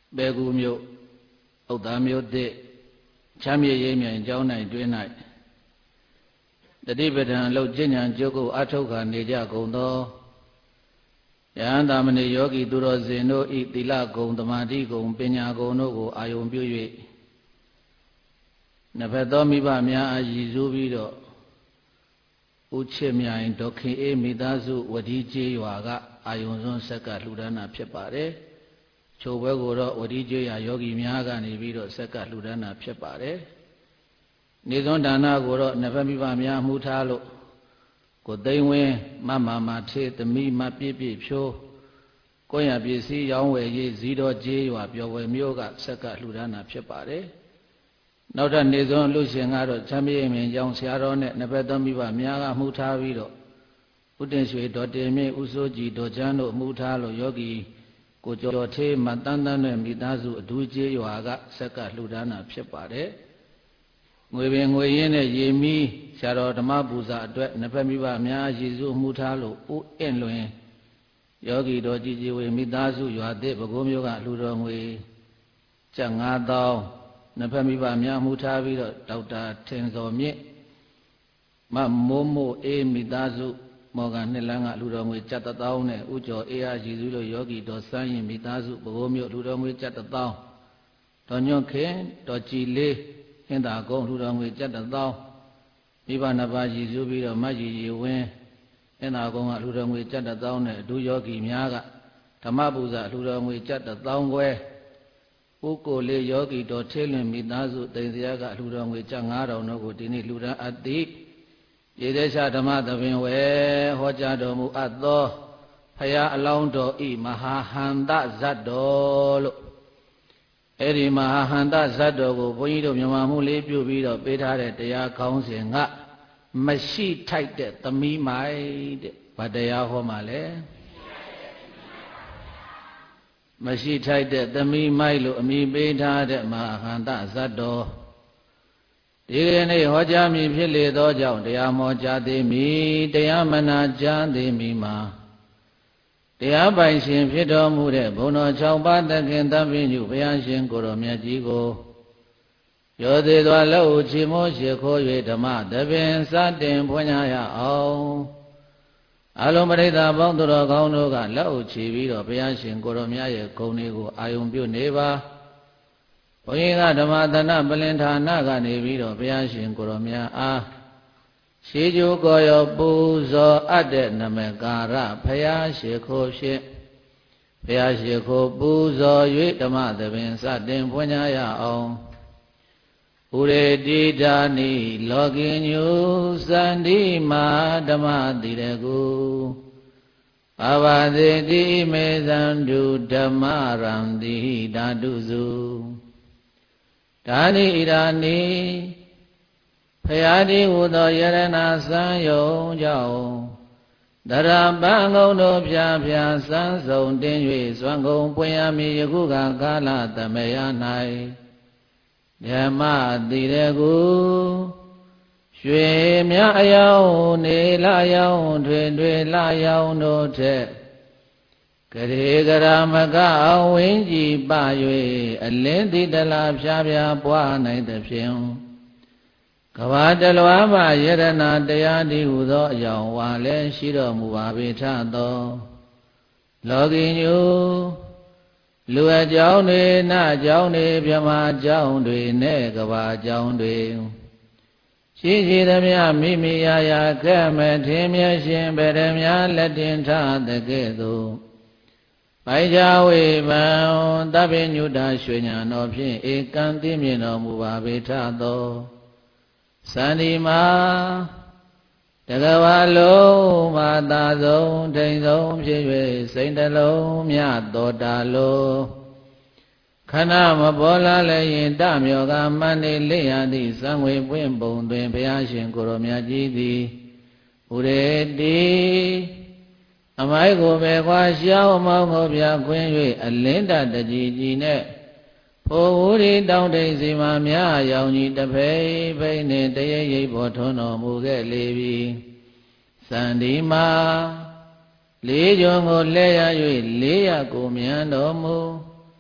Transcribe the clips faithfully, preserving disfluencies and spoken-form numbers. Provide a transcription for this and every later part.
ဘေကူမြို့ဥဒ္ဒါမြို့တစ်ချမ်းမြေရိပ်မြိုင်ကျောင်း၌တွင်၌တတိပဒံအလုပ်ကျင့်ဉာဏ်ကြုတ်ကိုအထုတ်ခါနေကြကုန်သောယဟန်တာမဏေယောဂီသူတော်စင်တို့ဤသီလဂုဏ်သမာဓိဂုဏ်ပညာဂုဏ်တို့ကိုအာယုံပြု၍နဖက်သောမိဘများအားရည်စူးပြီးတော့ဥချစ်မြိုင်ဒေါခင်အေးမိသားစုဝတီကျေးရွာကအာယုံစွန်းဆက်ကလှူဒါန်းတာဖြစ်ပါတယ်။ချိုဘွဲကိုတော့ဝတီကျေးရွာယောဂီများကနေပြီးတော့ဆက်ကလှူဒါန်းတာဖြစ်ပါတယ်။နေသွန်းဒါနကိုတော့နဖက်မိဘများမှုထားလို့ကိုသိန်းဝင်းမမမထေသမီးမပြည့်ပြည့်ဖြိုးကိုရပစ္စည်းရောင်းဝယ်ရေးဇီတော်ကျေးရွာပျော်ဝယ်မျိုးကဆက်ကလှူဒါန်းတာဖြစ်ပါတယ်။နောက်ထပ်နေသွန်းလူရှင်ကတော့ချမ်းမြေမြင်ကျောင်းဆရာတော်နဲ့နဖက်သောမိဘများကမှုထားပြီးတော့ဥတင်ရွှေဒေါ်တင်မြင့်ဦးစိုးကြည်ဒေါ်ချမ်းတို့မှုထားလို့ယောဂီကိုကျော်ထေးမတန်းတန်းနဲ့မိသားစုအဒူးကျေးရွာကဆက်ကလှူဒါန်းတာဖြစ်ပါတယ်။ငွေပင်ငွေရင်းနဲ့ရေမီးဆရာတော်ဓမ္မပူဇာအတွက်နဖက်မိဘများရည်စူးမှုထားလို့ဥအင့်လွင်ယောဂီတော်ကြည်ကြည်ဝေမိသားစုရွာသစ်ပဲခူးမြို့ကလှူတော်ငွေကျပ်ငါးသောင်းနဖက်မိဘများမှုထားပြီးတော့ဒေါက်တာထင်စော်မြင့်မမိုးမိုးအေးမိသားစုမော်ဂန်နှစ်လန်းကလူတော်ငွေကျပ်တစ်သောင်းနဲ့ဥကျော်အေးအားရည်စူးလို့ယောဂီတော်စန်းရင်မိသားစုပဲခူးမြို့လူတော်ငွေကျပ်တစ်သောင်းတော်ညွန့်ခင်တော်ကြည်လေးဟင်္သာကုန်းလူတော်ငွေကျပ်တစ်သောင်းမိဘနှစ်ပါးရည်စူးပြီးတော့မတ်ရီရီဝင်းဟင်္သာကုန်းကလူတော်ငွေကျပ်တစ်သောင်းနဲ့အဒူယောဂီများကဓမ္မပူဇာလူတော်ငွေကျပ်တစ်သောင်းခွဲဥကိုလေးယောဂီတော်ထေးလွင်မိသားစုတိန်စရာကလူတော်ငွေကျပ်ငါးထောင်တို့ကိုဒီနေ့လူဒန်းအပ်သည်ရေသေးချဓမ္မသဘင်ဝဲဟောကြားတော်မူအပ်သောဖရာအလောင်းတော်ဤမဟာဟန္တဇတ်တော်လို့အဲ့ဒီမဟာဟန္တဇတ်တော်ကိုဘုန်းကြီးတို့မြန်မာမှုလေးပြုပြီးတော့ပေးထားတဲ့တရားကောင်းစဉ်ကမရှိထိုက်တဲ့သမီးမိုက်တဲ့ဗတရားဟောမှာလဲမရှိထိုက်တဲ့သမီးမိုက်လို့အမိပေးထားတဲ့မဟာဟန္တဇတ်တော်ဒီကနေ့ဟောကြားမည်ဖြစ်လေသောကြောင့်တရားမောကြားသေးမည်တရားမနာကြားသေးမည်မှာတရားပိုင်ရှင်ဖြစ်တော်မူတဲ့ဘုံတော်၆ပါးသခင်သဗ္ဗညုဘုရားရှင်ကိုယ်တော်မြတ်ကြီးကိုရောသေးသောလက်ဥချီမိုးရှိခိုး၍ဓမ္မသဘင်စတင်ဖွင့်ရအောင်အလုံးပရိသတ်ပေါင်းသူတော်ကောင်းတို့ကလက်ဥချီပြီးတော့ဘုရားရှင်ကိုယ်တော်မြတ်ရဲ့ဂုဏ်တွေကိုအာယုံပြုနေပါဘုန်းကြီးကဓမ္မသနပလင်ဌာနကနေပြီးတော့ဘုရားရှင်ကိုယ်တော်မြတ်အားရှိကျိုးကိုရောပူဇော်အပ်တဲ့နမကာရဘုရားရှိခိုးဖြင့်ဘုရားရှိခိုးပူဇော်၍ဓမ္မသဘင်စတင်ဖွင့်ရအောင်ဥရေတိဓာနိလောကိညုစန္ဒီမာဓမ္မတိရကုဘာဝသေတိမေသန္တုဓမ္မရံတိဓာတုစုဒါနိဣရာနိဖယားတိဟုသောယရဏစံယုံကြောင့်တရပံငုံတို့ဖြာဖြာစံစုံတင်း၍စွမ်းကုန်ပွင့်ရမည်ယခုကကာလသမယ၌ဓမ္မတိရကုရွှေမြအယောင်နေလယောင်ထွေထွေလယောင်တို့ထက်ကရေကရမကအဝင်းကြည်ပ၍အလင်းတိတလာဖြာဖြာပွားနိုင်သဖြင့်ကဘာတလွားမှယရဏတရားဒီဟုသောအယောင်ဝါလည်းရှိတော်မူပါပေထသောလောကီညုလူအကြောင်းတွေနအကြောင်းတွေမြမအကြောင်းတွေနဲ့ကဘာအကြောင်းတွေရှိရှိသမျှမိမိရာရာကဲ့မဲ့ထင်မြရှင်ဗရမလက်တင်ထသကဲ့သို့ပိုက်ကြဝေပံသဗ္ဗညုတရွှေညာတော်ဖြင့်ဧကံသိမြင်တော်မူပါပေထသောစန္ဒီမာတကဘာလုံးမာသာဆုံးထိန်ဆုံးဖြစ်၍စိတ်တလုံးမြတော်တာလိုခဏမပေါ်လာလည်းရင်တမြောကမန္တေလေးရသည့်စံငွေပွင့်ပုံတွင်ဘုရားရှင်ကိုရောမြတ်ကြီးသည်ဥရေတိအမိုက်ကိုပဲခွာရှောင်းမောင်းကိုပြခွင်း၍အလင်းတတကြီးကြီးနဲ့ဖိုဝရီတောင်းတိန်စီမှာမြရောင်ကြီးတဖိဖိနှင့်တရရိပ်ပေါ်ထွန်းတော်မူခဲ့လေပြီစန္ဒီမာလေးကျွန်းကိုလဲရ၍လေးရကိုမြန်တော်မူ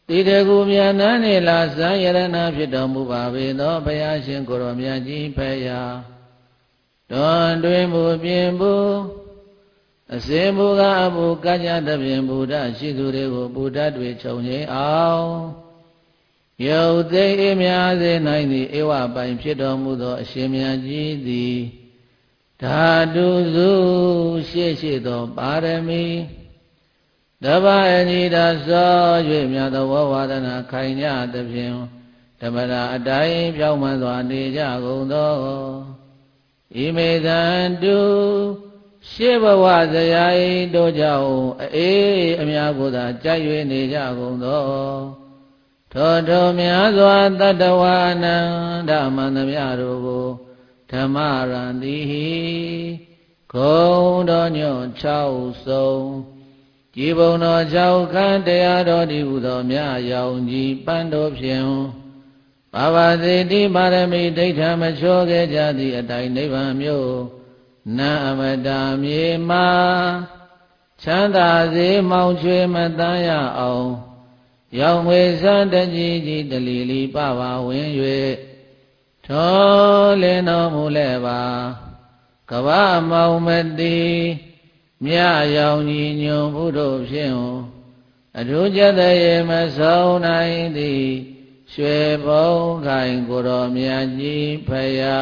တိတကူမြတ်နာနေလာဇာယရဏဖြစ်တော်မူပါပေသောဘုရားရှင်ကိုရောမြတ်ကြီးဖရာတွင်တွင်မူပြင်ဘူးအစေမူကားအဘူကကြတပြင်ဘုရားရှိသူတွေကိုဘုရားတွေခြုံငိမ့်အောင်ယုတ်သိအမြာစေနိုင်သည့်ဧဝပိုင်ဖြစ်တော်မူသောအရှင်မြတ်ကြီးသည်ဓာတုစုရှေ့ရှိသောပါရမီတပ္ပအနိဒာသော၍မြတ်သောဝါဒနာခိုင်ကြသဖြင့်ဓမ္မရာအတိုင်းပြောင်းမှန်စွာနေကြကုန်သောဣမေသန္တုရှေးဘဝဇရာဤတို့ကြောင့်အေးအများကိုသာကြိုက်၍နေကြကုန်သောထိုထိုများစွာတတ္တဝါအနန္တမန္တမြတို့ကိုဓမ္မရံတိဟိခုံတော်ညွန့်၆ဆုံးကြည်ဘုံတော်၆ခန်းတရားတော်ဒီဟုသောမြတ်ရောင်ကြီးပန်းတော်ဖြင့်ဘာဝသေတိပါရမီဒိဋ္ဌမချောခဲ့ကြသည့်အတိုင်းနိဗ္ဗာန်မြို့နာအမတာမြေမှာချမ်းသာစေမောင်ချွေမတန်းရအောင်ရောင်ဝေစံတကြီးကြီးတလီလီပပဝင်၍ထောလင်းတော်မူလဲပါကဗ္ဗမောင်မတိမြရောင်ကြီးညွန်ဘုဒ္ဓဖြင့်အထူးကျက်တဲ့မဆုံးနိုင်သည်ရွှေဘုံခိုင်ကိုတော်မြတ်ကြီးဖရာ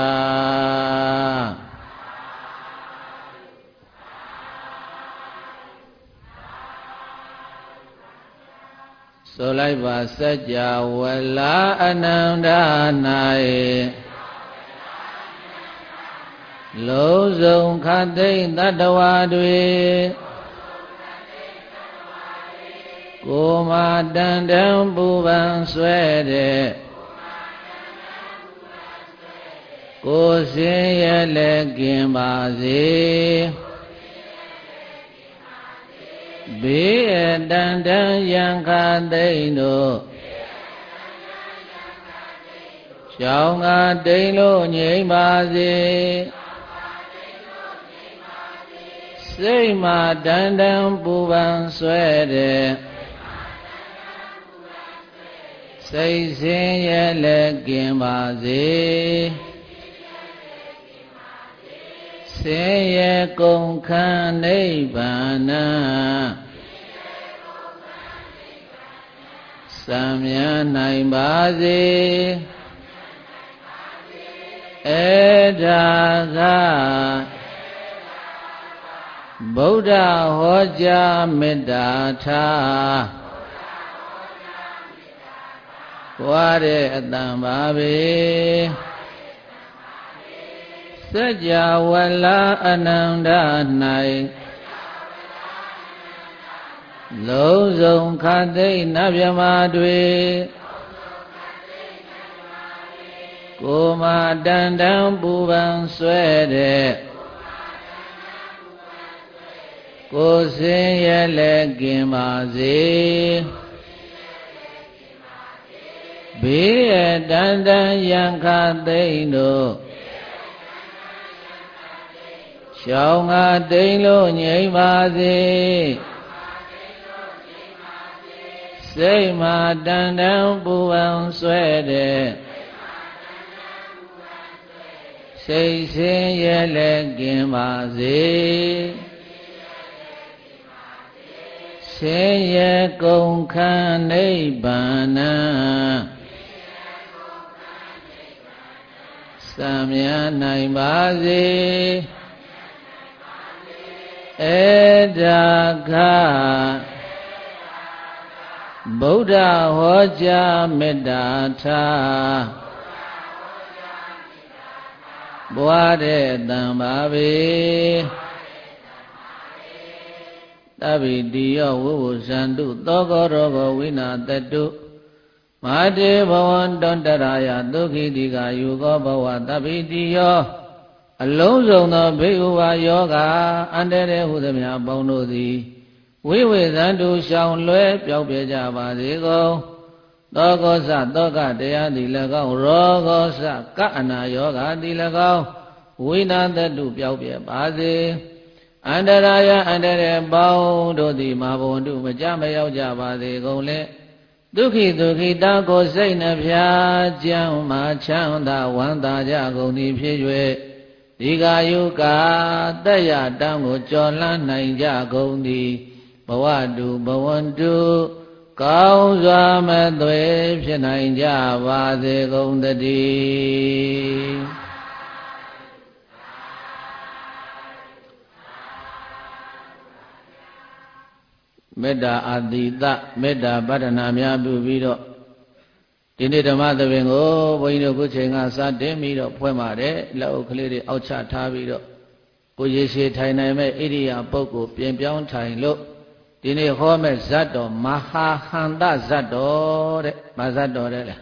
ဆိုလိုက်ပါစัจ java လာအနန္တ၌လုံးစုံခတ်သိမ့်တတ္တဝါတွေကိုယ်မှာတန်တန်ပူပန်ဆွဲတဲ့ကိုယ်စင်ရဲ့လက်ကင်ပါစေဘေးအတန်တန်ရန်ခါသိမ့်တို့ရှောင်းကတိမ်လို့ငြိမ့်ပါစေစိတ်မှာတန်တန်ပူပန်ဆွဲတဲ့စိတ်စင်ရဲ့လက်ကင်ပါစေဆင်းရဲကုန်ခန်းနိဗ္ဗာန်စံမြန်းနိုင်ပါစေအေဒါကဗုဒ္ဓဟောကြားမေတ္တာထားွားတဲ့အတန်ပါပဲစัจ java လာအနန္တ၌လုံးစုံခတ်သိမ့်နတ်မြမာတွေကိုယ်မှာတန်တန်ပူပန်ဆွဲတဲ့ကိုယ်စင်ရဲ့လက်ကင်ပါစေဘေးအတန်တန်ရန်ခါသိမ့်တို့ရှောင်းကတိမ်လို့ငြိမ့်ပါစေစိတ်မှာတန်တန်ပူပန်ဆွဲတဲ့စိတ်စင်ရဲ့လက်ကင်ပါစေဆင်းရဲကုန်ခန်းနိဗ္ဗာန်စံမြန်းနိုင်ပါစေအေဒါကဗုဒ္ဓဟောကြားမေတ္တာထားဘွားတဲ့တန်ပါပဲတပိတိယောဝုဝဇန္တုသောကောရောဂဝိနာတတုမာတေဘဝန္တန္တရာယဒုက္ခိတိကယူကောဘဝတပိတိယောအလုံးစုံသောဘေးဥပါယောဂအန္တရာယ်ဟုသမျှပေါင်းတို့သည်ဝိဝေသန္တုရှောင်လွဲပြောက်ပြကြပါစေကုန်သောကောသသောကတရားသည်၎င်းရောဂောသကအနာယောဂသည်၎င်းဝိနာတတုပြောက်ပြပါစေအန္တရာယအန္တရာယ်ပေါင်းတို့သည်မာဘဝန္တုမကြမရောက်ကြပါစေကုန်လေဒုက္ခိဒုက္ခိတာကိုစိတ်နှဖျားကြောင်းမှချမ်းသာဝမ်းသာကြကုန်သည်ဖြစ်၍ဒီကာယုကာတက်ရတံကိုကြော်လန်းနိုင်ကြကုန်သည်ဘဝတုဘဝန္တုကောင်းစွာမသွေဖြစ်နိုင်ကြပါစေကုန်သတည်းမေတ္တာအာတိတမေတ္တာပတ္ထနာများပြုပြီးတော့ဒီနေ့ဓမ္မသဘင်ကိုဘုန်းကြီးတို့ခုချိန်ကစတင်ပြီးတော့ဖွင့်ပါတယ်လက်အုပ်ကလေးတွေအောက်ချထားပြီးတော့ကိုရေရှည်ထိုင်နိုင်မဲ့ဣရိယာပုဂ္ဂိုလ်ပြင်ပြောင်းထိုင်လို့ဒီနေ့ဟောမဲ့ဇတ်တော်မဟာဟန္တဇတ်တော်တဲ့မဇတ်တော်တဲ့လေ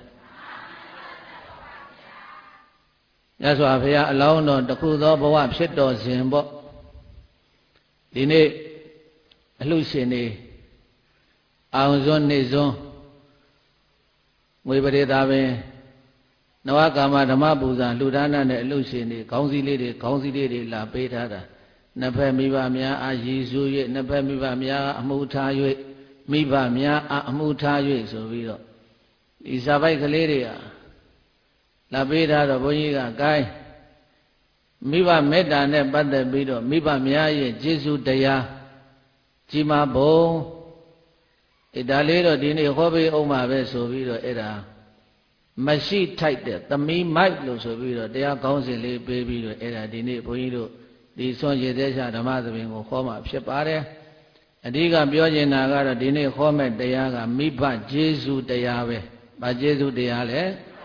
မြတ်စွာဘုရားအလောင်းတော်တခုသောဘဝဖြစ်တော်စဉ်ပေါ့ဒီနေ့အလှရှင်နေအောင်စွန်းနေစွန်းငွေပရိသပင်နဝကာမဓမ္မပူဇာလှူဒါနနဲ့အလှရှင်နေခေါင်းစည်းလေးတွေခေါင်းစည်းလေးတွေလာပေးထားတာနှစ်ဖက်မိဘများအားရည်စူး၍နှစ်ဖက်မိဘများအမှုထား၍မိဘများအားအမှုထား၍ဆိုပြီးတော့ဒီစာပိုက်ကလေးတွေဟာလာပေးထားတော့ဘုန်းကြီးကကိုင်းမိဘမေတ္တာနဲ့ပတ်သက်ပြီးတော့မိဘများရဲ့ကျေးဇူးတရားကြီးမားဘုံအဲဒါလေးတော့ဒီနေ့ဟောပေးအောင်ပါပဲဆိုပြီးတော့အဲ့ဒါမရှိထိုက်တဲ့သမီးမိုက်လို့ဆိုပြီးတော့တရားကောင်းစဉ်လေးပေးပြီးတော့အဲ့ဒါဒီနေ့ဘုန်းကြီးတို့ဒီဆွန်ရည်သေးချဓမ္မသဘင်ကိုခေါ်မှဖြစ်ပါတယ်အဓိကပြောချင်တာကတော့ဒီနေ့ခေါ်မဲ့တရားကမိဘကျေးဇူးတရားပဲ။ဘာကျေးဇူးတရားလဲ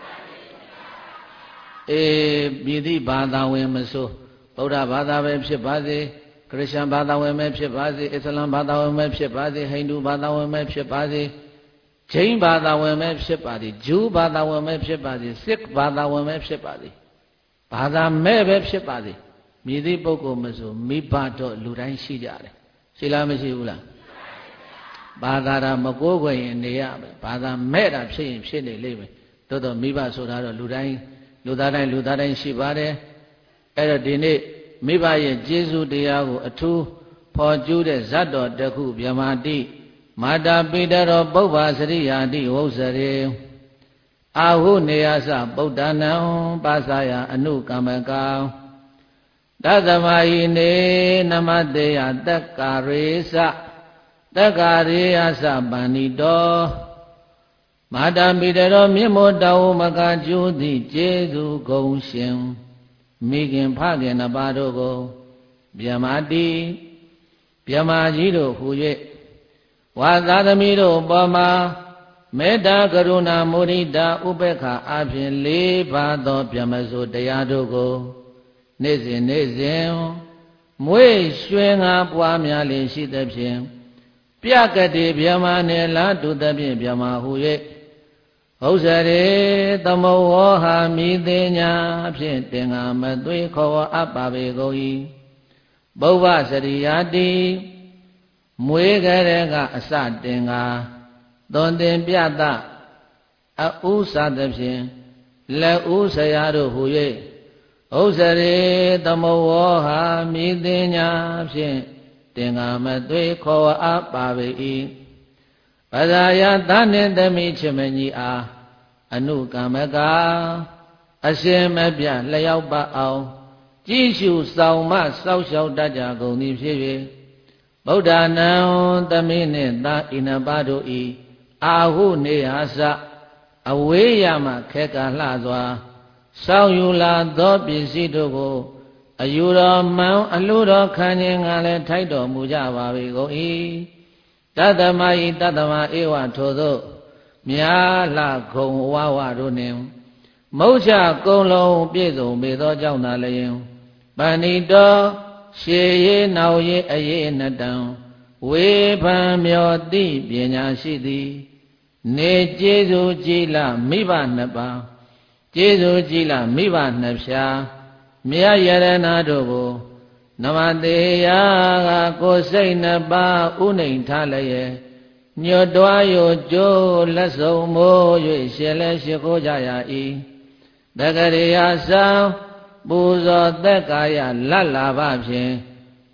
။အေးပြည်သည့်ဘာသာဝင်မဆိုဗုဒ္ဓဘာသာပဲဖြစ်ပါစေခရစ်ယာန်ဘာသာဝင်ပဲဖြစ်ပါစေအစ္စလာမ်ဘာသာဝင်ပဲဖြစ်ပါစေဟိန္ဒူဘာသာဝင်ပဲဖြစ်ပါစေဂျိန်းဘာသာဝင်ပဲဖြစ်ပါစေဂျူးဘာသာဝင်ပဲဖြစ်ပါစေစစ်ဘာသာဝင်ပဲဖြစ်ပါစေဘာသာမဲ့ပဲဖြစ်ပါစေမြည်သည့်ပုဂ္ဂိုလ်မဆိုမိဘတော့လူတိုင်းရှိကြတယ်ရှိလားမရှိဘူးလားဘာသာတာမကိုးကွယ်ရင်နေရမယ်ဘာသာမဲ့တာဖြစ်ရင်ဖြစ်နေလိမ့်မယ်တိုးတော့မိဘဆိုတာတော့လူတိုင်းလူသားတိုင်းလူသားတိုင်းရှိပါတယ်အဲ့တော့ဒီနေ့မိဘရဲ့ကျေးဇူးတရားကိုအထူးဖော်ကျူးတဲ့ဇတ်တော်တစ်ခုဗြဟ္မာတိမာတာပိတရောပုဗ္ဗစရိယာတိဝုဇ္ဇရေအာဟုနေယသဗုဒ္ဓနံပါစာယအနုကမ္မကံတသမဟိနေနမတေယတက္ကာရေသတက္ကာရေယသပန္နိတောမာတာပိတရောမြင့်မို့တောမကကျိုးသည့်ကျေးဇူးကုန်ရှင်မိခင်ဖခင်နှစ်ပါးတို့ကိုဗြဟ္မာတိဗြဟ္မာကြီးတို့ဟူ၍ဝါသာသမီးတို့ပေါ်မှာမေတ္တာကရုဏာမုဒိတာဥပေက္ခအပြင်လေးပါးသောဗြဟ္မစိုးတရားတို့ကိုနေ့စဉ်နေ့စဉ်မွေးရွှင်ငါပွားများလျင်ရှိသဖြင့်ပြကတိဗြဟ္မာနေလားတုသဖြင့်ဗြဟ္မာဟူ၍ဟုတ်စရေသမုဝောဟာမိသေးညာဖြင့်တင်္ဂမသွေခေါ်အပ်ပါပေကုန်၏ဘုဗ္ဗစရိယာတိမွေးကြတဲ့ကအစတင်္ဂသွန်တင်ပြတအဥ္စသဖြင့်လက်ဥဆရာတို့ဟူ၍ဟုတ်စရေသမုဝောဟာမိသေးညာဖြင့်တင်္ဂမသွေခေါ်အပ်ပါပေ၏ပဇာယသနှင့်သမီးချစ်မကြီးအားအနုကမ္မကအရှင်မပြလျောက်ပါအောင်ကြည်ရှုဆောင်မစောက်ရှောက်တတ်ကြကုန်သည်ဖြစ်၍ဗုဒ္ဓနာသမီးနှင့်သာဣနပါတို့ဤအာဟုနေဟာစအဝေးရမှခဲကလှစွာစောင့်ယူလာသောပစ္စည်းတို့ကိုအယူတော်မှန်အလှတော်ခံခြင်းကလည်းထိုက်တော်မူကြပါ၏ကုန်၏တတမဤတတမဧဝထိုသို့မြာလှခုံဝဝတို့နှင့်မုတ်ချကုံလုံးပြည့်စုံပေသောကြောင့်သာလျင်ပဏိတောရှေရေနောက်ရေအရေးနတံဝေဖံမျောတိပညာရှိသည်နေကျေစုကြည်လမိဘနှစ်ပါးကျေစုကြည်လမိဘနှစ်ဖြာမြတ်ယရဏတို့ကိုနမတေယကကိုစိတ်နှစ်ပါးဥနှိမ်ထားလျက်ညွတ်တွားယိုကျိုးလက်စုံမိုး၍ရှေလဲရှိခိုးကြရ၏တကရိယာသံပူဇော်သက်ကာယလတ်လာပါဖြင့်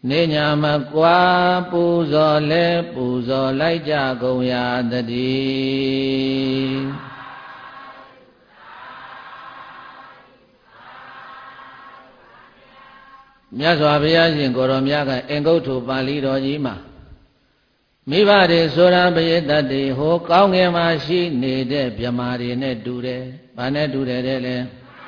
နေညာမကွာပူဇော်လဲပူဇော်လိုက်ကြကုန်ရာတည်းမြတ်စွာဘုရားရှင်ကိုရောမြတ်ကအင်္ဂုတ္တပါဠိတော်ကြီးမှာမိဘတွေဆိုတာပရိသတ်တွေဟိုကောင်းငယ်မှာရှိနေတဲ့ဗြဟ္မာတွေနဲ့တူတယ်။ဘာနဲ့တူတယ်တဲ့လဲ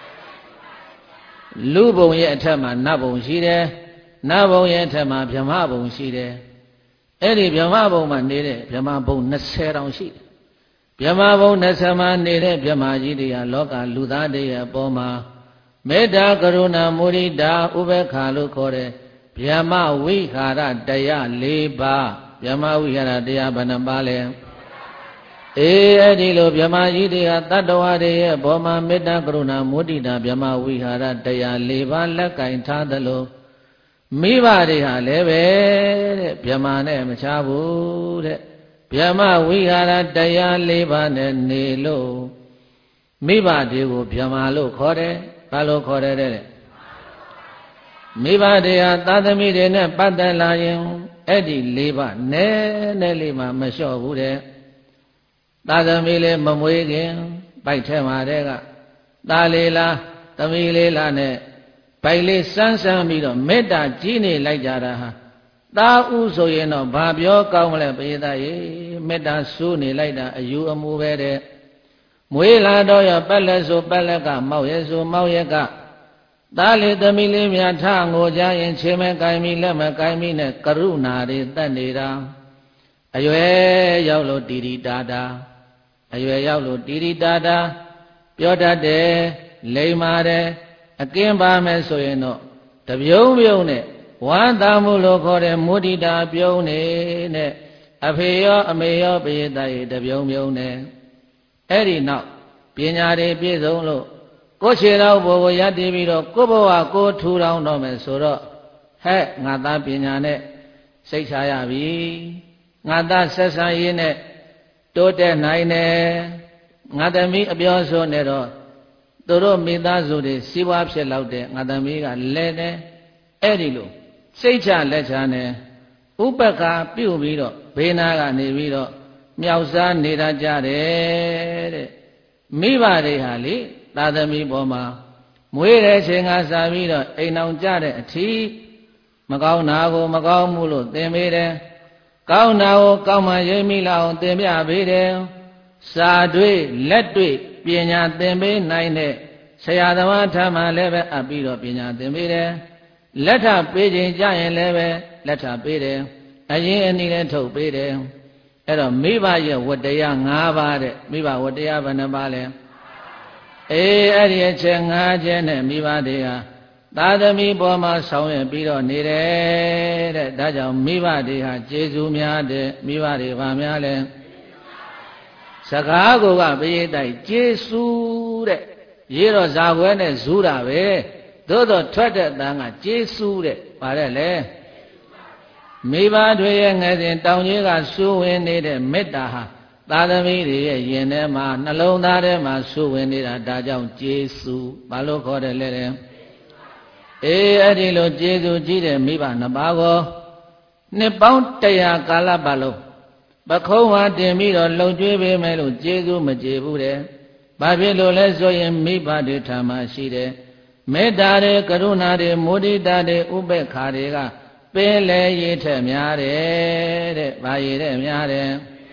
လူဘုံရဲ့အထက်မှာနတ်ဘုံရှိတယ်။နတ်ဘုံရဲ့အထက်မှာဗြဟ္မာဘုံရှိတယ်။အဲ့ဒီဗြဟ္မာဘုံမှာနေတဲ့ဗြဟ္မာဘုံနှစ်ဆယ်တောင်ရှိတယ်။ဗြဟ္မာဘုံနှစ်ဆယ်မှာနေတဲ့ဗြဟ္မာကြီးတွေကလောကလူသားတွေရဲ့အပေါ်မှာမေတ္တာကရုဏာမုဒိတာဥပေက္ခလို့ခေါ်တဲ့ဗျမဝိဟာရတရား၄ပါးဗျမဝိဟာရတရားဘယ်နှပါလဲအေးအဲ့ဒီလိုဗျမကြီးတွေကတတ္တဝါတွေရဲ့ဘောမှာမေတ္တာကရုဏာမုဒိတာဗျမဝိဟာရတရား၄ပါးလက်ကင်ထားသလိုမိဘတွေဟာလည်းပဲတဲ့ဗျမနဲ့မချဘူးတဲ့ဗျမဝိဟာရတရား၄ပါးနဲ့နေလို့မိဘတွေကိုဗျမလို့ခေါ်တယ်ဘာလို့ခေါ်တယ်တဲ့မိဘတွေဟာသာသမီတွေနဲ့ပတ်သက်လာရင်အဲ့ဒီ၄ပါးနည်းနည်းလေးမှမလျှော့ဘူးတဲ့သာသမီလေးမမွေးခင်ပိုက်ထဲမှာတဲ့ကသားလေးလားသမီးလေးလားနဲ့ပိုက်လေးစမ်းစမ်းပြီးတော့မေတ္တာကြီးနေလိုက်ကြတာဟာသားဥဆိုရင်တော့ဘာပြောကောင်းမလဲပိယသားရေမေတ္တာစိုးနေလိုက်တာအယူအမူပဲတဲ့မွေးလာတော့ရပက်လက်ဆိုပက်လက်ကမောက်ရဲဆိုမောက်ရက်ကသားလေးသမီးလေးများထငိုကြရင်ခြေမဲကိုင်မိလက်မဲကိုင်မိနဲ့ကရုဏာတွေတတ်နေတာအရွယ်ရောက်လို့တီတီတာတာအရွယ်ရောက်လို့တီတီတာတာပြောတတ်တယ်လိမ္မာတယ်အကင်းပါမယ်ဆိုရင်တော့တပြုံးပြုံးနဲ့ဝမ်းသာမှုလို့ခေါ်တဲ့မုဒိတာပြုံးနေနဲ့အဖေရောအမေရောပိယတရေတပြုံးပြုံးနဲ့အဲ့ဒီနောက်ပညာတွေပြည့်စုံလို့ကိုယ်ခြေတော်ဘိုးကိုရည်တည်ပြီးတော့ကိုယ်ဘဝကိုထူထောင်တော့မယ်ဆိုတော့ဟဲ့ငါသားပညာနဲ့စိတ်ချရပြီငါသားဆက်ဆံရေးနဲ့တိုးတက်နိုင်တယ်ငါသမီးအပြောဆိုနေတော့သူတို့မိသားစုတွေစီးပွားဖြစ်လောက်တဲ့ငါသမီးကလဲတယ်အဲ့ဒီလိုစိတ်ချလက်ချနဲ့ဥပက္ခပြုတ်ပြီးတော့ဘေးနာကနေပြီးတော့မြောက်စားနေတာကြတယ်တဲ့မိဘတွေဟာလေသာသမီပေါ်မှာမွေးတဲ့ချိန်ကစားပြီးတော့အိမ်အောင်ကြတဲ့အထီးမကောင်းတာကိုမကောင်းမှုလို့သင်ပေးတယ်ကောင်းတာကိုကောင်းမှရိပ်မိလာအောင်သင်ပြပေးတယ်စာတွေ့လက်တွေ့ပညာသင်ပေးနိုင်တဲ့ဆရာသမားထမှလည်းပဲအပ်ပြီးတော့ပညာသင်ပေးတယ်လက်ထပေးခြင်းကြရင်လည်းပဲလက်ထပေးတယ်အရင်အနည်းလည်းထုတ်ပေးတယ်အဲ့တော့မိဘရဲ့ဝတ္တရား၅ပါးတဲ့မိဘဝတ္တရားဘယ်နှပါလဲအေးအဲ့ဒီအချက်၅ချက်နဲ့မိဘတွေဟာသာသမီပေါ်မှာဆောင်ရွက်ပြီးတော့နေတယ်တဲ့ဒါကြောင့်မိဘတွေဟာကျေးဇူးများတဲ့မိဘတွေဗာများလဲစကားကိုကပရိသတ်ကျေးဇူးတဲ့ရေးတော့ဇာခွဲနဲ့ဇူးတာပဲသို့တော့ထွက်တဲ့အတန်းကကျေးဇူးတဲ့ဗါတဲ့လေမိဘတွေရဲ့ငယ်စဉ်တောင်ကြီးကစိုးဝင်နေတဲ့မေတ္တာဟာသာသမီတွေရဲ့ယင်ထဲမှာနှလုံးသားထဲမှာစိုးဝင်နေတာဒါကြောင့်ကျေးဇူးဘာလို့ခေါ်တယ်လဲတဲ့အေးအဲ့ဒီလိုကျေးဇူးကြီးတဲ့မိဘနှစ်ပါးကိုနှစ်ပေါင်းတရာကာလပတ်လုံးပခုံးဝါတင်ပြီးတော့လှုပ်ကြွေးပေးမယ်လို့ကျေးဇူးမကျေဘူးတဲ့ဘာဖြစ်လို့လဲဆိုရင်မိဘတွေထာမရှိတယ်မေတ္တာတွေကရုဏာတွေမုဒိတာတွေဥပေက္ခတွေကပင်လေရည်ထက်များတယ်တဲ့။ဘာရည်တဲ့များတယ်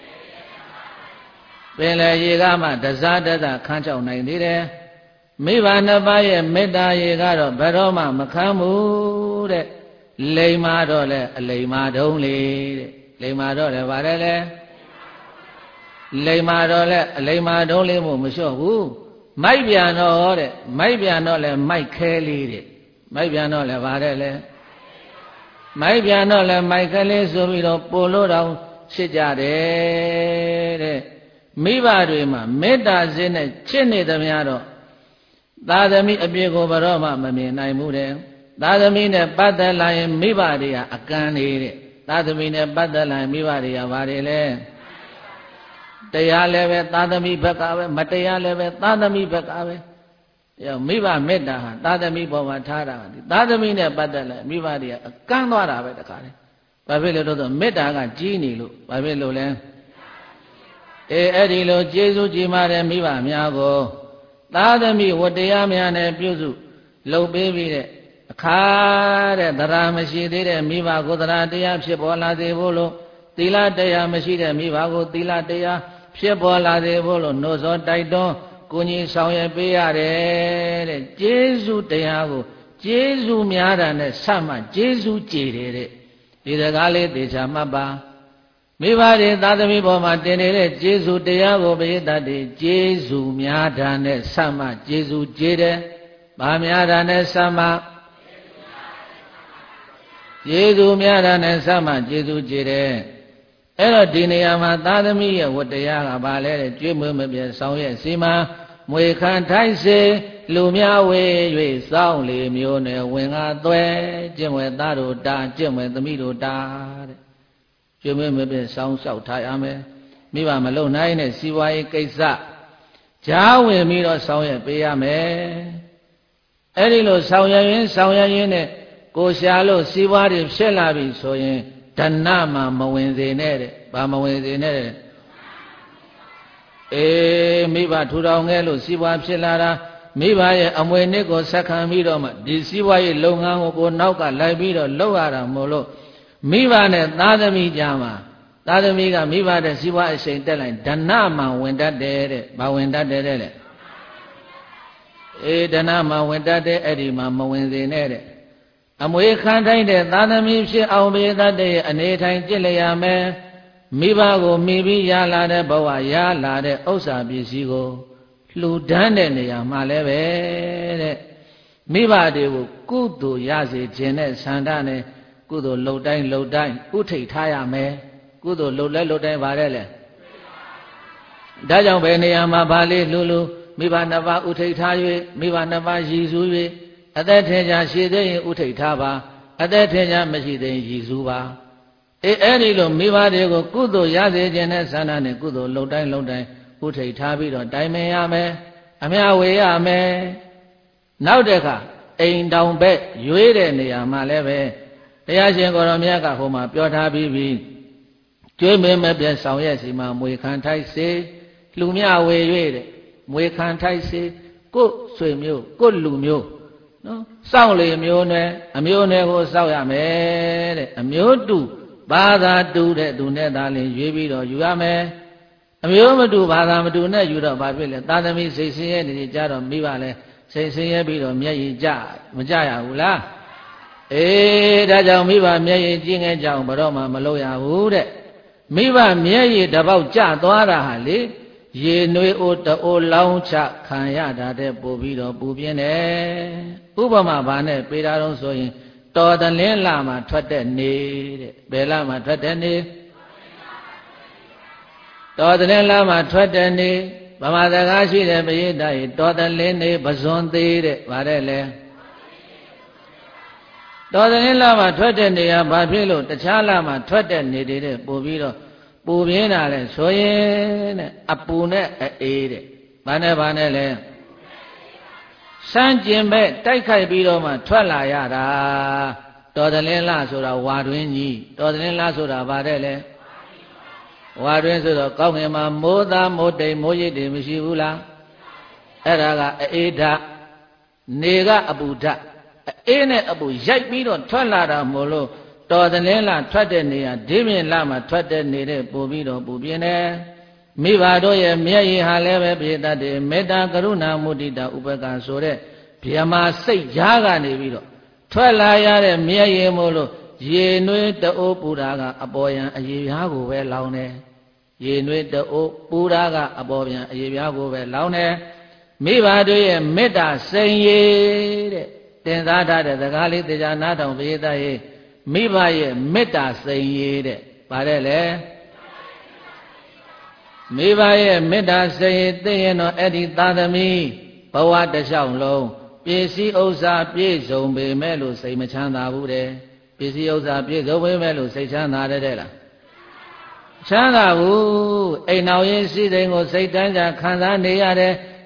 ။ပင်လေရည်ကမှတစားတသခန်းချောက်နိုင်သေးတယ်။မိဘနှစ်ပါးရဲ့မေတ္တာရည်ကတော့ဘယ်တော့မှမခမ်းဘူးတဲ့။လိမ္မာတော့လဲအလိမ္မာတုံးလေတဲ့။လိမ္မာတော့လဲဗါတယ်လေ။လိမ္မာတော့လဲအလိမ္မာတုံးလေးမို့မလျှော့ဘူး။မိုက်ပြန်တော့တဲ့။မိုက်ပြန်တော့လဲမိုက်ခဲလေးတဲ့။မိုက်ပြန်တော့လဲဗါတယ်လေ။မိုက်ပြန်တော့လဲမိုက်ကလေးဆိုပြီးတော့ပို့လို့တော့ဖြစ်ကြတယ်တဲ့မိဘတွေမှာမေတ္တာစိတ်နဲ့ချစ်နေသမျှတော့သာသမီအပြည့်ကိုဘယ်တော့မှမမြင်နိုင်ဘူးတဲ့သာသမီနဲ့ပတ်သက်လာရင်မိဘတွေကအကန့်နေတဲ့သာသမီနဲ့ပတ်သက်လာရင်မိဘတွေကဘာတွေလဲတရားလည်းပဲသာသမီဘက်ကပဲမတရားလည်းပဲသာသမီဘက်ကပဲမိဘမေတ္တာဟာသာသမီပေါ်မှာထားတာသာသမီနဲ့ပတ်သက်လဲမိဘတွေကအကန့်သွားတာပဲတခါတည်းဘာဖြစ်လို့တော့မေတ္တာကကြီးနေလို့ဘာဖြစ်လို့လဲအေးအဲ့ဒီလိုကျေးဇူးကြီးမားတဲ့မိဘများကိုသာသမီဝတ္တရားများနဲ့ပြုစုလုပ်ပေးပြီးတဲ့အခါတဲ့သရာမရှိသေးတဲ့မိဘကိုသရာတရားဖြစ်ပေါ်လာစေဖို့လို့သီလတရားမရှိတဲ့မိဘကိုသီလတရားဖြစ်ပေါ်လာစေဖို့လို့နှိုးဆော်တိုက်တွန်းကိုကြီးဆောင်ရွက်ပေးရတယ်တဲ့ကျေးဇူးတရားကိုကျေးဇူးများတာနဲ့ဆက်မှကျေးဇူးကြည်တယ်တဲ့ဒီစကားလေးသေချာမှတ်ပါမိဘတွေသာသမီပေါ်မှာတင်နေတဲ့ကျေးဇူးတရားကိုပရိသတ်တွေကျေးဇူးများတာနဲ့ဆက်မှကျေးဇူးကြည်တယ်ဗာများတာနဲ့ဆက်မှကျေးဇူးများတာနဲ့ဆက်မှကျေးဇူးကြည်တယ်အဲ့တော့ဒီနေရာမှာသာသမီရဲ့ဝတ္တရားကဘာလဲတဲ့ကျွေးမွေးမပြည့်ဆောင်ရဲ့စီမံမွေခံထိုက်စေလူများဝေ၍စောင်းလေမျိုးနဲ့ဝင်ကားသွဲကျင့်ဝဲသားတို့တာကျင့်ဝဲသမီးတို့တာတဲ့ကျွေးမွေးမပြည့်ဆောင်းလျှောက်ထားရမယ်မိဘမလုံနိုင်တဲ့စီးပွားရေးကိစ္စကြားဝင်ပြီးတော့ဆောင်ရွက်ပေးရမယ်အဲ့ဒီလိုဆောင်ရွက်ရင်းဆောင်ရွက်ရင်းနဲ့ကိုရှာလို့စီးပွားတွေဖြစ်လာပြီဆိုရင်ဓဏမှာမဝင်စေနဲ့တဲ့ဘာမဝင်စေနဲ့တဲ့အေးမိဘထူထောင်ခဲ့လို့စီးပွားဖြစ်လာတာမိဘရဲ့အမွေနှစ်ကိုဆက်ခံပြီးတော့မှဒီစီးပွားရေးလုပ်ငန်းကိုကိုနောက်ကလိုက်ပြီးတော့လုပ်ရတာမို့လို့မိဘနဲ့သားသမီးကြမှာသားသမီးကမိဘတဲ့စီးပွားအရှိန်တက်လိုက်ဓဏမှာဝင်တတ်တယ်တဲ့ဘာဝင်တတ်တယ်တဲ့လေအေးဓဏမှာဝင်တတ်တယ်အဲ့ဒီမှာမဝင်စေနဲ့တဲ့အမွေခံတိုင်းတဲ့သာသမီဖြစ်အောင်ပေတတ်တဲ့အနေထိုင်ကြည့်လျာမယ်မိဘကိုမိပြီးရလာတဲ့ဘဝရလာတဲ့ဥစ္စာပစ္စည်းကိုလှူဒန်းတဲ့နေရာမှာလည်းပဲတဲ့မိဘတွေကိုကုသိုလ်ရစေခြင်းနဲ့ဆန္ဒနဲ့ကုသိုလ်လှုပ်တိုင်းလှုပ်တိုင်းဥထိတ်ထားရမယ်ကုသိုလ်လှုပ်လဲလှုပ်တိုင်းဗါတဲ့လေဒါကြောင့်ဘယ်နေရာမှာဗာလေးလှူလှူမိဘနှစ်ပါးဥထိတ်ထား၍မိဘနှစ်ပါးရည်စူး၍အသက်ထင်ရှားရှိသေးရင်ဥထိတ်ထားပါအသက်ထင်ရှားမရှိသေးရင်ရည်စူးပါအေးအဲ့ဒီလိုမိဘတွေကိုကုသိုလ်ရစေခြင်းနဲ့ဆန္ဒနဲ့ကုသိုလ်လှုပ်တိုင်းလှုပ်တိုင်းဥထိတ်ထားပြီးတော့တိုင်ပင်ရမယ်အမြဝေရမယ်နောက်တစ်ခါအိမ်တောင်ဘက်ရွေးတဲ့နေရာမှာလည်းပဲတရားရှင်ကိုရောမြတ်ကဟိုမှာပြောထားပြီးပြီကျွေးမင်းမပြတ်ဆောင်ရဲ့စီမှာမွေခံထိုက်စေလူမြဝေ၍တဲ့မွေခံထိုက်စေကို့ဆွေမျိုးကို့လူမျိုးနော်စောင့်လေမျိုးနဲ့အမျိုးနဲ့ကိုစောင့်ရမယ်တဲ့အမျိုးတူဘာသာတူတဲ့သူနဲ့သားလေးရွေးပြီးတော့ယူရမယ်အမျိုးမတူဘာသာမတူနဲ့ယူတော့ဘာဖြစ်လဲသာသမီစိတ်ဆင်းရဲနေကြတော့မိဘလဲစိတ်ဆင်းရဲပြီးတော့မျက်ရည်ကျမကျရဘူးလားအေးဒါကြောင့်မိဘမျက်ရည်ကျင်းငယ်ကြအောင်ဘယ်တော့မှမလုပ်ရဘူးတဲ့မိဘမျက်ရည်တစ်ပေါက်ကျသွားတာဟာလေရေနွေအိုတအိုလောင်းချခံရတာတဲ့ပို့ပြီးတော့ပူပြင်းတယ်ဥပမာဘာနဲ့ပေတာတော့ဆိုရင်တော်တလင်းလာမှာထွက်တဲ့နေတဲ့ဘယ်လာမှာထွက်တဲ့နေတော်တလင်းလာမှာထွက်တဲ့နေဗမာစကားရှိတယ်ပရိသတ်ရေတော်တလင်းနေပဇွန်သေးတဲ့ဗါတဲ့လေတော်တလင်းလာမှာထွက်တဲ့နေရဘာဖြစ်လို့တခြားလာမှာထွက်တဲ့နေတွေတဲ့ပို့ပြီးတော့ပူပြင်းတာလဲဆိုရင်တဲ့အပူနဲ့အေးတဲ့ဘာနဲ့ဘာနဲ့လဲစမ်းကျင်မဲ့တိုက်ခိုက်ပြီးတော့မှထွက်လာရတာတော်တလင်းလားဆိုတာဝါတွင်းကြီးတော်တလင်းလားဆိုတာဗါတဲ့လေဝါတွင်းဆိုတော့ကောင်းငင်မှာမိုးသားမိုးတိမ်မိုးရိပ်တွေမရှိဘူးလားအဲ့ဒါကအေးဓာတ်နေကအပူဓာတ်အေးနဲ့အပူရိုက်ပြီးတော့ထွက်လာတာမို့လို့တော်တလင်းလားထွက်တဲ့နေရာဒီမြင်လာမှာထွက်တဲ့နေတဲ့ပို့ပြီးတော့ပူပြင်းတယ်မိဘတို့ရဲ့မျက်ရည်ဟာလည်းပဲပြေတတ်တယ်မေတ္တာကရုဏာမုဒိတာဥပက္ခဆိုတဲ့ဗျမစိတ်ကြားကနေပြီးတော့ထွက်လာရတဲ့မျက်ရည်မို့လို့ရေနွေးတအိုးပူတာကအပေါ်ယံအရေပြားကိုပဲလောင်းတယ်ရေနွေးတအိုးပူတာကအပေါ်ယံအရေပြားကိုပဲလောင်းတယ်မိဘတို့ရဲ့မေတ္တာစိန်ရည်တဲ့တင်စားထားတဲ့စကားလေးတရားနားထောင်ပြေတတ်ရဲ့မိဘရဲ့မေတ္တာစိန်ရည်တဲ့ဗါတဲ့လေမိဘရဲ့မေတ္တာစိတ်သိရင်တော့အဲ့ဒီသာသမီဘဝတစ်လျှောက်လုံးပစ္စည်းဥစ္စာပြည့်စုံပေမဲ့လို့စိတ်မချမ်းသာဘူးတဲ့ပစ္စည်းဥစ္စာပြည့်စုံပေမဲ့လို့စိတ်ချမ်းသာတယ်တဲ့လားချမ်းသာဘူးအိမ်တော်ရင်စီစိန်ကိုစိတ်တန်းကြခံစားနေရတယ်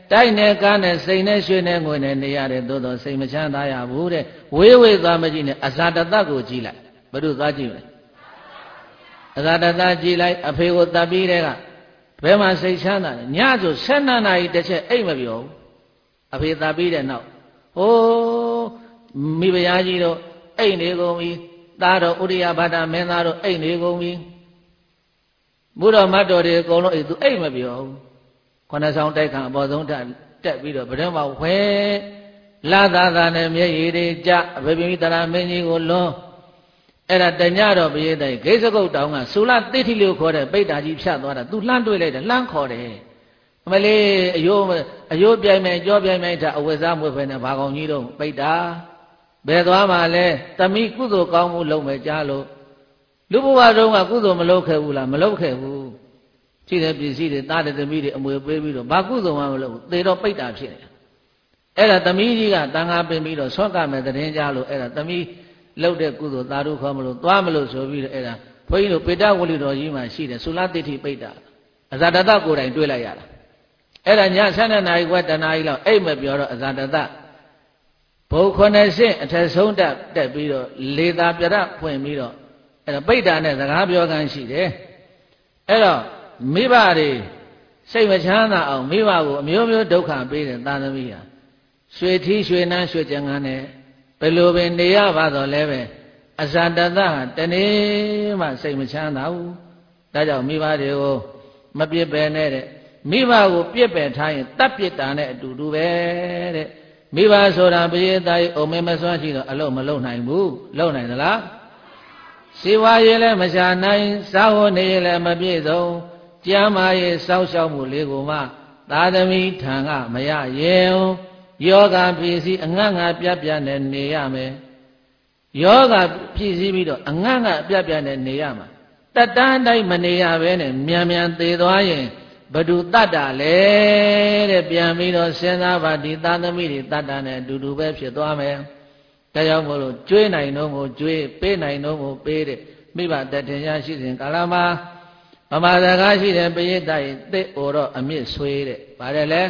တိုက်နဲ့ကားနဲ့စိတ်နဲ့ရွှေနဲ့ငွေနဲ့နေရတယ်သို့တော့စိတ်မချမ်းသာရဘူးတဲ့ဝေးဝေးသွားမကြည့်နဲ့အဇာတတကိုကြည့်လိုက်ဘယ်လိုသွားကြည့်မလဲအဇာတတကြည့်လိုက်အဖေကိုတပ်ပြီးတဲ့ကဘယ်မှာစိတ်ချမ်းသာလဲညဆိုဆယ်နှစ်နာရီတစ်ချက်အိတ်မပြောဘူးအဖေတပ်ပြီးတဲ့နောက်ဟိုးမိဖုရားကြီးတို့အိတ်နေကုန်ပြီသားတော်ဥရိယဘာဒမင်းသားတို့အိတ်နေကုန်ပြီဘုရားမတ်တော်တွေအကုန်လုံးအိတ်သူအိတ်မပြောဘူးခုနဆောင်တိုက်ခံအပေါ်ဆုံးတက်ပြီးတော့ဗဒံမှာဝဲလာသာသာနဲ့မျက်ရည်တွေကြအဖေပြိတရာမင်းကြီးကိုလွန်အဲ့ဒါတညတော့ပရိသတ်ဂိစကုတ်တောင်ကဆူလတိဋ္ဌိလို့ခေါ်တဲ့ပိဋ္ဌာကြီးဖြတ်သွားတာသူလှမ်းတွေ့လိုက်တယ်လှမ်းခေါ်တယ်အမလေးအယိုးအယိုးပြိုင်မယ်ကြောပြိုင်မယ်ဒါအဝတ်စားမွေးဖယ်နဲ့ဘာကောင်ကြီးတော့ပိဋ္ဌာဘယ်သွားမှလဲတမိကုသိုလ်ကောင်းမှုလုပ်မယ်ကြားလို့လူဘဝတုန်းကကုသိုလ်မလုပ်ခဲ့ဘူးလားမလုပ်ခဲ့ဘူးရှိတဲ့ပစ္စည်းတွေသားတဲ့သမီးတွေအမွေပေးပြီးတော့ဘာကုသိုလ်မှမလုပ်ဘူးသေတော့ပိဋ္ဌာဖြစ်တယ်အဲ့ဒါသမီးကြီးကတန်ခါပင်ပြီးတော့ဆွတ်ကမယ်တဲ့ကြားလို့အဲ့ဒါသမီးလှုပ်တဲ့ကုသိုလ်သာဓုခေါ်မလို့သွားမလို့ဆိုပြီးတော့အဲ့ဒါဘုန်းကြီးတို့ပေတဝလိတော်ကြီးမှာရှိတယ်သုလတိဋ္ဌိပိဋ္ဌာအဇာတတကိုယ်တိုင်တွေ့လိုက်ရတာအဲ့ဒါညဆယ်နှစ်နာရီခွဲတနာရီလောက်အိတ်မပြောတော့အဇာတတဘုံခုနှစ်ဆင့်အထက်ဆုံးတက်တက်ပြီးတော့လေသာပြရဖွင့်ပြီးတော့အဲ့ဒါပိဋ္ဌာနဲ့စကားပြောကမ်းရှိတယ်အဲ့တော့မိဘတွေစိတ်မချမ်းသာအောင်မိဘကိုအမျိုးမျိုးဒုက္ခပေးတဲ့သာသမီဟာရွှေထီးရွှေနှမ်းရွှေကြံငန်းနဲ့ဘယ်လိုပင်နေရပါတော့လဲပဲအဇာတတဟာတနေ့မှစိတ်မချမ်းသာဘူးဒါကြောင့်မိဘတွေကိုမပြစ်ပယ်နဲ့တဲ့မိဘကိုပြစ်ပယ်ထားရင်တပ်ပစ်တာနဲ့အတူတူပဲတဲ့မိဘဆိုတာပရိသတ်ကြီးအုံမင်းမစွမ်းရှိတော့အလုံးမလုံးနိုင်ဘူးလုံးနိုင်သလားစီဝါရေးလည်းမရှာနိုင်စားဝတ်နေရေးလည်းမပြည့်စုံကျမ်းမာရေးစောင့်ရှောက်မှုလေးကိုမှသာသမီထံကမရရင်ယောဂဖြစ်စီအငတ်ငါပြပြနဲ့နေရမယ်ယောဂဖြစ်စီပြီးတော့အငတ်ငါပြပြနဲ့နေရမှာတတန်းတိုင်းမနေရဘဲနဲ့မြန်မြန်သေးသွားရင်ဘဒုတတ္တလဲတဲ့ပြန်ပြီးတော့စဉ်းစားပါဒီသာသမီတွေတတ္တနဲ့အတူတူပဲဖြစ်သွားမယ်ဒါကြောင့်မို့လို့ကျွေးနိုင်တော့ကိုကျွေးပေးနိုင်တော့ကိုပေးတဲ့မိဘတထင်ရရှိစဉ်ကာလမှာဗမာစကားရှိတဲ့ပရိသတ်ရဲ့တစ်ဩတော့အမြင့်ဆွေးတဲ့ဗါတယ်လေ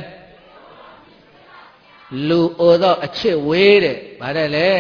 လူဩတော့အချစ်ဝေးတဲ့ဗါတယ်လေ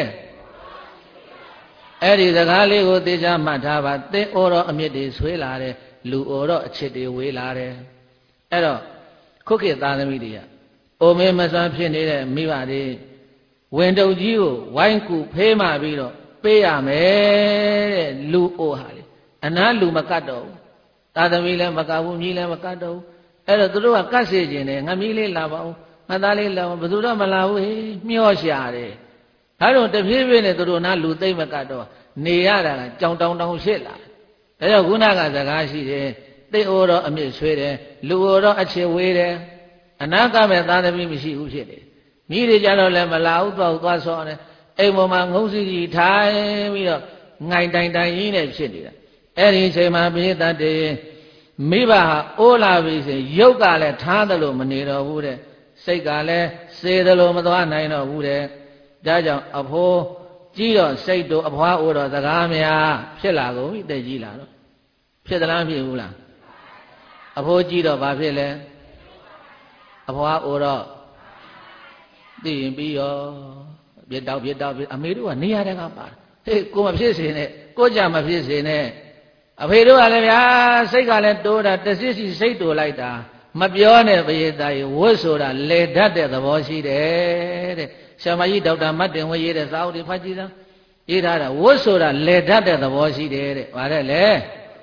အဲ့ဒီစကားလေးကိုသိချမှတ်ထားပါတစ်ဩတော့အမြင့်တွေဆွေးလာတယ်လူဩတော့အချစ်တွေဝေးလာတယ်အဲ့တော့ခုခေတ်သားသမီးတွေကအိုမေမစွမ်းဖြစ်နေတဲ့မိဘတွေဝင်တုပ်ကြီးကိုဝိုင်းကူဖေးမှပြီးတော့ပေးရမယ်တဲ့လူအိုဟာလေအနာလူမကတ်တော့ဘူးသားသမီးလည်းမကတ်ဘူးမြည်လည်းမကတ်တော့ဘူးအဲ့တော့သူတို့ကကတ်စေခြင်းနဲ့ငါမီးလေးလာပါဦးငါသားလေးလာပါဘယ်သူတော့မလာဘူးဟေးမျောရှာတယ်ဒါတော့တဖြည်းဖြည်းနဲ့သူတို့နာလူသိမ့်မကတ်တော့နေရတာကကြောင်တောင်တောင်ဖြစ်လာတယ်ဒါကြောင့်ခုနကစကားရှိတယ်သိဩတော့အမြင့်ဆွေးတယ်လူဩတော့အချစ်ဝေးတယ်အနာကမဲ့သားသမီးမရှိဘူးဖြစ်တယ်မိတွေကြတော့လည်းမလာဘူးသွားသွားဆောတယ်အိမ်ပေါ်မှာငုံစီကြီးထိုင်ပြီးတော့ငိုင်တိုင်တိုင်ကြီးနဲ့ဖြစ်နေတာအဲ့ဒီအချိန်မှာပိဋကတ်တွေမိဘဟာအိုးလာပြီဆိုရုပ်ကလည်းထားတယ်လို့မနေတော့ဘူးတဲ့စိတ်ကလည်းစေတယ်လို့မသွားနိုင်တော့ဘူးတဲ့ဒါကြောင့်အဖိုးကြီးတော့စိတ်တို့အဖွားအိုးတော့စကားများဖြစ်လာကုန်ပြီတဲ့ကြီးလာတော့ဖြစ်သလားမဖြစ်ဘူးလားအဖိုးကြီးတော့ဘာဖြစ်လဲအဖွားအိုးတော့သိရင်ပြီးရောပြတောက်ပြတောက်အမေတို့ကနေရာတန်းကပါဟေးကိုမဖြစ်စေနဲ့ကိုကြမဖြစ်စေနဲ့အဖေတို့ကလည်းဗျာစိတ်ကလည်းတိုးတာတစစ်စီစိတ်တိုးလိုက်တာမပြောနဲ့ပရိသတ်ရေဝတ်ဆိုတာလေတတ်တဲ့သဘောရှိတယ်တဲ့ဆရာမကြီးဒေါက်တာမတ်တင်ဝေရေးတဲ့စာအုပ်တွေဖတ်ကြည့်စမ်းရေးထားတာဝတ်ဆိုတာလေတတ်တဲ့သဘောရှိတယ်တဲ့ဗါတဲ့လေ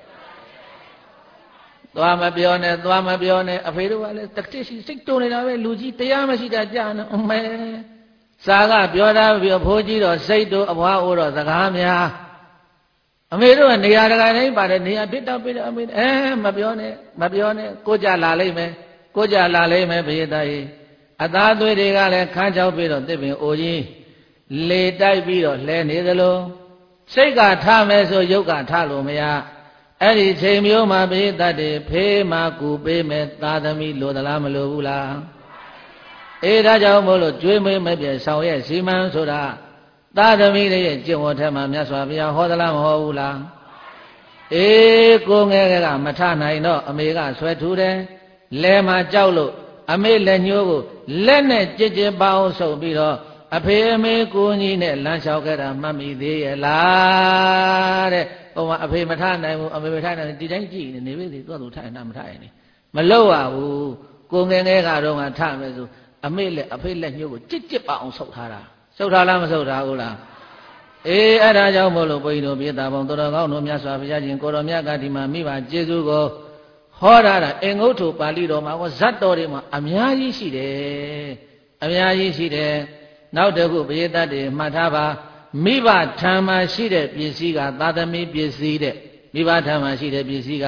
သွားမပြောနဲ့သွားမပြောနဲ့အဖေတို့ကလည်းတတိရှိစိတ်တိုးနေတာပဲလူကြီးတရားမရှိတာကြာနေအမဲစာကပြောတာပြောဖိုးကြီးတော့စိတ်တိုးအဘွားအိုးတော့စကားများအမေတို့ကနေရာတကာတိုင်းပါတယ်နေရာပြစ်တော့ပြစ်တော့အမေအဲမပြောနဲ့မပြောနဲ့ကိုကြလာလိမ့်မယ်ကိုကြလာလိမ့်မယ်ဘုရားကြီးအသားသွေးတွေကလည်းခန်းချောက်ပြီးတော့တစ်ပင်အိုကြီးလေတိုက်ပြီးတော့လှဲနေသလိုစိတ်ကထားမယ်ဆိုရုပ်ကထားလို့မရအဲ့ဒီချိန်မျိုးမှာဘုရားတည်းဖေးမှကူပေးမယ်သာသမီလိုသလားမလိုဘူးလားအေးဒါကြောင့်မို့လို့ကျွေးမွေးမပြည့်ဆောင်ရဲ့စီမံဆိုတာသာသမီရဲ့ကျင့်ဝတ်ထဲမှာမြတ်စွာဘုရားဟောသလားမဟောဘူးလားအေးကိုငယ်ကမထနိုင်တော့အမေကဆွဲထူတယ်လဲမှာကြောက်လို့အမေလက်ညှိုးကိုလက်နဲ့ကြစ်ကြစ်ပေါင်းဆုပ်ပြီးတော့အဖေအမေကိုကြီးနဲ့လမ်းလျှောက်ခဲ့တာမှတ်မိသေးရဲ့လားတဲ့ဟိုမှာအဖေမထနိုင်ဘူးအမေမထနိုင်ဘူးဒီတိုင်းကြည့်နေနေပြီသူ့သူထိုင်တာမထိုင်နေမလို့ရဘူးကိုငယ်ငယ်ကတော့ငါထမယ်ဆိုအမေလက်အဖေလက်ညှိုးကိုကြစ်ကြစ်ပေါင်းဆုပ်ထားတာဆုပ်ထားလားမဆုပ်ထားဘူးလားအေးအဲ့ဒါကြောင့်မို့လို့ဘုန်းကြီးတို့ပြေတာပေါင်းတော်တော်ကောင်းတို့မြတ်စွာဘုရားရှင်ကိုရောမြတ်ကဒီမှာမိဘကျေးဇူးကိုဟောတာအင်္ဂုတ္တပါဠိတော်မှာဇတ်တော်တွေမှာအများကြီးရှိတယ်အများကြီးရှိတယ်နောက်တစ်ခုပရိသတ်တွေမှတ်ထားပါမိဘထံမှာရှိတဲ့ပစ္စည်းကသာသမီပစ္စည်းတဲ့မိဘထံမှာရှိတဲ့ပစ္စည်းက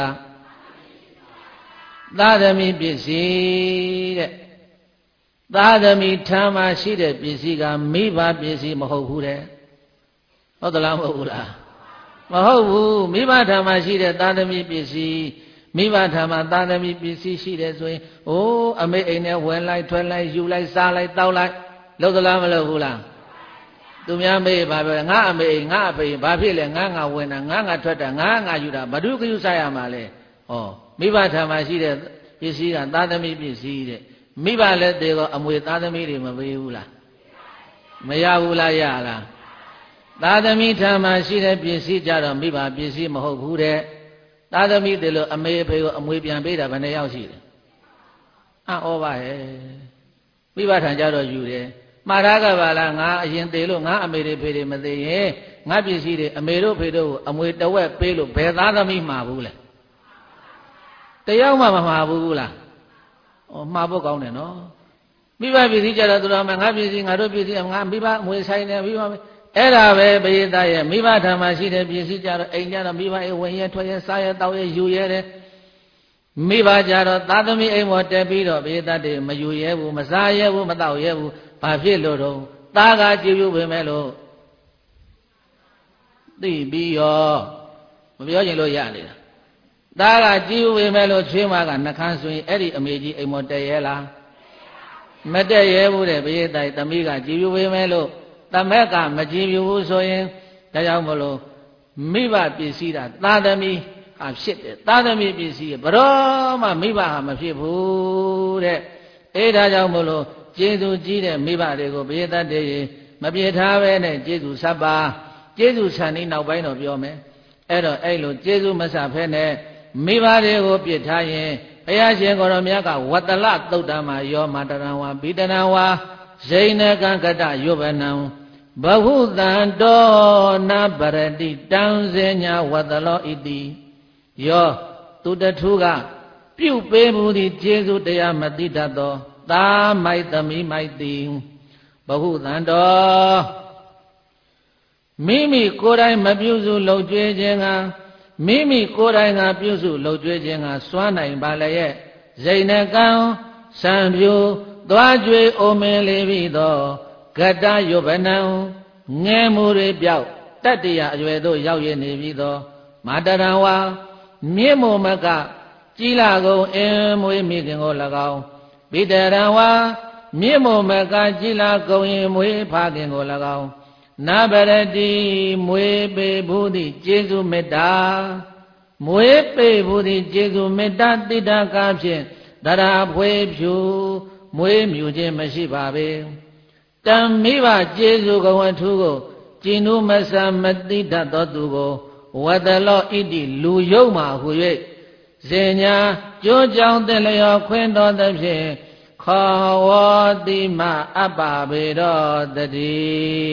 သာသမီပစ္စည်းတဲ့သာသမီထံမှာရှိတဲ့ပစ္စည်းကမိဘပစ္စည်းမဟုတ်ဘူးတဲ့ဟုတ်သလားမဟုတ်ဘူးလားမဟုတ်ဘူးမိဘထံမှာရှိတဲ့သာသမီပစ္စည်းမိဘထံမှာသာသမီပစ္စည်းရှိတယ်ဆိုရင်အိုးအမေအိမ်နဲ့ဝင်လိုက်ထွက်လိုက်ယူလိုက်စားလိုက်တောက်လိုက်လုပ်သလားမလုပ်ဘူးလားသူများမေးဘာပြောငါအမေအိမ်ငါအဖေဘာဖြစ်လဲငါငါဝင်တာငါငါထွက်တာငါငါယူတာဘာလို့ကယူစားရမှာလဲဟောမိဘထံမှာရှိတဲ့ပစ္စည်းကသာသမီပစ္စည်းတဲ့မိဘလည်းတေကောအမွေသာသမီတွေမပေးဘူးလားမရဘူးလားရလားသာသမီထံမှာရှိတဲ့ပစ္စည်းကြတော့မိဘပစ္စည်းမဟုတ်ဘူးတဲ့သာသမီတွေလို့အမေအဖေကိုအမွေပြန်ပေးတာဘယ်နှယောက်ရှိတယ်အံ့ဩပါဟဲ့မိဘထံကြတော့ယူတယ်မှားထားကြပါလားငါအရင်သေးလို့ငါအမေတွေဖေတွေမသေးရင်ငါပစ္စည်းတွေအမေတို့ဖေတို့ကိုအမွေတဝက်ပေးလို့ဘယ်သားသမီးမှာဘူးလဲတယောက်မှမမှာဘူးလားဩမှာဖို့ကောင်းတယ်နော်မိဘပစ္စည်းကြတော့သူတော်မှငါပစ္စည်းငါတို့ပစ္စည်းငါမိဘအမွေဆိုင်တယ်မိဘအဲ့ဒါပဲပရိသတ်ရဲ့မိဘထံမှာရှိတဲ့ပစ္စည်းကြတော့အိမ်ကြတော့မိဘရဲ့ဝင်ရထွက်ရစားရတောက်ရယူရတဲ့မိဘကြတော့သာသမီအိမ်ပေါ်တက်ပြီးတော့ပရိသတ်တွေမယူရဲဘူးမစားရဲဘူးမတောက်ရဲဘူးဘာဖြစ်လို့တော့သားကကြည်ပြုပေမဲ့လို့သိပြီးရောမပြောချင်လို့ရနေတာသားကကြည်ပြုပေမဲ့လို့ချွေးမကနှခမ်းဆိုရင်အဲ့ဒီအမေကြီးအိမ်ပေါ်တက်ရဲလားမတက်ရဲဘူးတဲ့ပရိသတ်သမီးကကြည်ပြုပေမဲ့လို့သမက်ကမကြည်ပြုဘူးဆိုရင်ဒါကြောင့်မလို့မိဘပစ္စည်းတာသာသမီဟာဖြစ်တယ်သာသမီပစ္စည်းဘရောမှမိဘဟာမဖြစ်ဘူးတဲ့အဲဒါကြောင့်မလို့ကျေးဇူးကြီးတဲ့မိဘတွေကိုဘေးသတ်တွေမပြေထားပဲနဲ့ကျေးဇူးဆက်ပါကျေးဇူးဆန်နေနောက်ပိုင်းတော့ပြောမယ်အဲ့တော့အဲ့လိုကျေးဇူးမဆက်ဖဲနဲ့မိဘတွေကိုပြစ်ထားရင်ဘုရားရှင်ကိုရောမြတ်ကဝတ္တလသုတ်တံမှာယောမတရံဝါဘိတရံဝါဇိနကံကတယုဘနံဘဟုတံတောနာပရတိတံဇေညာဝတ္တလောဣတိယောသူတထုကပြုတ်ပေးမှုသည်ကျေးဇူးတရားမသိတတ်သောသာမိုက်သမီးမိုက်သည်ဘဟုတံတောမိမိကိုယ်တိုင်မပြုစုလှုပ်ကြွေးခြင်းကမိမိကိုယ်တိုင်ကပြုစုလှုပ်ကြွေးခြင်းကစွမ်းနိုင်ပါလျက်ဇိနကံစံပြူသွားကြွေးအိုမင်းလေးပြီးသောဂတယုဗနံငဲမှုတွေပြောက်တတ္တရာအရွယ်သို့ရောက်ရနေပြီးသောမာတရံဝါမြေမုံမကကြီးလာကုန်အင်းမွေးမိခင်ကို၎င်းဘိတရံဝါမြေမုံမကကြီးလာကုန်ရင်မွေးဖခင်ကို၎င်းနာပရတိမွေးပေဘူးသည့်ကျေးဇူးမေတ္တာမွေးပေဘူးသည့်ကျေးဇူးမေတ္တာတိတ္တကားဖြင့်တရာဖွေးဖြူမွေးမြူခြင်းမရှိပါပေတံမိဘကျေးဇူးကောင်းအထူးကိုကျင်နုမဆာမတိတတ်သောသူကိုဝတ္တလောဣတိလူယုံမှဟူ၍ဇေညာကြိုးကြောင်တဲ့လျော်ခွင်းတော်သဖြင့်ခောဝတိမအပ္ပဘေရောတတိ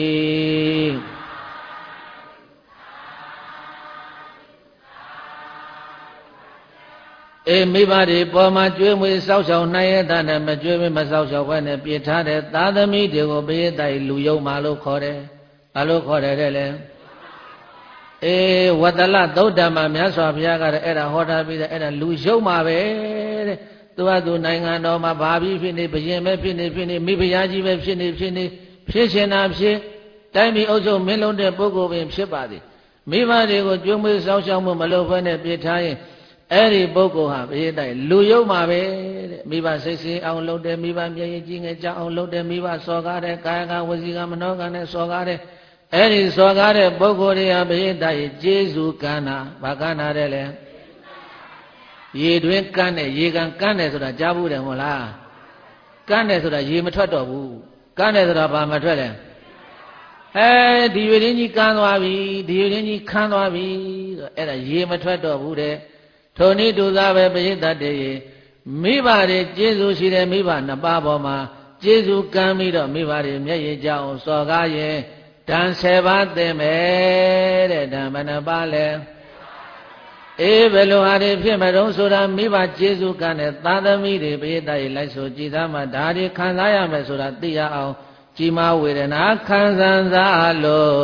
အေးမိဘတွေပေါ်မှာကျွေးမွေးစောက်ရှောက်နိုင်ရတဲ့နဲ့မကျွေးမွေးမစောက်ရှောက်ဘဲနဲ့ပြစ်ထားတဲ့သာသမီတွေကိုဘေးတိုင်လူယုံမှလို့ခေါ်တယ်။ဘာလို့ခေါ်တယ်တဲ့လဲ။အေးဝတ္တလသုတ်တံမှာမြတ်စွာဘုရားကလည်းအဲ့ဒါဟောထားပြီးတဲ့အဲ့ဒါလူယုံမှပဲတဲ့။သူကသူနိုင်ငံတော်မှာဘာပြီးဖြစ်နေဘယင်ပဲဖြစ်နေဖြစ်နေမိဖုရားကြီးပဲဖြစ်နေဖြစ်နေဖြစ်ရှင်တာဖြစ်တိုင်းပြည်အုပ်ချုပ်မင်းလုံးတဲ့ပုဂ္ဂိုလ်ပင်ဖြစ်ပါသည်။မိဘတွေကိုကျွေးမွေးစောက်ရှောက်မှုမလုပ်ဘဲနဲ့ပြစ်ထားရင်အဲ့ဒီပုဂ္ဂိုလ်ဟာဘယ်တိုင်လူယုံမှာပဲတဲ့မိဘစိတ်စင်အောင်လုပ်တယ်မိဘမျက်ရည်ကြီးငယ်ကြအောင်လုပ်တယ်မိဘစော်ကားတဲ့ကာယကဝစီကမနောကနဲ့စော်ကားတဲ့အဲ့ဒီစော်ကားတဲ့ပုဂ္ဂိုလ်တွေဟာဘယ်တိုင်ကျေးဇူးကမ်းတာဘာကမ်းတာတဲ့လဲရေတွင်ကမ်းတယ်ရေကန်ကမ်းတယ်ဆိုတာကြားဘူးတယ်မဟုတ်လားကန်းတယ်ဆိုတာရေမထွက်တော့ဘူးကန်းတယ်ဆိုတာဘာမထွက်လဲအဲဒီရွေရင်းကြီးကန်းသွားပြီဒီရွေရင်းကြီးခန်းသွားပြီဆိုအဲ့ဒါရေမထွက်တော့ဘူးတဲ့ထိုနည်းတူသားပဲပရိသတ်တွေမိဘတွေကျေးဇူးရှိတဲ့မိဘနှစ်ပါးပေါ်မှာကျေးဇူးကမ်းပြီးတော့မိဘတွေမျက်ရည်ကြောင်စော်ကားရင်ဓာန်ဆယ်ပါးသင်မယ်တဲ့ဓာန်ဘယ်နှပါးလဲအေးဘယ်လိုဟာတွေဖြစ်မတုံးဆိုတာမိဘကျေးဇူးကမ်းတဲ့သာသမီတွေပရိသတ်တွေလိုက်ဆိုကြည်သားမှဒါတွေခံစားရမယ်ဆိုတာသိရအောင်ကြီးမားဝေဒနာခံစားစားလို့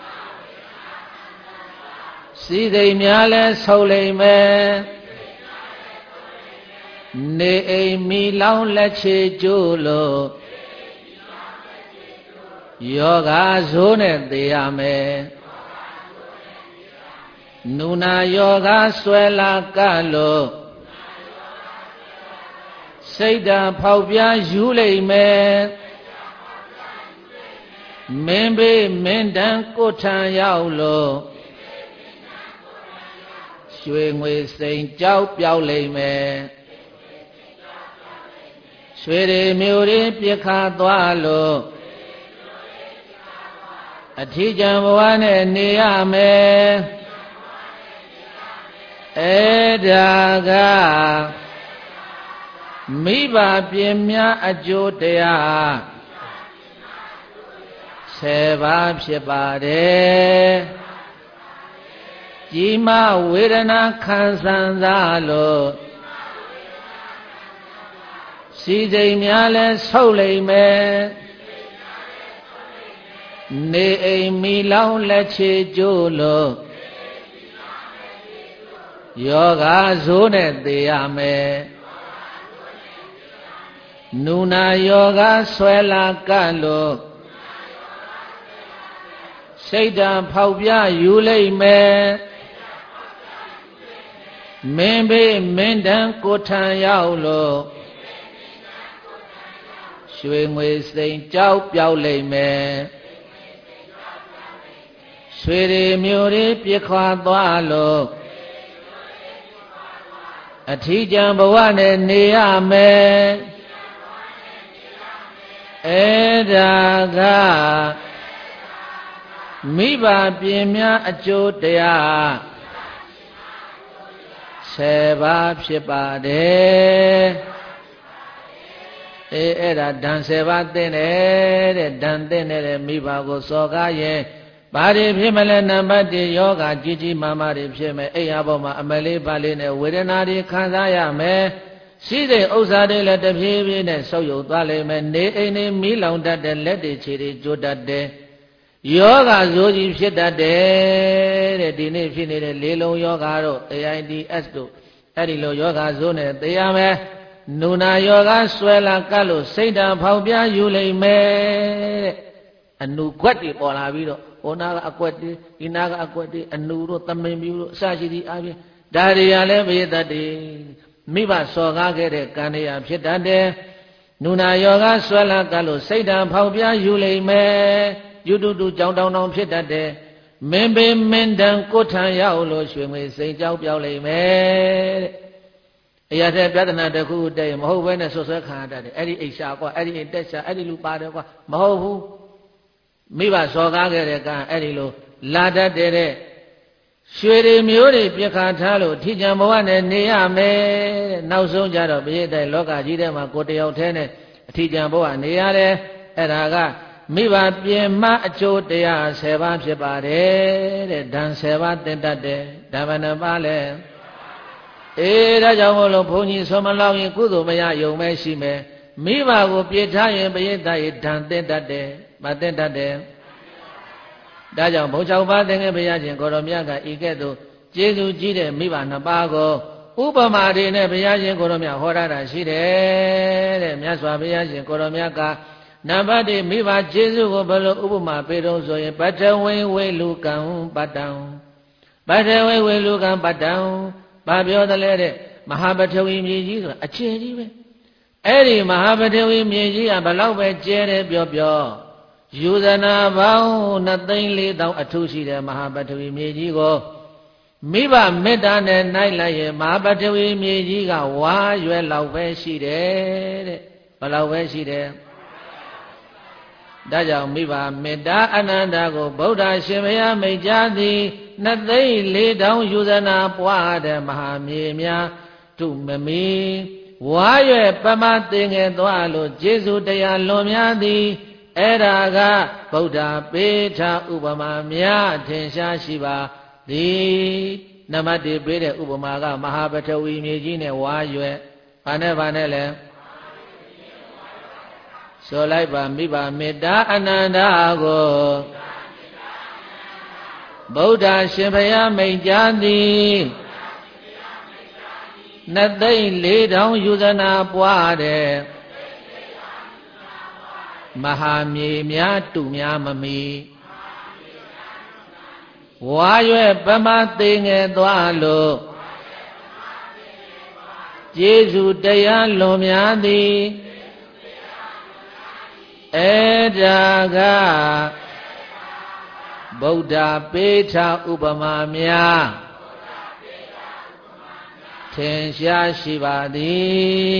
စီစိမ်များလဲဆုပ်လိမ့်မယ်နေအိမ်မီလောင်လက်ချေကျိုးလို့ယောဂဇိုးနဲ့သေရမယ်နုနာယောဂဆွဲလာကလို့စိတ်ဓာတ်ဖောက်ပြားယူလိမ့်မယ်မင်းဘေးမင်းတန်ကိုထံရောက်လို့ရွှေငွေစိန်ကြောက်ပြောက်လိမ့်မယ်ရွှေတွေမျိုးတွေပြခါသွားလို့အထီးကျန်ဘဝနဲ့နေရမယ်အဲ့ဒါကမိဘပြင်များအကျိုးတရားဆယ်ပါးဖြစ်ပါတယ်ကြီးမားဝေဒနာခံစားစားလို့စီစိမ်များလဲဆုပ်လိမ့်မယ်နေအိမ်မီလောင်လက်ချေကျိုးလို့ယောဂဇိုးနဲ့သေရမယ်နုနာယောဂဆွဲလာကလို့စိတ်ဓာတ်ဖောက်ပြယူလိမ့်မယ်မင်းဘေးမင်းတန်ကိုထံရောက်လို့ရွှေငွေစိန်ကြောက်ပြောက်လိမ့်မယ်ရွှေတွေမျိုးတွေပြခွာသွားလို့အထီးကျန်ဘဝနဲ့နေရမယ်အဲ့ဒါကမိဘပြင်များအကျိုးတရားဆယ်ပါးဖြစ်ပါတယ်အေးအဲ့ဒါဓာန်ဆယ်ပါးသိတယ်တဲ့ဓာန်သိနေတဲ့မိဘကိုစော်ကားရင်ဘာတွေဖြစ်မလဲနံပါတ်တစ်ယောဂကြီးကြီးမားမားတွေဖြစ်မယ်အိမ်အပေါ်မှာအမလေးပါလေးနဲ့ဝေဒနာတွေခံစားရမယ်ရှိတဲ့ဥစ္စာတွေလည်းတဖြည်းဖြည်းနဲ့ဆုပ်ယုပ်သွားလိမ့်မယ်နေအိမ်တွေမီးလောင်တတ်တဲ့လက်တွေခြေတွေကျိုးတတ်တယ်ယောဂဇိုးကြီးဖြစ်တတ်တယ်တဲ့ဒီနေ့ဖြစ်နေတဲ့လေးလုံးယောဂတို့ A I D S တို့အဲ့ဒီလိုယောဂဇိုးနဲ့သိရမယ်နုနာယောဂဆွဲလာကလို့စိတ်ဓာတ်ဖောက်ပြားယူလိမ့်မယ်တဲ့အနုကွက်တွေပေါ်လာပြီးတော့ဟိုနာကအကွက်တွေဒီနာကအကွက်တွေအနုတို့သမင်ပြူတို့အစရှိသည့်အပြင်ဒါတွေကလည်းဘေးတတ်တယ်မိဘစော်ကားခဲ့တဲ့ကံတရားဖြစ်တတ်တယ်နုနာယောဂဆွဲလာကလို့စိတ်ဓာတ်ဖောက်ပြားယူလိမ့်မယ်ယူတူတူကြောင်တောင်တောင်ဖြစ်တတ်တယ်မင်းပေမင်းတန်ကိုထံရောက်လို့ရွှေငွေစိန်ကြောက်ပြောက်လိမ့်မယ်တဲ့အရာတဲ့ပြဿနာတစ်ခုတည်းမဟုတ်ဘဲနဲ့ဆွဆွဲခံရတတ်တယ်အဲ့ဒီအိရှာကွာအဲ့ဒီအိတက်ရှာအဲ့ဒီလူပါတယ်ကွာမဟုတ်ဘူးမိဘစော်ကားခဲ့တဲ့ကံအဲ့ဒီလိုလာတတ်တဲ့ရွှေတွေမျိုးတွေပြခါထားလို့ထိကြံဘဝနဲ့နေရမယ်နောက်ဆုံးကြတော့ပြည့်တဲ့လောကကြီးထဲမှာကိုတယောက်တည်းနဲ့အထိကြံဘဝနေရတယ်အဲ့ဒါကမိဘပြင်မအကျိုးတရားဆယ်ပါးဖြစ်ပါတယ်တဲ့ဓာန်ဆယ်ပါးသင်တတ်တယ်ဓမ္မနပါလဲအေးဒါကြောင့်မို့လို့ဘုန်းကြီးဆုံးမလောက်ရင်ကုသိုလ်မရယုံမဲရှိမယ်မိဘကိုပြေထားရင်ပရိသတ်ရဲ့ဓာန်သင်တတ်တယ်မသင်တတ်တယ်ဒါကြောင့်ဘုံ၆ပါးသင်္ကေဘုရားရှင်ကိုရောမြတ်ကဤကဲ့သို့ကျေးဇူးကြီးတဲ့မိဘနှစ်ပါးကိုဥပမာတွေနဲ့ဘုရားရှင်ကိုရောမြတ်ဟောရတာရှိတယ်တဲ့မြတ်စွာဘုရားရှင်ကိုရောမြတ်ကနံပါတ်တစ်မိဘကျေးဇူးကိုဘယ်လိုဥပမာပေးတော့ဆိုရင်ပထဝီဝေလူကံပတ္တံပထဝီဝေလူကံပတ္တံဘာပြောတယ်လဲတဲ့မဟာပထဝီမြေကြီးဆိုတာအခြေကြီးပဲအဲ့ဒီမဟာပထဝီမြေကြီးကဘလောက်ပဲကျဲတယ်ပြောပြောယူဇနာပေါင်းနှစ်သိန်းလေးသောအထုရှိတဲ့မဟာပထဝီမြေကြီးကိုမိဘမေတ္တာနဲ့နိုင်လိုက်ရင်မဟာပထဝီမြေကြီးကဝါရွယ်လောက်ပဲရှိတယ်တဲ့ဘလောက်ပဲရှိတယ်ဒါကြောင့်မိဘမေတ္တာအနန္တကိုဗုဒ္ဓရှင်ဘုရားမိန့်ကြားသည်နှစ်သိန်းလေးထောင်ယူဇနာပွားတဲ့မဟာမြေများတုမမီဝါရွယ်ပမသင်ငယ်သွားလို့ကျေးဇူးတရားလွန်များသည်အဲ့ဒါကဗုဒ္ဓပေးထားဥပမာများထင်ရှားရှိပါသည်နံပါတ်တစ်ပေးတဲ့ဥပမာကမဟာပထဝီမြေကြီးနဲ့ဝါရွယ်ဘာနဲ့ဘာနဲ့လဲဆိုလိုက်ပါမိဘမေတ္တာအနန္တကိုဗုဒ္ဓရှင်ဘုရားမိန့်ကြားသည်နှစ်သိန်းလေးထောင်ယူဇနာပွားတဲ့မဟာမြေများတုများမမီဝါရွယ်ပမသေးငယ်သွားလို့ကျေးဇူးတရားလွန်များသည်အဲ့ဒါကဗုဒ္ဓပေးထားဥပမာများထင်ရှားရှိပါသည်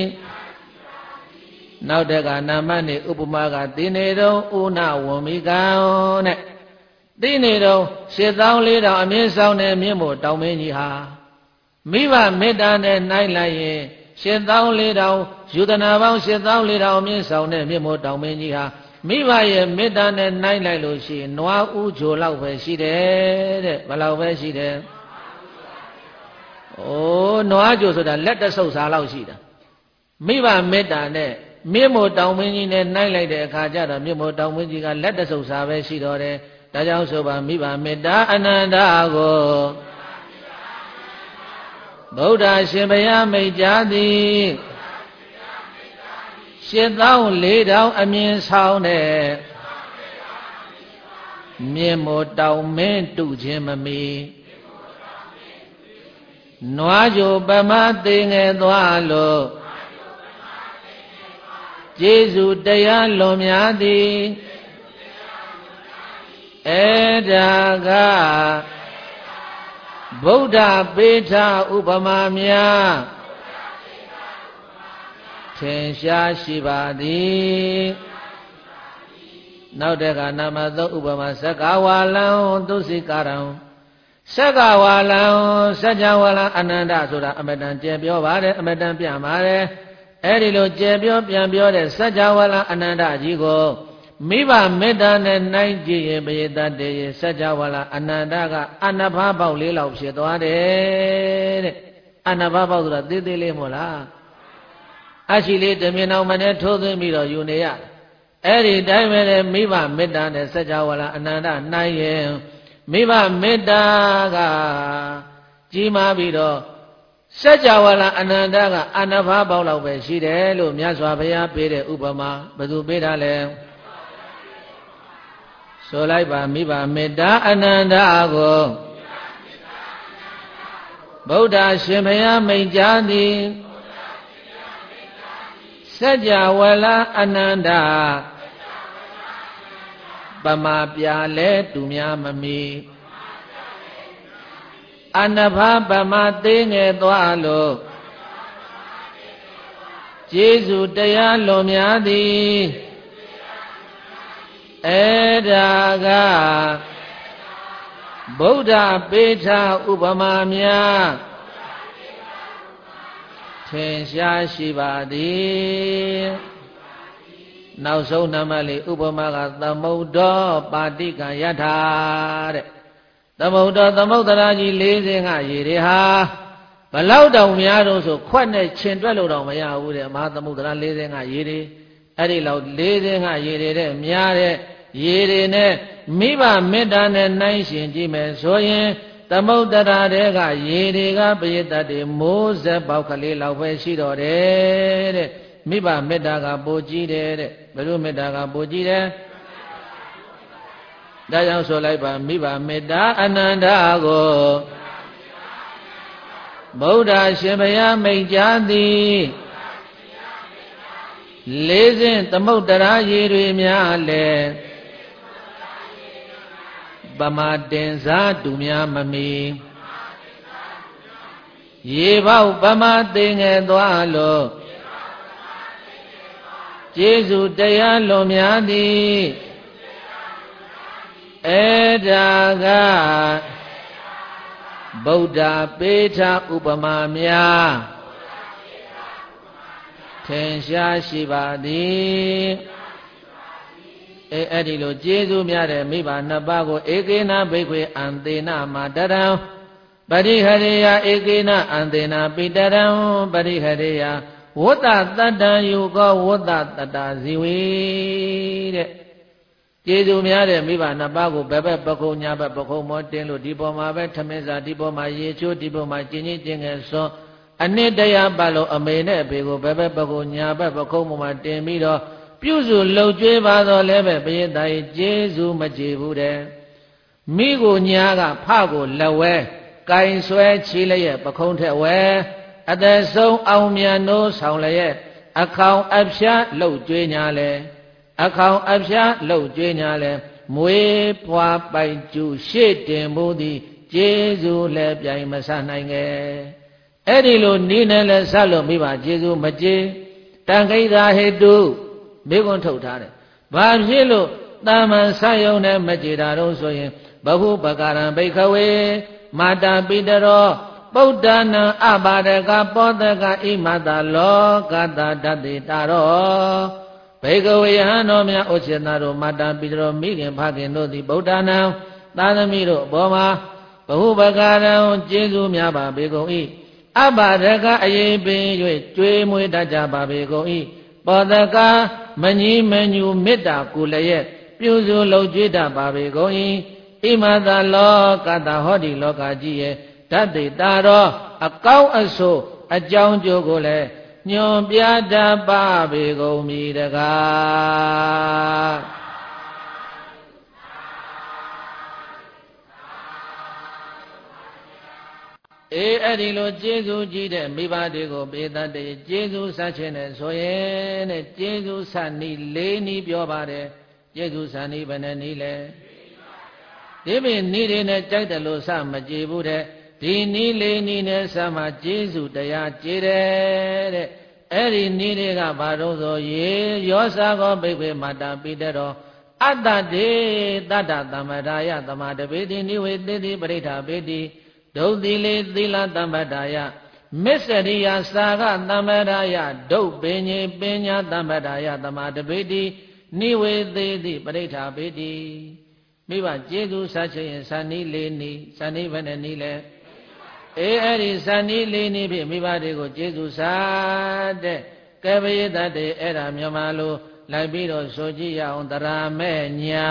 နောက်တကနာမနေဥပမာကတိနေတော်ဥနာဝံမိကံတဲ့တိနေတော်ရှစ်သောင်းလေးတောင်အမြင့်ဆောင်တဲ့မြင့်မို့တောင်မင်းကြီးဟာမိဘမေတ္တာနဲ့နိုင်လိုက်ရင်ရှစ်သောင်းလေးတောင်ယူသနာပေါင်းရှစ်သောင်းလေးတောင်အမြင့်ဆောင်တဲ့မြင့်မို့တောင်မင်းကြီးဟာမိဘရဲ့မေတ္တာနဲ့နိုင်လိုက်လို့ရှိရင်နွားဥချိုလောက်ပဲရှိတယ်တဲ့ဘယ်လောက်ပဲရှိတယ်အိုးနွားချိုဆိုတာလက်တဆုပ်စားလောက်ရှိတာမိဘမေတ္တာနဲ့မြင့်မို့တောင်မင်းကြီးနဲ့နိုင်လိုက်တဲ့အခါကျတော့မြင့်မို့တောင်မင်းကြီးကလက်တဆုပ်စားပဲရှိတော့တယ်ဒါကြောင့်ဆိုပါမိဘမေတ္တာအနန္တကိုဗုဒ္ဓရှင်ဘုရားမိန့်ကြားသည်ရှစ်သောင်းလေးထောင်အမြင်ဆောင်တဲ့မြင့်မို့တောင်မင်းတုခြင်းမမီနွားကြိုပမသေးငယ်သွားလို့ကျေးဇူးတရားလွန်များသည်အဲ့ဒါကဗုဒ္ဓပေးထားဥပမာများထင်ရှားရှိပါသည်နောက်တကနာမသောဥပမာသက္ကဝါလံသုစိကာရံသက္ကဝါလံစัจ java လံအနန္တဆိုတာအမတန်ကျယ်ပြောပါတယ်အမတန်ပြန်ပါတယ်အဲ့ဒီလိုကျယ်ပြောပြန်ပြောတဲ့စัจ java လံအနန္တကြီးကိုမိဘမေတ္တာနဲ့နိုင်ကြည့်ရင်ပရိသတ်တေစัจ java လံအနန္တကအနဖပေါက်လေးလောက်ဖြစ်သွားတယ်တဲ့အနဖပေါက်ဆိုတာသေးသေးလေးမို့လားအရှိလေးတမြင်အောင်မနဲ့ထိုးသွင်းပြီးတော့ယူနေရအဲ့ဒီတိုင်းပဲလေမိဘမေတ္တာနဲ့စัจ java လံအနန္တနိုင်ရင်မိဘမေတ္တာကကြီးမားပြီးတော့စัจ java လံအနန္တကအနဖပေါက်လောက်ပဲရှိတယ်လို့မြတ်စွာဘုရားပေးတဲ့ဥပမာဘယ်သူပေးတာလဲဆိုလိုက်ပါမိဘမေတ္တာအနန္တကိုဗုဒ္ဓရှင်ဘုရားမိန့်ကြားသည်စัจ java လံအနန္တပမာပြာလဲတူများမမီအနဖပမာသေးငယ်သွားလို့ကျေးဇူးတရားလွန်များသည်အဲ့ဒါကဗုဒ္ဓပေးထားဥပမာများထင်ရှားရှိပါသည်နောက်ဆုံးနံပါတ်လေးဥပမာကသမုဒ္ဒောပါတိကယထာတဲ့သမုဒ္ဒောသမုဒ္ဒရာကြီးလေးစင်းကရေတွေဟာဘလောက်တောင်များတော့ဆိုခွက်နဲ့ခြင်တွက်လို့တော့မရဘူးတဲ့မဟာသမုဒ္ဒရာလေးစင်းကရေတွေအဲ့ဒီလောက်လေးစင်းကရေတွေတဲ့များတဲ့ရေတွေနဲ့မိဘမေတ္တာနဲ့နိုင်ရှင်ကြည့်မယ်ဆိုရင်သမုဒ္ဒရာတွေကရေတွေကပရိသတ်တွေမိုးဆက်ပေါက်ကလေးလောက်ပဲရှိတော့တယ်တဲ့မိဘမေတ္တာကပိုကြီးတယ်တဲ့ဘယ်လိုမေတ္တာကပိုကြီးတယ်ဒါကြောင့်ဆိုလိုက်ပါမိဘမေတ္တာအနန္တကိုဗုဒ္ဓရှင်ဘုရားမိန့်ကြားသည်လေးစဉ်သမုဒ္ဒရာရေတွေများလဲပမာတင်စားတူများမမီရေပေါက်ပမာသိငယ်သွားလို့ကျေးဇူးတရားလွန်များသည်အဲ့ဒါကဗုဒ္ဓပေးထားဥပမာများထင်ရှားရှိပါသည်အဲအဲ့ဒီလိုကျေးဇူးများတဲ့မိဘနှစ်ပါးကိုဧကေနဘိက္ခွေအံသေနမာတရံပရိဟရိယဧကေနအံသေနပိတရံပရိဟရိယဝတ္တတတ္တံယုကောဝတ္တတတ္တဇီဝေတဲ့ကျေးဇူးများတဲ့မိဘနှစ်ပါးကိုဘယ်ဘက်ပခုံညာဘက်ပခုံမောတင်းလို့ဒီပေါ်မှာပဲထမင်းစာဒီပေါ်မှာရေချိုးဒီပေါ်မှာကျင်းချင်းကျင်းငယ်စွန်းအနှစ်တရာပတ်လို့အမေနဲ့အဖေကိုဘယ်ဘက်ပခုံညာဘက်ပခုံပေါ်မှာတင်ပြီးတော့ပြုစုလှုပ်ကြွေးပါတော့လည်းပဲဘယင်းသားကြီးကျေးဇူးမကြည်ဘူးတဲ့မိကိုညာကဖကိုလက်ဝဲကင်ဆွဲချီလျက်ပခုံးထက်ဝဲအသက်ဆုံးအောင်မြန်နိုးဆောင်လျက်အခေါင်အဖျားလှုပ်ကြွေးညာလဲအခေါင်အဖျားလှုပ်ကြွေးညာလဲမွေးဖွာပိုင်ကျူရှေ့တင်မှုသည်ကျေးဇူးလည်းပြိုင်မဆနိုင်ခဲ့အဲ့ဒီလိုနီးနဲ့လဲဆက်လို့မိပါကျေးဇူးမကြည်တန်ခိတာဟေတုမိကွန်းထုတ်ထားတယ်ဘာဖြစ်လို့တာမန်ဆက်ယုံနဲ့မကြည်တာတော့ဆိုရင်ဘဟုပကာရံဘိခဝေမာတာပိတရောပုဒ္ဒနာအပါဒကပောတကဣမတလောကတာတတိတာရောဘေကဝေယဟန်တော်များဥစ္စေနာတို့မာတာပိတရောမိခင်ဖခင်တို့သည်ဗုဒ္ဓနာသာသမီတို့အပေါ်မှာဘဟုပကာရံကျေးဇူးများပါဘေကုန်၏အပါဒကအရေးပင်၍ကျွေးမွေးတတ်ကြပါဘေကုန်၏ပောတကမညီမညူမေတ္တာကုလျက်ပြုစုလုပ်ကြွေးတတ်ပါဘေကုန်၏ဣမတလောကတာဟောဒီလောကကြီးရဲ့ဓာတ်တေတာရောအကောင်းအဆိုးအကြောင်းကျိုးကိုလည်းညွန်ပြတတ်ပါပေကုန်မည်တကားအေးအဲ့ဒီလိုကျေးဇူးကြီးတဲ့မိဘတွေကိုပေးတတ်တဲ့ကျေးဇူးဆက်ခြင်းနဲ့ဆိုရင်တဲ့ကျေးဇူးဆက်နည်းလေးနည်းပြောပါတယ်ကျေးဇူးဆက်နည်းဘယ်နဲ့နည်းလဲဒီပင်နည်းတွေနဲ့ကြိုက်တယ်လို့စမကြည်ဘူးတဲ့ဒီနည်းလေးနည်းနဲ့စမှကျေးဇူးတရားကြည်တယ်တဲ့အဲ့ဒီနည်းတွေကဘာလို့ဆိုရေရောစာကောဘိက္ခေမာတာပိတရောအတ္တတေတတ္တသမ္ပဒါယသမာတပေတိနိဝေတိတိပရိဋ္ဌာပေတိဒုတိလေသီလသမ္ပဒါယမစ္စရိယစာကသမ္ပဒါယဒုပင်ညေပညာသမ္ပဒါယသမာတပေတိနိဝေတိတိပရိဋ္ဌာပေတိမိဘကျေးဇူးဆက်ခြင်းဇန်နီးလေးနီးဇန်နီးဘယ်နဲ့နီးလဲအေးအဲ့ဒီဇန်နီးလေးနီးဖြင့်မိဘတွေကိုကျေးဇူးစားတဲ့ကဲပရိသတ်တွေအဲ့ဒါမြန်မာလိုလိုက်ပြီးတော့ဆိုကြည့်ရအောင်တရာမဲ့ညာ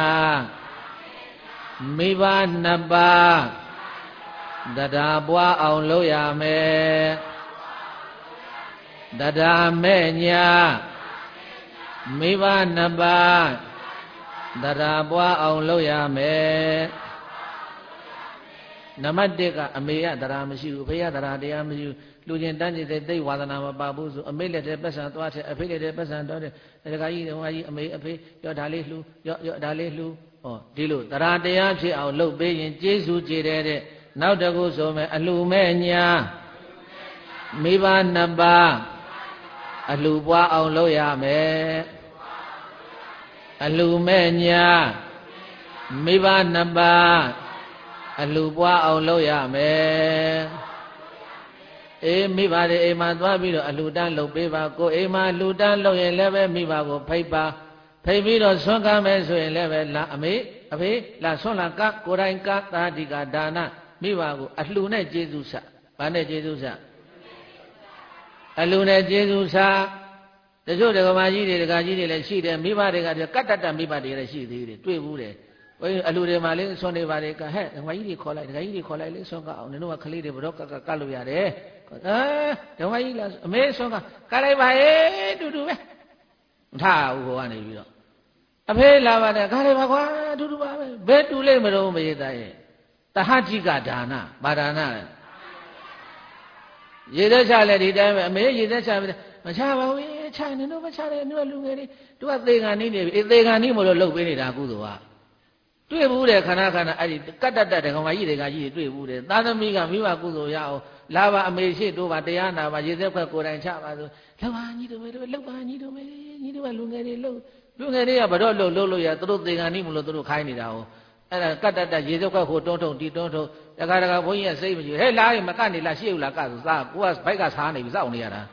မိဘနှစ်ပါးတရားပွားအောင်လုပ်ရမယ်တရားမဲ့ညာမိဘနှစ်ပါးတရားပွားအောင်လုပ်ရမယ်နံပါတ်တစ်ကအမေရတရားမရှိဘူးအဖေရတရားတရားမရှိဘူးလူချင်းတန်းကျင်တဲ့သိဝါဒနာမပါဘူးဆိုအမေလက်ထဲပတ်စံသွားတဲ့အဖေလက်ထဲပတ်စံတော့တဲ့ဒကာကြီးဒကာကြီးအမေအဖေရောဒါလေးလှူရောရောဒါလေးလှူဟောဒီလိုတရားတရားဖြစ်အောင်လုပ်ပေးရင်ကျေးဇူးကြည်တဲ့နောက်တစ်ခုဆိုမယ်အလှမဲ့ညာမိဘနှစ်ပါးအလှပွားအောင်လုပ်ရမယ်အလှမဲ့ညာမိဘနှစ်ပါးအလှပွားအောင်လုပ်ရမယ်အေးမိဘတွေအိမ်မှာသွားပြီးတော့အလှတန်းလုပ်ပေးပါကိုအိမ်မှာလှူတန်းလုပ်ရင်လည်းပဲမိဘကိုဖိတ်ပါဖိတ်ပြီးတော့ဆွမ်းကားမယ်ဆိုရင်လည်းပဲလာအမေအဖေလာဆွမ်းလာကကိုယ်တိုင်ကသာတိကဒါနမိဘကိုအလှနဲ့ကျေးဇူးဆ။ဘာနဲ့ကျေးဇူးဆ။အလှနဲ့ကျေးဇူးဆ။တချို့ဒကမာကြီးတွေဒကာကြီးတွေလည်းရှိတယ်မိဘတွေကကတ်တတ်မိဘတွေလည်းရှိသေးတယ်တွေ့ဘူးတယ်။ဘယ်အလှတွေမှာလေးဆွမ်းနေပါလေကဟဲ့ဒကမာကြီးတွေခေါ်လိုက်ဒကာကြီးတွေခေါ်လိုက်လေဆွမ်းကအောင်နင်တို့ကကလေးတွေဘရောကကကတ်လို့ရတယ်။အဲဒကမာကြီးလားအမေဆွမ်းကကတ်လိုက်ပါရဲ့တူတူပဲ။မထားဘူးဟိုကနေပြီးတော့အဖေလာပါတယ်ကတ်လိုက်ပါကွာတူတူပါပဲဘယ်တူလိမ့်မလို့မရတဲ့ရဲ့တဟတိကဒါနဘာဒါနလဲရေသက်ချလဲဒီတိုင်းပဲအမေရေသက်ချပဲမချပါဘူးချနေတော့မချတယ်နင်ကလူငယ်လေးသူကသေခံနေနေပြီသေခံနေမလို့လှုပ်ပေးနေတာကုသိုလ်ကတွေ့ဘူးတယ်ခဏခဏအဲ့ဒီကတ်တတ်တဲ့ကောင်မကြီးတွေကကြီးတွေ့ဘူးတယ်သာသမီကမိဘကုသိုလ်ရအောင်လာပါအမေရှိတို့ပါတရားနာပါရေသက်ခွက်ကိုယ်တိုင်ချပါဆိုလှုပ်ပါညီတို့မေလှုပ်ပါညီတို့မေညီတို့ကလူငယ်တွေလို့လူငယ်တွေကဘတော့လို့လို့လို့ရသူတို့သင်္ကန်းနီးမလို့သူတို့ခိုင်းနေတာဟောအဲ့ဒါကတ်တတ်ရေစုပ်ကဟိုတွန်းထုံဒီတွန်းထုံတခါတခါဘုန်းကြီးကစိတ်မရှိဟဲ့လားမကနေလားရှေ့ဦးလားကဆိုစားကိုကဘိုက်ကစားနေပြီစောင့်နေရတာ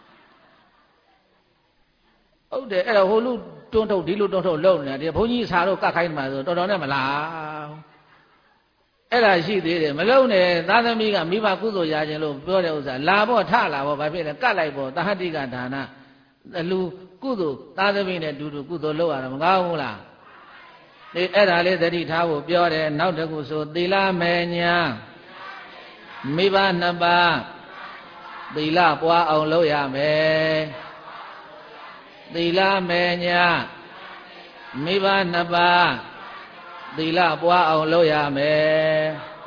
ဟုတ်တယ်အဲ့တော့ဟိုလူတွန်းထုံဒီလူတွန်းထုံလုံနေတာဒီဘုန်းကြီးစားတော့ကတ်ခိုင်းမှာဆိုတော်တော်နဲ့မလားအဲ့ဒါရှိသေးတယ်မလုံနဲ့သားသမီးကမိဘကုသိုလ်ရခြင်းလို့ပြောတဲ့ဥစ္စာလာဖို့ထလာဖို့ဘာဖြစ်လဲကတ်လိုက်ဖို့တဟတိကဒါနလူကုသိုလ်သားသမီးနဲ့တူတူကုသိုလ်လုပ်ရတာမကောင်းဘူးလားဒီအဲ့ဒါလေးသတိထားဖို့ပြောတယ်နောက်တစ်ခုဆိုသီလမေညာမိဘနှစ်ပါးသီလပွားအောင်လုပ်ရမယ်သီလမေညာမိဘနှစ်ပါးသီလပွားအောင်လုပ်ရမယ်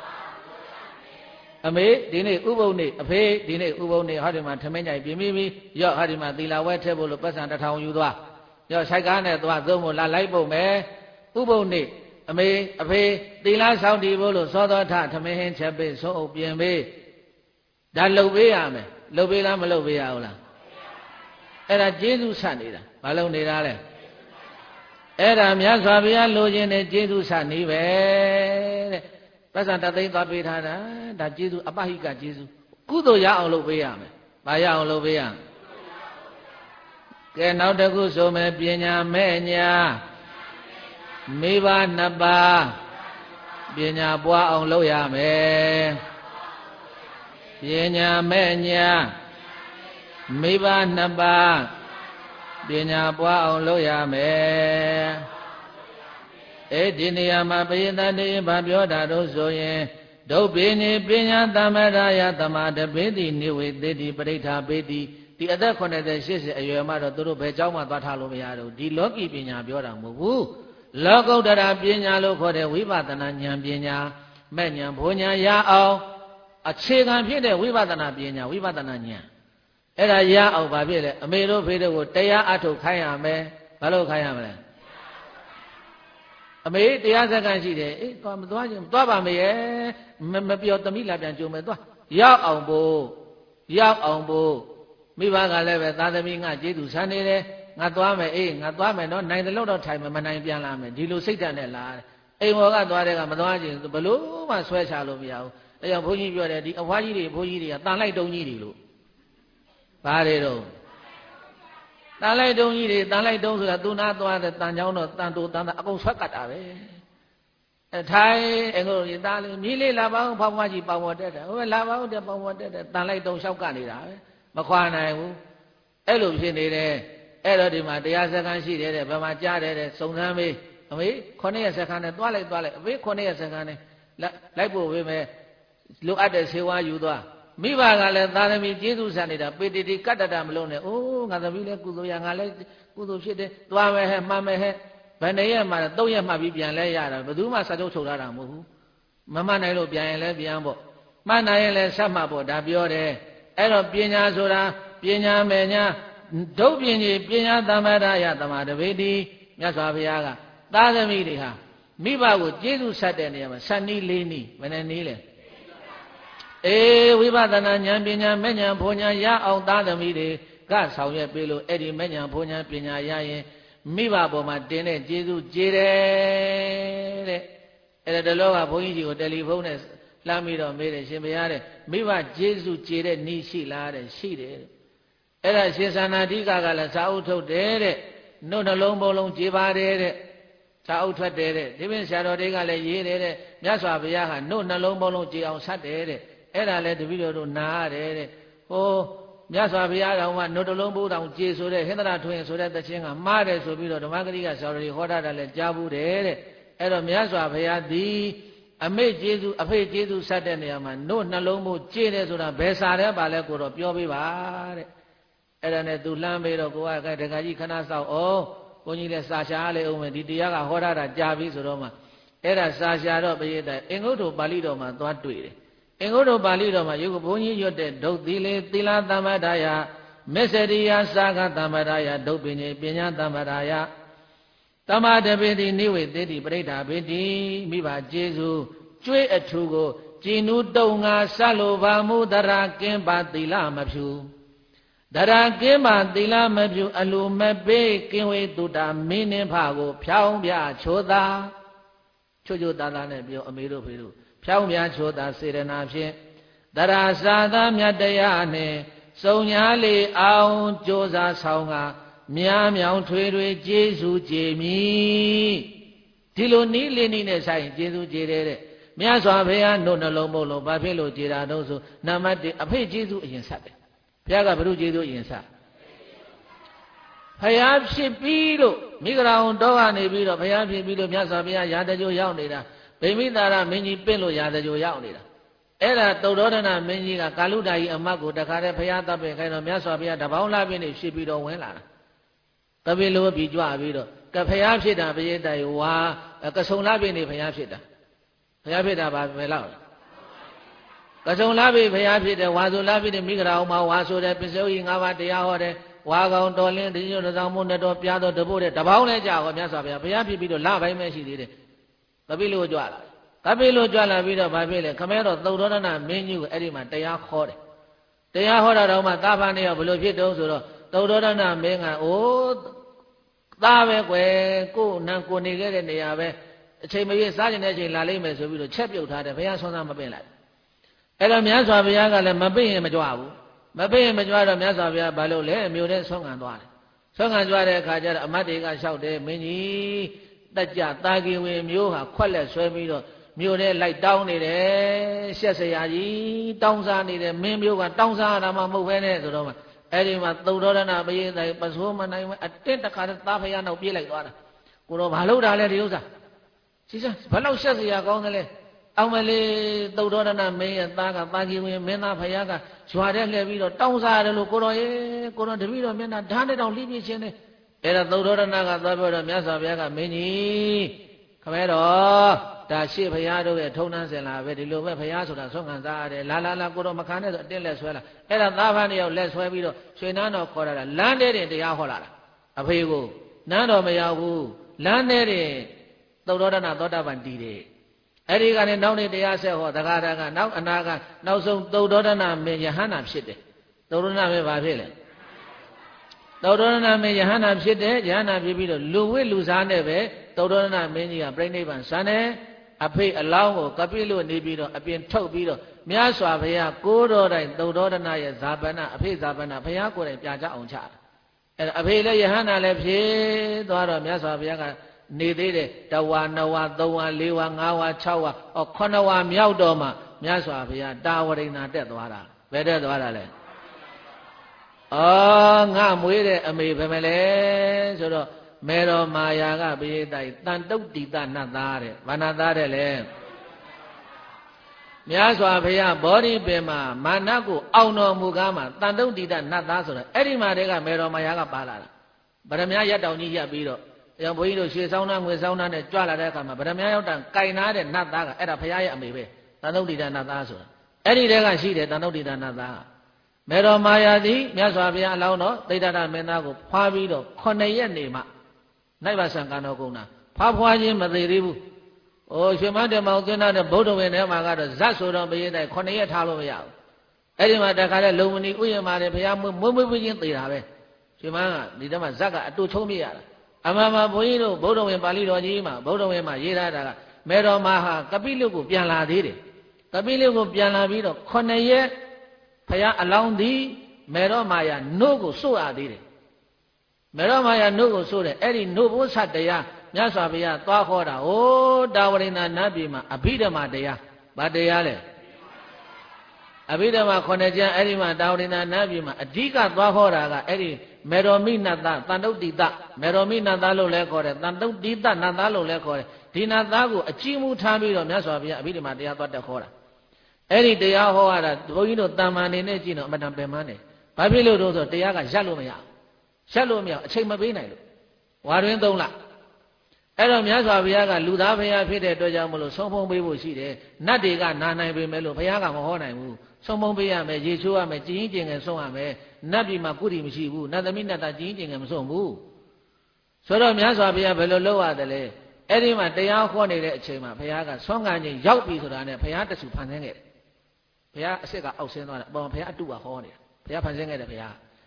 အမေဒီနေ့ဥပုပ်နေ့အဖေဒီနေ့ဥပုပ်နေ့ဟောဒီမှာထမင်းကြိုင်ပြင်းပြီးပြီရော့ဟောဒီမှာသီလဝဲထည့်ဖို့လို့ပတ်စံတစ်ထောင်ယူသွားရော့ဆိုင်ကားနဲ့သွားသုံးဖို့လာလိုက်ဖို့မယ်ဥပုပ်နေ့အမေအဖေသီလဆောင်တည်ဖို့လို့စောတော်ထထမင်းဟင်းချက်ပေးဆုံးအုပ်ပြင်ပေးဒါလုပ်ပေးရမယ်လုပ်ပေးလားမလုပ်ပေးရဘူးလားအဲ့ဒါကျေးဇူးဆနေတာမလုပ်နေတာလဲအဲ့ဒါမြတ်စွာဘုရားလိုချင်တဲ့ကျေးဇူးဆနေပဲတဲ့ပတ်စံတသိန်းသွားပေးထားတာဒါကျေးဇူးအပဟိကကျေးဇူးကုသိုလ်ရအောင်လုပ်ပေးရမယ်။ဘာရအောင်လုပ်ပေးရမလဲ။ကဲနောက်တစ်ခုဆိုမယ်ပညာမဲ့ညာမိဘနှစ်ပါးပညာပွားအောင်လုပ်ရမယ်။ပညာမဲ့ညာမိဘနှစ်ပါးပညာပွားအောင်လုပ်ရမယ်အဲ့ဒီနေရာမှာပရိသတ်တွေဘာပြောတာတို့ဆိုရင်ဒုပိနိပညာသမရယသမာတပိတိနိဝေသေတိပရိဋ္ဌာပေတိဒီအသက်eighty 80အရွယ်မှတော့သူတို့ဘယ်เจ้าမှသွားထားလို့မရတော့ဒီလောကီပညာပြောတာမဟုတ်ဘူးလောကုတ္တရာပညာလို့ခေါ်တဲ့ဝိပဿနာဉာဏ်ပညာမဲ့ဉာဏ်ဘုံဉာဏ်ရအောင်အခြေခံဖြစ်တဲ့ဝိပဿနာပညာဝိပဿနာဉာဏ်အဲ့ဒါရအောင်ဘာဖြစ်လဲအမေတို့ဖေတို့ကိုတရားအထုတ်ခိုင်းရမယ်ဘာလို့ခိုင်းရမလဲအမေတရားစကားရှိတယ်အေးသွားမသွားချင်သွားပါမယ်ရဲ့မပြောသမီးလာပြန်ကြုံမယ်သွားရောက်အောင်ဖို့ရောက်အောင်ဖို့မိဘကလည်းပဲသာသမီငါကျေးဇူးဆန်းနေတယ်ငါသွားမယ်အေးငါသွားမယ်နော်နိုင်တယ်လို့တော့ထိုင်မယ်မနိုင်ပြန်လာမယ်ဒီလိုစိတ်ဓာတ်နဲ့လာတယ်အိမ်ဘော်ကသွားတဲ့ကမသွားချင်ဘလို့မှဆွဲချလို့မရဘူးဒါကြောင့်ဘုန်းကြီးပြောတယ်ဒီအဖွားကြီးတွေဘုန်းကြီးတွေကတန်လိုက်တုံးကြီးတွေလို့ဘာတွေတော့တန်လိုက်တုံးကြီးတွေတန်လိုက်တုံးဆိုတာသူနာသွားတဲ့တန်ချောင်းတော့တန်တူတန်တာအကုန်ဆွဲကတ်တာပဲအဲထိုင်အင်္ဂုရိသားလေးမြည်လေးလာပါအောင်ဖောက်မကြီးပေါင်ပေါ်တက်တယ်ဟိုလာပါအောင်တဲ့ပေါင်ပေါ်တက်တယ်တန်လိုက်တုံးလျှောက်ကနေတာပဲမခွာနိုင်ဘူးအဲ့လိုဖြစ်နေတယ်အဲ့တော့ဒီမှာတရားစခန်းရှိတယ်တဲ့ဘယ်မှာကြားတယ်တဲ့စုံစမ်းမေးအမေ9ရက်စခန်းနဲ့သွားလိုက်သွားလိုက်အမေ9ရက်စခန်းနဲ့လိုက်ဖို့ပဲမယ်လိုအပ်တဲ့ဆေးဝါးယူသွားမိဘကလည်းသာသမီကျေးဇူးဆန်နေတာပေတိတိကတ္တတမလုံးနဲ့အိုးငါသမီးလည်းကုသိုလ်ရငါလည်းကုသိုလ်ဖြစ်တယ်သွားမယ်ဟဲ့မှန်မယ်ဟဲ့ဘယ်နှစ်ရက်မှသုံးရက်မှပြီးပြန်လဲရတာဘယ်သူမှစာချုပ်ထုတ်ထားတာမဟုတ်ဘူးမမှန်နိုင်လို့ပြန်ရင်လည်းပြန်ပေါ့မှန်နိုင်ရင်လည်းဆက်မှပေါ့ဒါပြောတယ်အဲ့တော့ပညာဆိုတာပညာမယ်ညာဒုပ္ပညေပညာသမရယသမာဓိတိမြတ်စွာဘုရားကသာသမီတွေဟာမိဘကိုကျေးဇူးဆက်တဲ့နေရာမှာစနည်းလေးနည်းဘယ်နဲ့နည်းလဲအေးဝိပဿနာဉာဏ်ပညာမဲ့ဉာဏ်ဘုံဉာဏ်ရအောင်သားသမီးတွေကဆောင်ရွက်ပေးလို့အဲ့ဒီမဲ့ဉာဏ်ဘုံဉာဏ်ပညာရရင်မိဘပေါ်မှာတင်တဲ့ကျေးဇူးကျေတယ်တဲ့အဲ့ဒါတလောကဘုန်းကြီးကြီးကိုတယ်လီဖုန်းနဲ့လှမ်းပြီးတော့မေးတယ်ရှင်ဘုရားတဲ့မိဘကျေးဇူးကျေတဲ့ဤရှိလားတဲ့ရှိတယ်တဲ့အဲ့ဒါရှင်သာနာတိကကလည်းစာအုပ်ထုတ်တယ်တဲ့နှုတ်နှလုံးဘုံလုံးကျေပါတယ်တဲ့စာအုပ်ထွက်တယ်တဲ့ဒီပင်ဆရာတော်တွေကလည်းရေးတယ်တဲ့မြတ်စွာဘုရားဟာနှုတ်နှလုံးဘုံလုံးကျေအောင်ဆက်တယ်တဲ့အဲ့ဒါလည်းတပည့်တော်တို့နားရတယ်တဲ့ဟိုမြတ်စွာဘုရားတော်ကနှုတ်တလုံးဘုံတောင်ကျေဆိုတဲ့ဟင်္ဒရာထွင်ဆိုတဲ့သချင်းကမှားတယ်ဆိုပြီးတော့ဓမ္မဂရိကဆရာတော်တွေဟောတာလည်းကြားဘူးတယ်တဲ့အဲ့တော့မြတ်စွာဘုရားသည်အမေကျေးဇူးအဖေကျေးဇူးဆက်တဲ့နေရာမှာနှုတ်နှလုံးဘုံကျေတယ်ဆိုတာဘယ်စာတဲ့ပါလဲကိုတော့ပြောပေးပါတဲ့အဲ့ဒါနဲ့သူလှမ်းပြီးတော့ကိုကဒကာကြီးခဏစောင့်အောင်ဘုန်းကြီးလည်းစာရှာလေအောင်မယ်ဒီတရားကဟောတာကြားပြီဆိုတော့မှအဲ့ဒါစာရှာတော့ပြည့်တဲ့အင်္ဂုတ္တပါဠိတော်မှာသွားတွေ့တယ်အင်္ဂုတ္တပါဠိတော်မှာယုတ်ဘုန်းကြီးရွတ်တဲ့ဒုတ်သီလေသီလသမ္ပဒါယမစ္စရိယသာဂသမ္ပဒါယဒုတ်ပင်ပညာသမ္ပဒါယတမတပိတိနိဝေသေတိပရိဋ္ဌာပိတိမိဘကျေးဇူးကျွေးအထူကိုကြည်နူးတုံငါဆက်လိုပါမူတရာကင်းပါသီလမဖြူဒရာကင်းမှသီလမပြုအလိုမပေးကင်းဝေးတုတာမင်းနှင်းဖကိုဖြောင်းပြချိုးသာချိုးချိုးသားသားနဲ့ပြောအမေတို့ဖေတို့ဖြောင်းပြချိုးသာစေရနာဖြင့်ဒရာစာသာမြတ်တရားနှင့်စုံညာလေအောင်ကြိုးစားဆောင်ကမြားမြောင်ထွေထွေကျေးဇူးကြည်မည်ဒီလိုနီးလေးနီးနဲ့ဆိုင်ကျေးဇူးကြည်တယ်တဲ့မြတ်စွာဘုရားနှုတ်နှလုံးမဟုတ်လို့ဘာဖြစ်လို့ကြည်တာတော့ဆိုနံပါတ်တစ်အဖေကျေးဇူးအရင်ဆက်တယ်ဘုရားကဘုရုကျေးဇူးအရင်ဆက်ဘုရားဖြစ်ပြီးလို့မိဂရာဝန်တော်ကနေပြီးတော့ဘုရားဖြစ်ပြီးလို့မြတ်စွာဘုရားရာဇကြိုရောက်နေတာဗိမိသာရမင်းကြီးပင့်လို့ရာဇကြိုရောက်နေတာအဲ့ဒါတုတ်တော်ဒနာမင်းကြီးကကာလုဒ္ဒာကြီးအမတ်ကိုတခါတည်းဘုရားတပ်ပင်ခိုင်းတော့မြတ်စွာဘုရားတပေါင်းလာပြင်းနေဖြစ်ပြီးတော့ဝင်လာတာကပိလိုပြီးကြွပြီးတော့ကဘုရားဖြစ်တာပရိသတ်ဝါကဆုံလာပြင်းနေဘုရားဖြစ်တာဘုရားဖြစ်တာပါပဲလောက်ကဆုံလာပြီဘုရားဖြစ်တယ်ဝါဆိုလာပြီတဲ့မိဂရာအောင်မှာဝါဆိုတယ်ပစ္စယကြီး၅ပါးတရားဟောတယ်ဝါကောင်တော်လင်းဒီညို့တောင်မို့နဲ့တော်ပြားတော်တပုတ်တဲ့တပေါင်းလဲကြာဟောမြတ်စွာဘုရားဘုရားဖြစ်ပြီးတော့လပိုင်းပဲရှိသေးတယ်ကပိလိုကြွလာကပိလိုကြွလာပြီးတော့ဘာဖြစ်လဲခမဲတော်သုတ်တော်ဒနာမင်းကြီးကိုအဲ့ဒီမှာတရားခေါ်တယ်တရားဟောတာတော့မှသာဖာနေရောဘယ်လိုဖြစ်တုံးဆိုတော့သုတ်တော်ဒနာမင်းကအိုးသားပဲကွယ်ကိုယ်နံကိုနေခဲ့တဲ့နေရာပဲအချိန်မရွေးစားကျင်တဲ့အချိန်လာလိမ့်မယ်ဆိုပြီးတော့ချက်ပြုတ်ထားတယ်ဘုရားဆွမ်းသားမပင့်လိုက်အဲ့တော့မြတ်စွာဘုရားကလည်းမပင့်ရင်မကြွဘူးမပင့်ရင်မကြွတော့မြတ်စွာဘုရားဘာလို့လဲမြို့ထဲဆွမ်းခံသွားတယ်ဆွမ်းခံကြွတဲ့အခါကျတော့အမတ်တွေကလျှောက်တယ်မင်းကြီးတက်ကြတာကီဝင်မျိုးဟာခွက်လက်ဆွဲပြီးတော့မြို့ထဲလိုက်တောင်းနေတယ်ရှက်စရာကြီးတောင်းစားနေတယ်မင်းမျိုးကတောင်းစားရတာမှမဟုတ်ပဲနဲ့ဆိုတော့အဲ့ဒီမှာသုတ်တော်ဒနာပရိသတ်ပစိုးမနိုင်အတင်းတခါတည်းသားဖယားနောက်ပြေးလိုက်သွားတာကိုတော့ဘာလို့တာလဲဒီဥစ္စာစီစဘာလို့ရှက်စရာကောင်းတယ်လဲအောင်မလေးသုတ်တော်ဒနာမင်းရဲ့သားကပါကြီးဝင်မင်းသားဖယားကရွာထဲလှည့်ပြီးတော့တောင်းစားရတယ်လို့ကိုတော့ရေကိုတော့တပည့်တော်မျက်နှာဓာတ်နဲ့တောင်လိပြချင်းတယ်အဲ့ဒါသုတ်တော်ဒနာကသွားပြောတော့မြတ်စွာဘုရားကမင်းကြီးခမဲတော်ဒါရှေ့ဘုရားတို့ရဲ့ထုံနှန်းစင်လာပဲဒီလိုပဲဘုရားဆိုတာဆုံးခံစားရတယ်လာလာလာကိုတော့မခံနဲ့ဆိုအတင်းလက်ဆွဲလာအဲ့ဒါသားဖန်တယောက်လက်ဆွဲပြီးတော့ရွှေနန်းတော်ခေါ်လာတာလမ်းထဲတင်တရားဟောလာတာအဖေကိုနန်းတော်မရောက်ဘူးလမ်းထဲတင်သုတ်တော်ဒနာသောတာပန်တည်တယ်အဲ့ဒီကနေနောက်နေ့တရားဆက်ဟောတက္ကရာကနောက်အနာကနောက်ဆုံးသုတ်တော်ဒနာမင်းယဟန္တာဖြစ်တယ်သုတ်တော်ဒနာမင်းဘာဖြစ်လဲသုတ်တော်ဒနာမင်းယဟန္တာဖြစ်တယ်ယဟန္တာဖြစ်ပြီးတော့လူဝိလူစားနဲ့ပဲသုတ်တော်ဒနာမင်းကြီးကပြိဋိဘံဆန်းတယ်အဖေအလောင်းကိုကပိလို့နေပြီးတော့အပြင်ထုတ်ပြီးတော့မြတ်စွာဘုရားကိုးတော်တိုင်သုတ်တော်ဒနာရဲ့ဇာပနာအဖေဇာပနာဘုရားကိုယ်တိုင်ပြကြအောင်ချတာအဲ့အဖေလည်းယဟန္တာလည်းဖြစ်သွားတော့မြတ်စွာဘုရားကနေသေးတယ်တဝါနှစ်ဝါသုံးဝါလေးဝါငါးဝါခြောက်ဝါအော်ခုနှစ်ဝါမြောက်တော့မှမြတ်စွာဘုရားတာဝရိဏတက်သွားတာဘယ်တက်သွားတာလဲအော်ငါမွေးတဲ့အမေဘယ်မလဲဆိုတော့မေတော်မာယာကပိဋိတိုင်တန်တုတ်တိတနတ်သားတဲ့ဘာနာသားတဲ့လဲမြတ်စွာဘုရားဘောဓိပင်မှာမာနကိုအောင်တော်မူကားမှာတန်တုတ်တိတနတ်သားဆိုတော့အဲ့ဒီမှာတည်းကမေတော်မာယာကပါလာတာဗရမ ्या ရက်တောင်ကြီးရပ်ပြီးတော့ကြောင့်ဘုန်းကြီးတို့ရွှေဆောင်းသားငွေဆောင်းသားနဲ့ကြွလာတဲ့အခါမှာဗရမ ्या ရောက်တာကင်နာတဲ့နတ်သားကအဲ့ဒါဘုရားရဲ့အမေပဲတန်တုတ်တိတနတ်သားဆိုတာအဲ့ဒီတည်းကရှိတယ်တန်တုတ်တိတနတ်သားမေတော်မာယာသည်မြတ်စွာဘုရားအလောင်းတော်သိတ္တရမင်းသားကိုဖွာပြီးတော့ခုနှစ်ရက်နေမှနိုင်ပါဆံကံတော်ကုန်းတာဖားဖွားခြင်းမသေးသေးဘူး။အိုးရွှေမတေမောင်သွင်းတဲ့ဗုဒ္ဓဝင်ထဲမှာကတော့ဇတ်ဆိုတော့ဘယင်းတိုင်းခုနှစ်ရက်ထားလို့မရဘူး။အဲ့ဒီမှာတခါလဲလုံမဏီဥယျာဉ်မှာဘုရားမွေးမွေးမွေးချင်းသေတာပဲ။ရွှေမန်းကဒီတည်းမှာဇတ်ကအတူချုံးပြရတာ။အမှန်မှဘုန်းကြီးတို့ဗုဒ္ဓဝင်ပါဠိတော်ကြီးမှာဗုဒ္ဓဝင်မှာရေးထားတာကမေတော်မဟာကပိလုကိုပြန်လာသေးတယ်။ကပိလုကိုပြန်လာပြီးတော့ခုနှစ်ရက်ဘုရားအလောင်းသည်မေတော်မာယာနှုတ်ကိုစို့ရသေးတယ်မေတော်မာယာနှုတ်ကိုဆိုတယ်အဲ့ဒီနှုတ်ဘုဆတရားမြတ်စွာဘုရားသွားခေါ်တာဩတာဝရိဏနတ်ပြည်မှာအဘိဓမ္မာတရားဘာတရားလဲအဘိဓမ္မာခုနှစ်ကျမ်းအဲ့ဒီမှာတာဝရိဏနတ်ပြည်မှာအဓိကသွားခေါ်တာကအဲ့ဒီမေတော်မိနတ်သားတန်တုတ်တိတမေတော်မိနတ်သားလို့လည်းခေါ်တယ်တန်တုတ်တိတနတ်သားလို့လည်းခေါ်တယ်ဒီနတ်သားကိုအကြီးမှုထားပြီးတော့မြတ်စွာဘုရားအဘိဓမ္မာတရားသွားတက်ခေါ်တာအဲ့ဒီတရားဟောရတာဘုန်းကြီးတို့တမ္မာနေနဲ့ကြည့်တော့အမတန်ပင်ပန်းတယ်ဘာဖြစ်လို့တော့ဆိုတရားကရပ်လို့မရဘူးရက်လို့မရအချိန်မပေးနိုင်လို့ဝါတွင်သုံးလအဲ့တော့မြတ်စွာဘုရားကလူသားဘုရားဖြစ်တဲ့အတွက်ကြောင့်မလို့ဆုံးဖုံးပေးဖို့ရှိတယ်နတ်တွေကနာနိုင်ပေမဲ့လို့ဘုရားကမဟောနိုင်ဘူးဆုံးဖုံးပေးရမယ်ရေချိုးရမယ်ကြည်ရင်ကျင်ငယ်ဆုံးရမယ်နတ်ပြည်မှာကုဋ္ဌိမရှိဘူးနတ်သမီးနတ်သားကြည်ရင်ကျင်ငယ်မဆုံးဘူးဆိုတော့မြတ်စွာဘုရားဘယ်လိုလုပ်ရတယ်လဲအဲ့ဒီမှာတရားဟောနေတဲ့အချိန်မှာဘုရားကဆွမ်းခံခြင်းရောက်ပြီဆိုတာနဲ့ဘုရားတဆူဖန်ဆင်းခဲ့တယ်ဘုရားအစ်စ်ကအောက်ဆင်းသွားတယ်အပေါ်ဘုရားအတုကဟောနေတာဘုရားဖန်ဆင်းခဲ့တယ်ဘုရား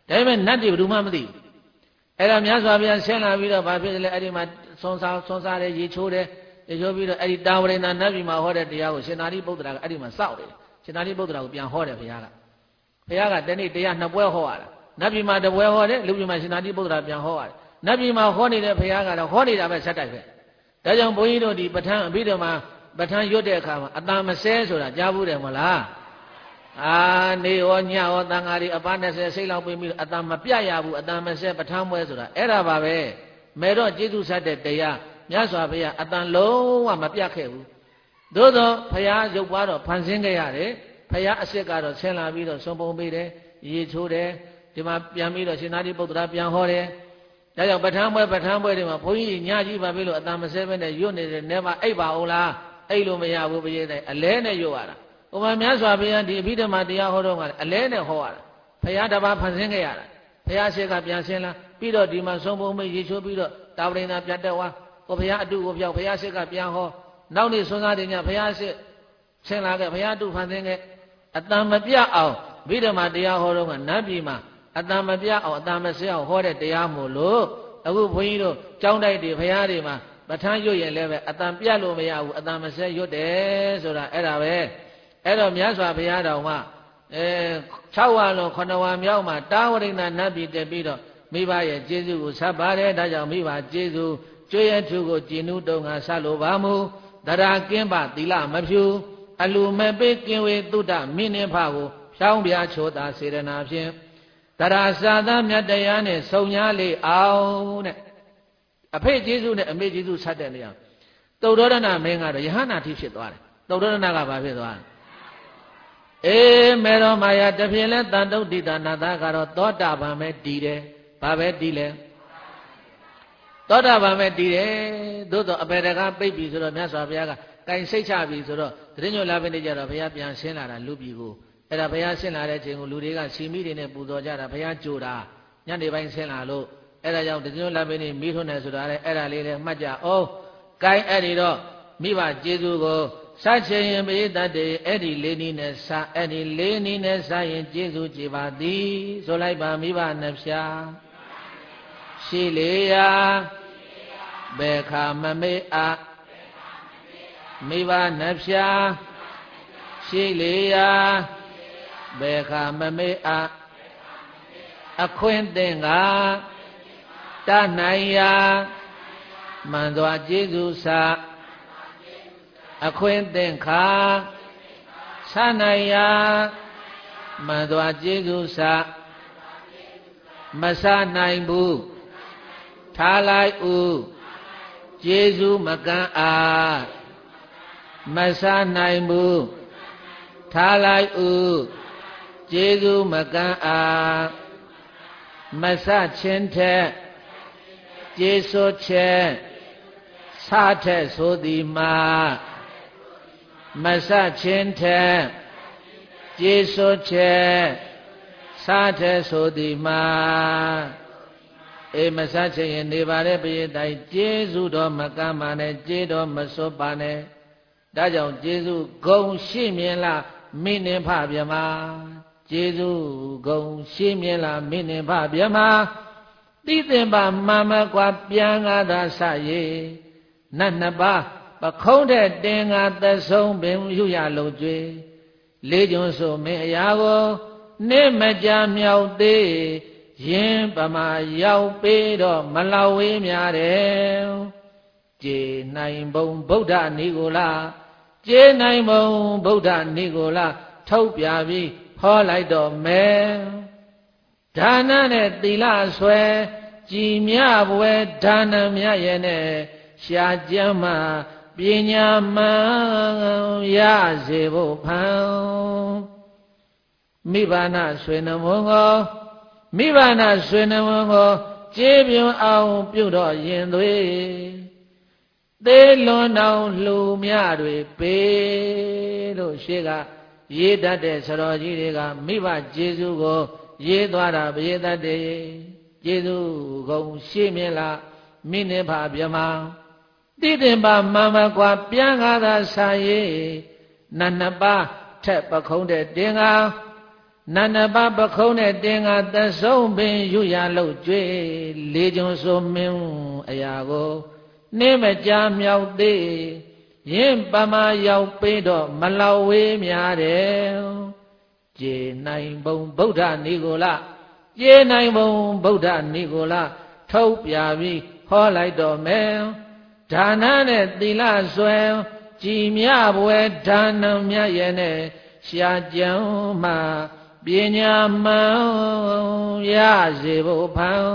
ဒါပေမဲ့နတ်တွေဘယ်သူမှမသိဘူးအဲ့ဒါမြတ်စွာဘုရားဆင်းလာပြီးတော့ဘာဖြစ်လဲအဲ့ဒီမှာဆွန်စားဆွန်စားတယ်ရေချိုးတယ်ရေချိုးပြီးတော့အဲ့ဒီတာဝရိန္ဒနတ်ပြည်မှာဟောတဲ့တရားကိုရှင်သာရိပုတ္တရာကအဲ့ဒီမှာစောက်တယ်ရှင်သာရိပုတ္တရာကိုပြန်ဟောတယ်ဘုရားကဘုရားကတနေ့တရားနှစ်ပွဲဟောရတာနတ်ပြည်မှာတစ်ပွဲဟောတယ်လူပြည်မှာရှင်သာရိပုတ္တရာပြန်ဟောရတယ်နတ်ပြည်မှာဟောနေတဲ့ဘုရားကတော့ဟောနေတာပဲဆက်တိုက်ပဲဒါကြောင့်ဘုန်းကြီးတို့ဒီပဋ္ဌာန်းအဘိဓမ္မာပဋ္ဌာန်းရွတ်တဲ့အခါမှာအတန်မဆဲဆိုတာကြားဘူးတယ်မလားအာနေရောညရောတန်ဃာတွေအပန်း၂၀စိတ်လောက်ပြင်ပြီးအတန်မပြရဘူးအတန်မဆဲပဋ္ဌာန်းပွဲဆိုတာအဲ့ဒါပါပဲမဲတော့ကျေးဇူးဆက်တဲ့တရားမြတ်စွာဘုရားအတန်လုံးဝမပြတ်ခဲ့ဘူးသို့သောဘုရားရုပ်ပွားတော့ဖန်ဆင်းခဲ့ရတယ်ဘုရားအစစ်ကတော့ဆင်းလာပြီးတော့ဆုံးပုံပေးတယ်ရေချိုးတယ်ဒီမှာပြန်ပြီးတော့ရှင်သာရိပုတ္တရာပြန်ဟောတယ်ဒါကြောင့်ပဋ္ဌာန်းပွဲပဋ္ဌာန်းပွဲတွေမှာဘုန်းကြီးညကြီးပါပြီလို့အတန်မဆဲဘဲနဲ့ရွတ်နေတဲ့နေမှာအိပ်ပါအောင်လားအိပ်လို့မရဘူးပရိသတ်အလဲနဲ့ရွတ်ရတာဥပမာမြတ်စွာဘုရားဒီအဘိဓမ္မာတရားဟောတော့ကအလဲနဲ့ဟောရတာဘုရားတစ်ပါးဖန်ဆင်းခဲ့ရတာဘုရားရှိခိုးပြန်ဆင်းလာပြီးတော့ဒီမှာဆုံးပုံမေးရေချိုးပြီးတော့တာဝရိန္ဒပြတ်တက်သွားကိုဘုရားအတုကိုပြောက်ဘုရားရှိခိုးပြန်ဟောနောက်နေ့ဆွမ်းစားတယ်ညဘုရားရှိဆင်းလာခဲ့ဘုရားအတုဖန်ဆင်းခဲ့အတန်မပြတ်အောင်အဘိဓမ္မာတရားဟောတော့ကနတ်ပြည်မှာအတန်မပြတ်အောင်အတန်မဆဲအောင်ဟောတဲ့တရားမို့လို့အခုဘုန်းကြီးတို့ကျောင်းတိုက်တွေဘုရားတွေမှာပဋ္ဌာန်းရွတ်ရင်လည်းပဲအတန်ပြတ်လို့မရဘူးအတန်မဆဲရွတ်တယ်ဆိုတာအဲ့ဒါပဲအဲ့တော့မြတ်စွာဘုရားတော်မှာအဲ၆ဝါလုံးခုနှစ်ဝါမြောက်မှာတာဝရိန္ဒနတ်ပြည်တက်ပြီးတော့မိဘရဲ့ကျေးဇူးကိုဆက်ပါတယ်ဒါကြောင့်မိဘကျေးဇူးကျွေးရထုကိုကျင့်နုတုံငါဆက်လိုပါမူတရားကင်းပါသီလမဖြူအလူမပေးကင်းဝေတုဒ္ဒမိနှင်းဖကိုဖြောင်းပြချိုးတာစေရနာဖြင့်တရားစာသားမြတ်တရားနဲ့စုံညာလေအောင်တဲ့အဖေကျေးဇူးနဲ့အမေကျေးဇူးဆက်တဲ့နေရာသုဒ္ဓရဏမင်းကတော့ယဟနာတိဖြစ်သွားတယ်သုဒ္ဓရဏကဘာဖြစ်သွားလဲအေးမေရောမာယာတဖြင့်လဲတန်တုတ်တိတာနာသကတော့သောတာပန်ပဲတည်တယ်ဘာပဲတည်လဲသောတာပန်ပဲတည်တယ်သို့တော့အပေတကားပိတ်ပြီဆိုတော့မြတ်စွာဘုရားကကင်စိတ်ချပြီဆိုတော့တရင်ညွတ်လာပဲနေကြတော့ဘုရားပြန်ဆင်းလာတာလူပြည်ကိုအဲ့ဒါဘုရားဆင်းလာတဲ့အချိန်ကိုလူတွေကစီမိတွေနဲ့ပူဇော်ကြတာဘုရားကြိုတာညနေပိုင်းဆင်းလာလို့အဲ့ဒါကြောင့်တရင်ညွတ်လာပဲနေမိထွန်းတယ်ဆိုတာလေအဲ့ဒါလေးလည်းမှတ်ကြအောင်ကင်အဲ့ဒီတော့မိဘကျေးဇူးကိုစချင်ရင်ပိတတ်တယ်အဲ့ဒီလေးနည်းနဲ့စအဲ့ဒီလေးနည်းနဲ့စရင်ကျေးဇူးကြည်ပါသည်ဆိုလိုက်ပါမိဘနှဖျားရှိလေရာဘယ်ခါမမေ့အမိဘနှဖျားရှိလေရာဘယ်ခါမမေ့အအခွင့်သင်္ကာတနိုင်ရာမှန်စွာကျေးဇူးစာအခွင့်သင်္ခါဆနိုင်ရာမှန်စွာကျေးဇူးစာမဆနိုင်ဘူးထားလိုက်ဦးကျေးဇူးမကန်းအားမဆနိုင်ဘူးထားလိုက်ဦးကျေးဇူးမကန်းအားမဆချင်းထက်ကျေးဇူးချက်ဆထက်ဆိုသည်မှာမဆချင်းထက်ကျေးဇူးချက်ဆထက်ဆိုသည်မှာအေးမဆချင်းရင်နေပါလေပရိသတ်ကျေးဇူးတော်မကမ်းပါနဲ့ကျေးတော်မစွပါနဲ့ဒါကြောင့်ကျေးဇူးဂုံရှိမြင်လားမိနှင်ဖဗျမကျေးဇူးဂုံရှိမြင်လားမိနှင်ဖဗျမတိသင်္ပါမမကွာပြန်ကားသာဆရေနတ်နှစ်ပါးပခုံးတဲ့တင်ငါသက်ဆုံးပင်ယူရလုံးကျွေလေးကျွန်းဆိုမင်းအရာကိုနေမကြမြောက်သေးရင်ပမာရောက်ပေးတော့မလောက်ဝေးများတယ်ကျေနိုင်ဘုံဗုဒ္ဓနိကိုလားကျေနိုင်ဘုံဗုဒ္ဓနိကိုလားထုတ်ပြပြီးဟောလိုက်တော့မယ်ဒါနနဲ့သီလဆွဲကြည်မြပွဲဒါနမြရဲ့နဲ့ရှားကြမ်းမှပညာမှန်ရစေဖို့ဖန်မိဘနာဆွေနှမုံကိုမိဘနာဆွေနှမုံကိုကျေးပြုံအောင်ပြုတော့ရင်သွေးသေးလွန်အောင်လှူမြတွေပေးလို့ရှေ့ကရေးတတ်တဲ့ဆရာကြီးတွေကမိဘကျေးဇူးကိုရေးသွားတာပရိသတ်တွေကျေးဇူးကုန်ရှေ့မြင်လားမိနှဖဗျမတိသင်္ပါမမကွာပြန်ကားသာဆာရေးနတ်နှစ်ပါးထက်ပခုံးတဲ့တင်ကားနန္ဒပပခုံးနဲ့တင်ကသဆုံးပင်ယူရလို့ကြွေလေးကျုံဆိုမင်းအရာကိုနှင်းမကြမြောက်သေးရင်ပမာရောက်ပေးတော့မလောက်ဝေးများတယ်ကျေနိုင်ဘုံဗုဒ္ဓနိကိုလကျေနိုင်ဘုံဗုဒ္ဓနိကိုလထုတ်ပြပြီးဟောလိုက်တော့မယ်ဒါနနဲ့သီလဆွဲကြည်မြဘွယ်ဒါနမြတ်ရဲ့နဲ့ရှားကြံမှပညာမှန်ရစေဖို့ဖန်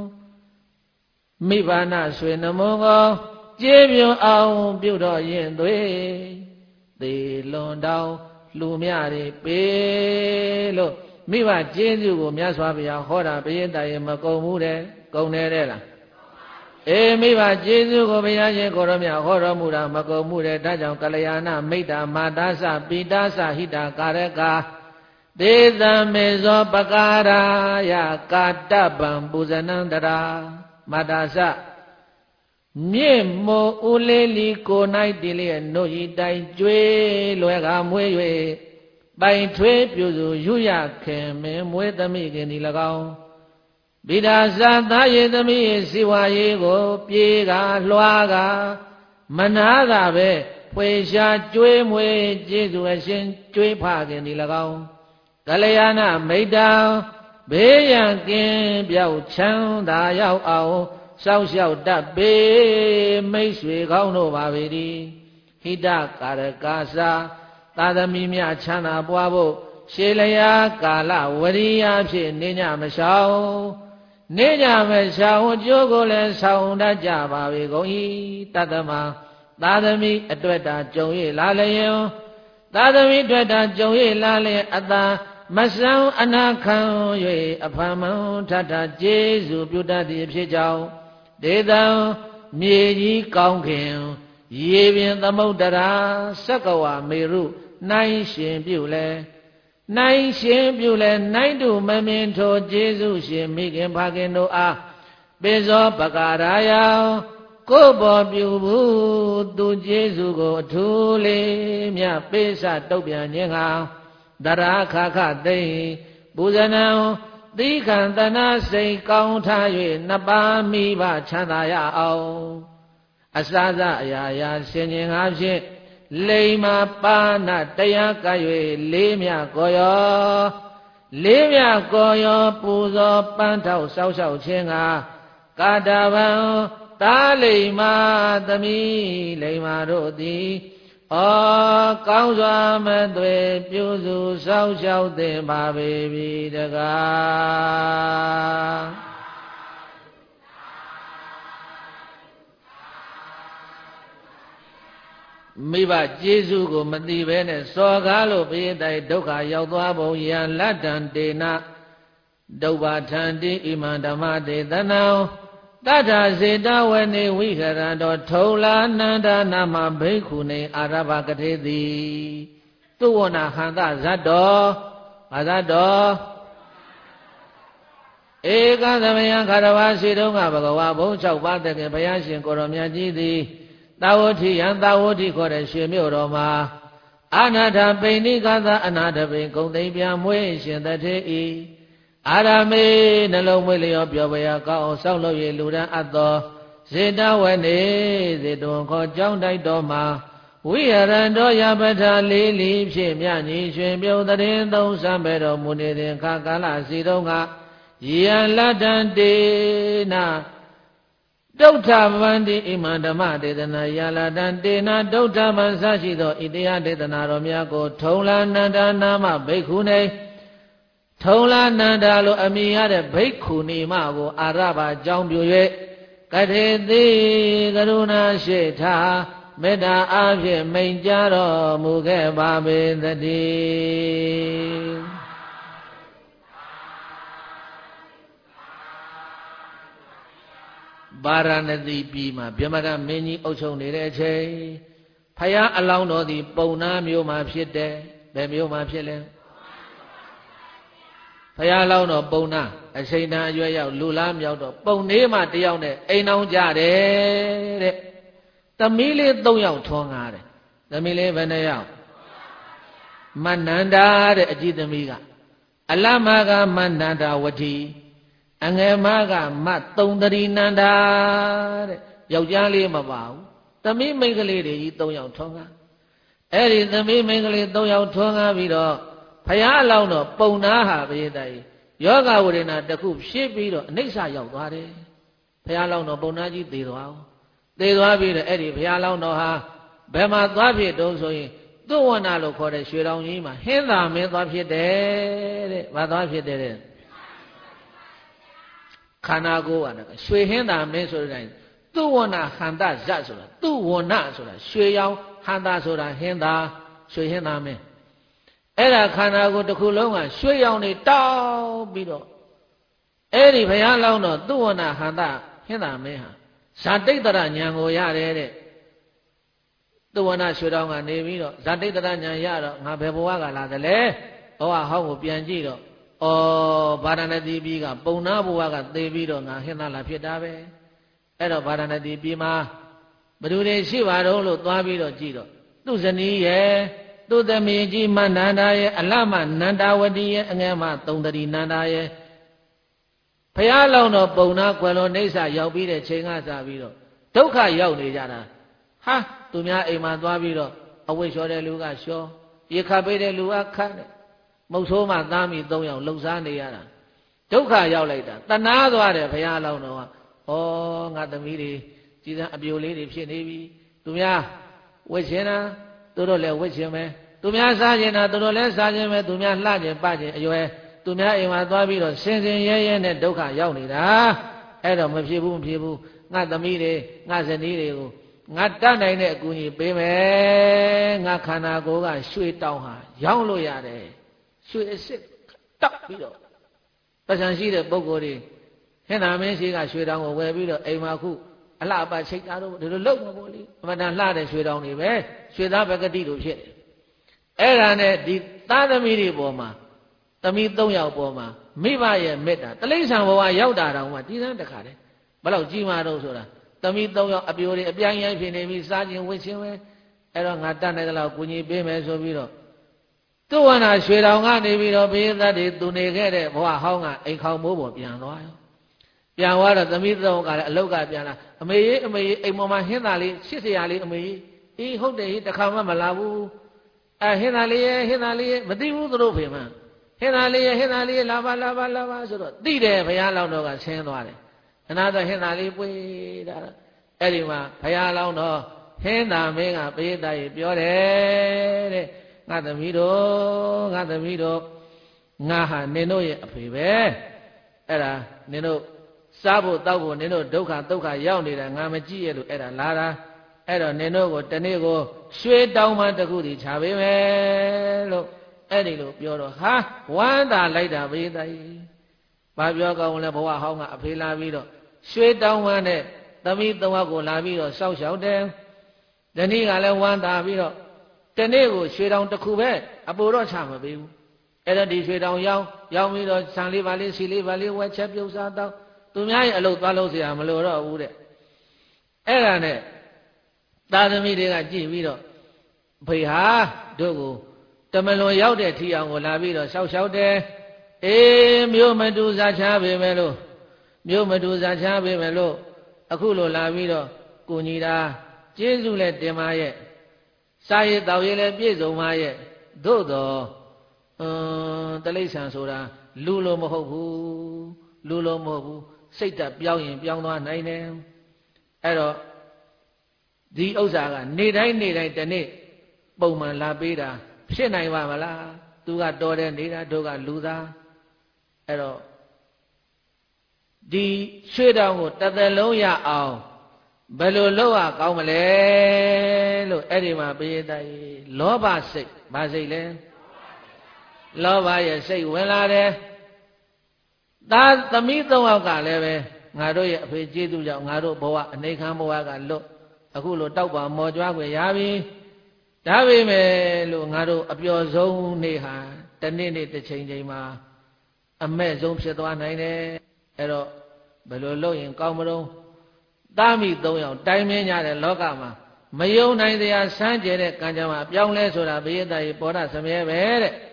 မိဘနာဆွေနှမကောကျေးပြုံအောင်ပြုတော်ရင်သွေသေလွန်တောင်လူမြတွေပေးလို့မိဘကျေးဇူးကိုမြတ်စွာဘုရားဟောတာဘုရင်တည်းမကုံဘူးတဲ့ကုံတယ်တဲ့လားအေးမိဘကျေးဇူးကိုဘုရားရှင်ကိုရောမြတ်ဟောတော်မူတာမကုံမှုတဲ့ဒါကြောင့်ကလျာဏမိတ္တာမာတာသပိတာသဟိတာကာရကာသေသမေဇောပကာရာယကာတပံပူဇနံတရာမာတာသမြင့်မို့ဦးလေးလီကို၌တည်လျက်နှုတ်ဤတိုင်ကျွေးလွယ်ကမွေး၍ပိုင်ထွေးပြုစုယူရခင်မင်းမွေးသမီးခင်ဒီ၎င်းဗိဒာဇာသားရေသမီးစီဝါရေးကိုပြေးကလွှားကမနာကပဲဖွေရှာကျွေးမွေးကျေးဇူးအရှင်ကျွေးဖခင်ဒီ၎င်းကလျာဏမိတ္တာဘေးရန်ကင်းပြောက်ချမ်းသာရောက်အောင်စောင့်ရှောက်တတ်ပေမိတ်ဆွေကောင်းတို့ပါပေသည်ဟိတကာရကာစာသာသမီများချမ်းသာပွားဖို့ရှေလျာကာလဝရိယဖြင့်နေညမရှောင်နေညမရှောင်ကျိုးကိုလည်းဆောင်တတ်ကြပါပေကုန်၏တတ္တမသာသမီအတွက်တာကြုံ၍လာလျင်သာသမီအတွက်တာကြုံ၍လာလျင်အသာမဆံအနာခံ၍အဖမံထထကျေးဇူးပြုတတ်သည့်ဖြစ်ကြောင်းဒေသံမြေကြီးကောင်းခင်ရေပြင်သမုဒ္ဒရာစက္ကဝမေရုနိုင်ရှင်ပြုလဲနိုင်ရှင်ပြုလဲနိုင်တုမမင်းထိုကျေးဇူးရှင်မိခင်ဖခင်တို့အားပေဇောပကာရာယကိုယ်ပေါ်ပြုဘူးသူကျေးဇူးကိုအထူးလေးမြပေးစတုတ်ပြန်ခြင်းဟာတရာခခသိပူဇနံသီခံတနာစိတ်ကောင်းထား၍နှစ်ပါးမိဘချမ်းသာရအောင်အစစအရာရာဆင်ញင်အားဖြင့်လိမ္မာပါဏတရားကပ်၍လေးမြကောရောလေးမြကောရောပူဇော်ပန်းထောက်ဆောက်ရှောက်ခြင်းကကာတဗံတာလိမ္မာသမီးလိမ္မာတို့သည်ဩကောင်းစွာမသွေပြုစုဆောက်ရှောက်သင်ပါပေပြီတကားမိဘကျေးဇူးကိုမသိဘဲနဲ့စော်ကားလို့ပိဋိဒုက္ခရောက်သွားပုံယံလတ္တံတေနဒုဗ္ဗထံတိဣမံဓမ္မတေသနံတထစေတဝနေဝိဟရတောထုံလာနန္ဒနာမဘိက္ခုနေအာရဘကထေတိသုဝနာဟန္တဇတ်တော်ဘာဇတ်တော်ဧကသမယံခရဝါရှိတုံးကဘဂဝါဘုံ၆ပါးတကယ်ဘုရားရှင်ကိုရောမြတ်ကြီးသည်သာဝတိယံသာဝတိခေါ်တဲ့ရွှေမြို့တော်မှာအနာထပိဏိကသာအနာထပိဂုံသိမ့်ပြန်မွေးရှင်တထေဤအာရမေနှလုံးမွေးလျောပျော်ပရာကောင်းအောင်ဆောက်လုပ်၍လူရန်အပ်သောဇေတဝနေဇေတုံခေါ်ကြောင်းတိုက်တော်မှာဝိဟရံတော်ယပထလေးလီဖြင့်မြညီရွှင်ပြုံတရင်သုံးစံပဲတော်မူနေတဲ့ခါကာလစီတုံးကယံလတ္တံတေနာဒုဋ္ဌဗန္တိဣမံဓမ္မဒေသနာယလတံတေနာဒုဋ္ဌဗံစရှိသောဣတရားဒေသနာတော်များကိုထုံလာနန္ဒနာမဘိက္ခုနေထုံလာနန္ဒာလိုအမည်ရတဲ့ဘိက္ခုနီမကိုအာရဘအကြောင်းပြု၍ကထေတိကရုဏာရှိထားမေတ္တာအားဖြင့်မိန်ကြားတော်မူခဲ့ပါပေသတည်းပါရဏသီပြည်မှာဗြဟ္မဏမင်းကြီးအုပ်ချုပ်နေတဲ့အချိန်ဖယားအလောင်းတော်သည်ပုံနာမျိုးမှာဖြစ်တယ်ဘယ်မျိုးမှာဖြစ်လဲဖယားအလောင်းတော်ပုံနာအချိန်တန်အရွယ်ရောက်လူလားမြောက်တော့ပုံလေးမှတယောက်နဲ့အိမ်အောင်ကြတယ်တဲ့သမီးလေး၃ယောက်ထွန်းကားတယ်သမီးလေးဘယ်နှယောက်မနန္ဒာတဲ့အကြည့်သမီးကအလမကမန္တဝတိအငယ်မကမသုံးတရီနန္ဒာတဲ့ယောက်ျားလေးမပါဘူးသမီးမိန်းကလေးတွေကြီးသုံးယောက်ထွန်းကားအဲ့ဒီသမီးမိန်းကလေးသုံးယောက်ထွန်းကားပြီးတော့ဘုရားအလောင်းတော်ပုံနာဟာဘိယတိုင်ယောဂဝေဒနာတစ်ခုဖြစ်ပြီးတော့အနိစ္စရောက်သွားတယ်ဘုရားအလောင်းတော်ပုံနာကြီးသေသွားအောင်သေသွားပြီးတော့အဲ့ဒီဘုရားအလောင်းတော်ဟာဘယ်မှာသွားဖြစ်တုံးဆိုရင်သုဝဏလို့ခေါ်တဲ့ရွှေတောင်ကြီးမှာဟင်းသာမင်းသွားဖြစ်တယ်တဲ့ဘာသွားဖြစ်တယ်တဲ့ခန္ဓာကိုယ်ကလည်းရွှေဟင်းသာမင်းဆိုတဲ့သုဝဏဟန္တဇတ်ဆိုတာသုဝဏဆိုတာရွှေရောင်ဟန္တာဆိုတာဟင်းသာရွှေဟင်းသာမင်းအဲ့ဒါခန္ဓာကိုယ်တစ်ခုလုံးကရွှေရောင်တွေတောက်ပြီးတော့အဲ့ဒီဘုရားလောင်းတော်သုဝဏဟန္တာဟင်းသာမင်းဟာဇာတိတ္တရဉာဏ်ကိုရတယ်တဲ့သုဝဏရွှေတောင်ကနေပြီးတော့ဇာတိတ္တရဉာဏ်ရတော့ငါဘယ်ဘဝကလာတယ်လဲဘဝဟောင်းကိုပြန်ကြည့်တော့ဩဗာရဏသီပြည်ကပုံနာဘဝကသေပြီးတော့ငါဟင်းသာလာဖြစ်တာပဲအဲ့တော့ဗာရဏသီပြည်မှာဘယ်သူတွေရှိပါတော့လို့သွားပြီးတော့ကြည့်တော့သူ့ဇနီးရဲ့သူ့သမီးကြီးမနန္ဒာရဲ့အလမနန္ဒဝတီရဲ့အငယ်မသုံးတရီနန္ဒာရဲ့ဘုရားလောင်းတော်ပုံနာကွယ်လွန်နေဆာရောက်ပြီးတဲ့ချိန်ကစားပြီးတော့ဒုက္ခရောက်နေကြတာဟာသူများအိမ်မှာသွားပြီးတော့အဝိလျှော်တဲ့လူကလျှော်ရေခတ်ပေးတဲ့လူကခတ်တယ်မုတ်ဆိုးမှသားမိသုံးယောက်လှုပ်ရှားနေရတာဒုက္ခရောက်လိုက်တာတဏှာသွားတယ်ဘုရားလောင်းတော်ကဩငါသမီးတွေကြည်စံအပြိုလေးတွေဖြစ်နေပြီသူများဝစ်ရှင်တာသူတို့လည်းဝစ်ရှင်မယ်သူများစားခြင်းတာသူတို့လည်းစားခြင်းပဲသူများလှခြင်းပခြင်းအရွယ်သူများအိမ်မှာသွားပြီးတော့စင်စင်ရဲရဲနဲ့ဒုက္ခရောက်နေတာအဲ့တော့မဖြစ်ဘူးမဖြစ်ဘူးငါသမီးတွေငါဇနီးတွေကိုငါတတ်နိုင်တဲ့အကူအညီပေးမယ်ငါခန္ဓာကိုယ်ကရွှေတောင်ဟာရောင်းလို့ရတယ်ရွှေအစ်စ်တောက်ပြီးတော့ပစံရှိတဲ့ပုဂ္ဂိုလ်တွေဟင်္သာမင်းရှိကရွှေတောင်ကိုဝယ်ပြီးတော့အိမ်မှာခုအလှပချိတ်တာတော့ဒီလိုလုပ်မှာပေါ့လေအမှန်တန်လှတဲ့ရွှေတောင်တွေပဲရွှေသားပကတိတို့ဖြစ်တယ်အဲ့ဒါနဲ့ဒီသားသမီးတွေပေါ်မှာသမီးသုံးယောက်ပေါ်မှာမိဘရဲ့မေတ္တာတိရစ္ဆာန်ဘဝရောက်တာတောင်မှဒီစမ်းတခါတည်းဘယ်လောက်ကြီးမာတော့ဆိုတာသမီးသုံးယောက်အပြိုတွေအပြိုင်ရိုက်ဖြစ်နေပြီစားခြင်းဝတ်ခြင်းပဲအဲ့တော့ငါတတ်နိုင်သလောက်ကိုကြီးပေးမယ်ဆိုပြီးတော့သူ့ဝန္တာရွှေတောင်ကနေပြီးတော့ဘေးသက်တွေသူနေခဲ့တဲ့ဘဝဟောင်းကအိမ်ခေါင်မိုးပေါ်ပြန်သွားရောပြန်သွားတော့သမီးသုံးကလည်းအလုတ်ကပြန်လာအမေကြီးအမေကြီးအိမ်ပေါ်မှာဟင်းသားလေးရှစ်စရာလေးအမေကြီးအေးဟုတ်တယ်တခါမှမလာဘူးအဲဟင်းသားလေးရဲ့ဟင်းသားလေးရဲ့မသိဘူးသူတို့ဖေမှဟင်းသားလေးရဲ့ဟင်းသားလေးလာပါလာပါလာပါဆိုတော့သိတယ်ဘုရားလောင်းတော်ကဆင်းသွားတယ်အနာတော့ဟင်းသားလေးပွေးတာအဲ့ဒီမှာဘုရားလောင်းတော်ဟင်းသားမင်းကပိဋကရေပြောတယ်တဲ့ငါသမီးတို့ငါသမီးတို့ငါဟာနင်တို့ရဲ့အဖေပဲအဲ့ဒါနင်တို့စားဖို့တောက်ဖို့နင်တို့ဒုက္ခဒုက္ခရောက်နေတာငါမကြည့်ရလို့အဲ့ဒါလာတာအဲ့တော့နင်တို့ကိုတနေ့ကိုရွှေတောင်မှတခုတည်းခြာပေးမယ်လို့အဲ့ဒီလိုပြောတော့ဟာဝမ်းသာလိုက်တာဘေးသားကြီးဘာပြောကောင်းလဲဘဝဟောင်းကအဖေလာပြီးတော့ရွှေတောင်မှနဲ့သမီးသုံးယောက်ကိုလာပြီးတော့စောက်ရှောက်တယ်ဒီနေ့ကလည်းဝမ်းသာပြီးတော့တနေ့ကိုရွှေတောင်တစ်ခုပဲအပူတော့ချမပေးဘူးအဲ့တော့ဒီရွှေတောင်ရောက်ရောက်ပြီးတော့ဆံလေးပါလေးစီလေးပါလေးဝက်ချက်ပြုတ်စားတော့သူများရဲ့အလုပ်သွားလို့เสียမလို့တော့ဘူးတဲ့အဲ့ဒါနဲ့သားသမီးတွေကကြည့်ပြီးတော့ဖေဟာတို့ကိုတမလွန်ရောက်တဲ့ထီအောင်ကိုလာပြီးတော့ရှောက်ရှောက်တယ်အေးမြို့မတူစားချပေးမယ်လို့မြို့မတူစားချပေးမယ်လို့အခုလိုလာပြီးတော့ကိုညီတာကျေးဇူးနဲ့တင်ပါရဲ့စာရေးတောက်ရေးလည်းပြည့်စုံပါရဲ့သို့တော်အင်းတိရစ္ဆာန်ဆိုတာလူလိုမဟုတ်ဘူးလူလိုမဟုတ်ဘူးစိတ်ဓာတ်ပြောင်းရင်ပြောင်းသွားနိုင်တယ်အဲ့တော့ဒီဥစ္စာကနေတိုင်းနေတိုင်းတနေ့ပုံမှန်လာပေးတာဖြစ်နိုင်ပါမလားသူကတော်တဲ့နေတာတို့ကလူသားအဲ့တော့ဒီရွှေတောင်ကိုတစ်သက်လုံးရအောင်ဘယ်လိုလုပ်ရကောင်းမလဲလို့အဲ့ဒီမှာပိဋကရေလောဘစိတ်ဘာစိတ်လဲလောဘရဲ့စိတ်ဝင်လာတယ်သားသမီးသုံးယောက်ကလည်းပဲငါတို့ရဲ့အဖေကျေးဇူးကြောင့်ငါတို့ဘဝအနေခံဘဝကလွတ်အခုလိုတောက်ပါမော်ကြွားခွင့်ရပြီဒါပေမဲ့လို့ငါတို့အပျော်ဆုံးနေ့ဟာတနေ့နေ့တစ်ချိန်ချိန်မှာအမဲ့ဆုံးဖြစ်သွားနိုင်တယ်အဲ့တော့ဘယ်လိုလုပ်ရင်ကောင်းမလို့သားမိသုံးယောက်တိုင်းမင်းကြတဲ့လောကမှာမယုံနိုင်တရားစမ်းကြဲတဲ့ကံကြမ္မာပြောင်းလဲဆိုတာဘိယတ္တရေပေါ်တာစမြဲပဲတဲ့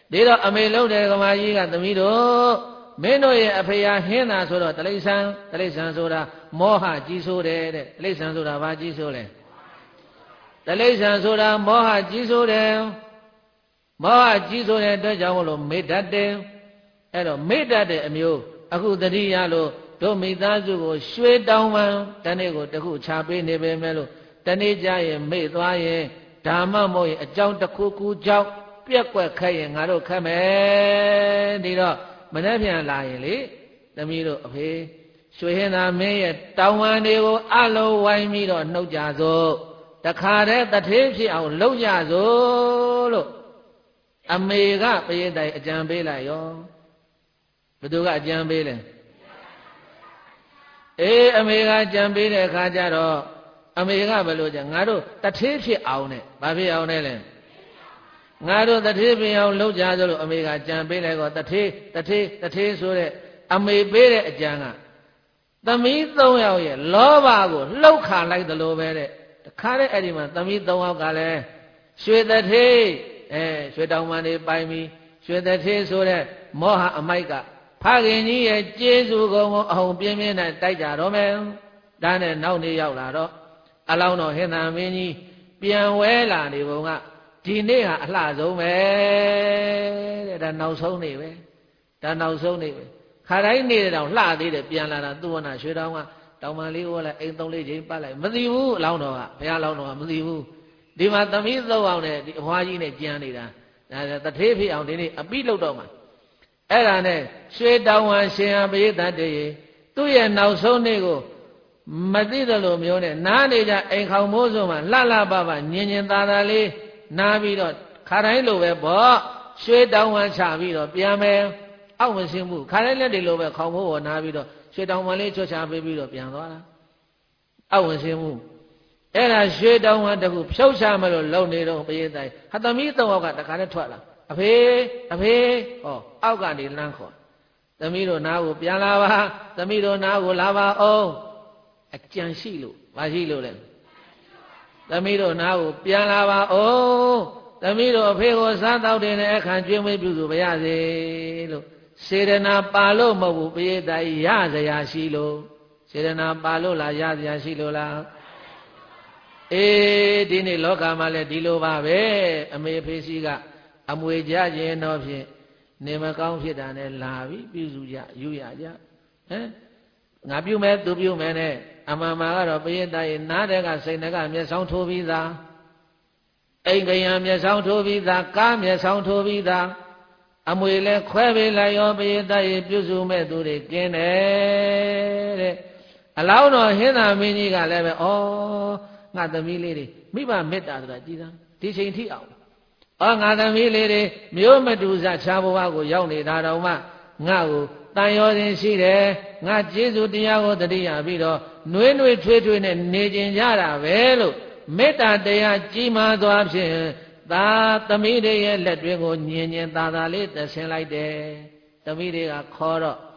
ဒီတော့အမေလုံးတဲ့ကမာကြီးကသမီးတို့မင်းတို့ရဲ့အဖေဟာဟင်းသာဆိုတော့တလိษံတလိษံဆိုတာမောဟကြီးဆိုးတယ်တဲ့တလိษံဆိုတာဘာကြီးဆိုးလဲတလိษံဆိုတာမောဟကြီးဆိုးတယ်မောဟကြီးဆိုးတဲ့အတွက်ကြောင့်မလို့မေတ္တတယ်အဲ့တော့မေတ္တတဲ့အမျိုးအခုတတိယလို့တို့မိသားစုကိုရွှေတောင်းပန်တနေ့ကိုတခုချပေးနေပေမဲ့လို့တနေ့ကျရင်မေ့သွားရင်ဓမ္မမို့ရင်အကြောင်းတစ်ခုခုကြောင့်ပြက်ကွက်ခက်ရင်ငါတို့ခက်မယ်ဒီတော့မနေ့ပြန်လာရင်လေသမီးတို့အဖေရွှေဟင်သာမင်းရဲ့တောင်းပန်တွေကိုအလုံးဝိုင်းပြီးတော့နှုတ်ကြစို့တခါတည်းတထေးဖြစ်အောင်လုပ်ကြစို့လို့အမေကပရိသတ်အကြံပေးလိုက်ရောဘယ်သူကအကြံပေးလဲအေးအမေကကြံပေးတဲ့အခါကျတော့အမေကဘယ်လိုကြငါတို့တထေးဖြစ်အောင်နဲ့ဘာဖြစ်အောင်လဲလဲငါတို့တထေးဖြစ်အောင်လုပ်ကြဆိုလို့အမေကကြံပေးလိုက်တော့တထေးတထေးတထေးဆိုတဲ့အမေပေးတဲ့အကြံကသမီးသုံးယောက်ရဲ့လောဘကိုလှုပ်ခါလိုက်သလိုပဲတဲ့တခါတည်းအဲ့ဒီမှာသမီးသုံးယောက်ကလည်းရွှေတထေးအဲရွှေတောင်ပန်တွေပိုင်ပြီးရွှေတထေးဆိုတဲ့မောဟအမိုက်ကဖခင်ကြီးရဲ့ကျေးဇူးကုံကိုအဟုန်ပြင်းပြင်းနဲ့တိုက်ကြတော့မယ်ဒါနဲ့နောက်နေ့ရောက်လာတော့အလောင်းတော်ဟင်္သာမင်းကြီးပြန်ဝဲလာနေပုံကဒီနေ့ဟာအလှဆုံးပဲတဲ့ဒါနောက်ဆုံးနေပဲဒါနောက်ဆုံးနေပဲခါတိုင်းနေတောင်လှသေးတယ်ပြန်လာတာသူ့ဝနာရွှေတောင်ကတောင်ပန်လေးဝဲလိုက်အိမ်သုံးလေးချိန်ပတ်လိုက်မသိဘူးအလောင်းတော်ကဘုရားအလောင်းတော်ကမသိဘူးဒီမှာသမီးသုံးအောင်နဲ့ဒီအဖွားကြီးနဲ့ကြံနေတာဒါတထေးဖြစ်အောင်ဒီနေ့အပိလောက်တော့မှာအဲ့ဒါနဲ့ရွှေတောင်ဝါရှင်ဟာပရိသတ်တွေသူ့ရဲ့နောက်ဆုံးနေ့ကိုမသိသလိုမျိုးနဲ့နားနေကြအိမ်ခေါင်မိုးစုံမှာလှလှပပညင်ညင်သာသာလေးနားပြီးတော့ခါတိုင်းလိုပဲပေါ့ရွှေတောင်ဝါချပြီးတော့ပြန်မယ်အောက်မရှင်းဘူးခါတိုင်းလက်တွေလိုပဲခေါင်မိုးပေါ်နားပြီးတော့ရွှေတောင်ဝါလေးချွတ်ချပေးပြီးတော့ပြန်သွားတာအောက်မရှင်းဘူးအဲ့ဒါရွှေတောင်ဝါတခုဖြုတ်ချမလို့လုံနေတော့ပရိသတ်ဟာသမီးသုံးယောက်ကတခါနဲ့ထွက်လာအဖေအဖေဟောအောက်ကနေလမ်းခေါ်သမီးတို့နားကိုပြန်လာပါသမီးတို့နားကိုလာပါအောင်အကြံရှိလို့ဘာရှိလို့လဲသမီးတို့နားကိုပြန်လာပါအောင်သမီးတို့အဖေကိုစားတော့တယ်နဲ့အခါကျွေးမွေးပြုစုပါရစေလို့စေရနာပါလို့မဟုတ်ဘူးပရိသတ်ရစရာရှိလို့စေရနာပါလို့လားရစရာရှိလို့လားအေးဒီနေ့လောကမှာလည်းဒီလိုပါပဲအမေဖေစီကအမွေကြခြင်းတော့ဖြင့်နေမကောင်းဖြစ်တာနဲ့လာပြီးပြုစုကြယူရကြဟမ်ငါပြုမယ်သူပြုမယ်နဲ့အမှန်မှာကတော့ပရိသတ်ရဲ့နားတဲ့ကစိတ်ကမျက်စောင်းထိုးပြီးသားအိမ်ကရံမျက်စောင်းထိုးပြီးသားကားမျက်စောင်းထိုးပြီးသားအမွေလဲခွဲပေးလိုက်ရောပရိသတ်ရဲ့ပြုစုမဲ့သူတွေကင်းတယ်တဲ့အလောင်းတော်ဟင်္သာမင်းကြီးကလည်းပဲဩငါသမီးလေးတွေမိဘမေတ္တာဆိုတာကြည်သားဒီချိန်ထိအောင်အော်ငါသမီးလေးတွေမျိုးမတူစားခြားဘဝကိုရောက်နေတာတော့မှငါ့ကိုတန်ရောခြင်းရှိတယ်ငါကျေးဇူးတရားကိုတတိယပြီးတော့နှွေးနှွေးထွေးထွေးနဲ့နေကျင်ကြတာပဲလို့မေတ္တာတရားကြီးမားသွားဖြင့်သာသမီးတွေရဲ့လက်တွင်ကိုညင်ညင်သာသာလေးတဆင်းလိုက်တယ်သမီးတွေကခေါ်တော့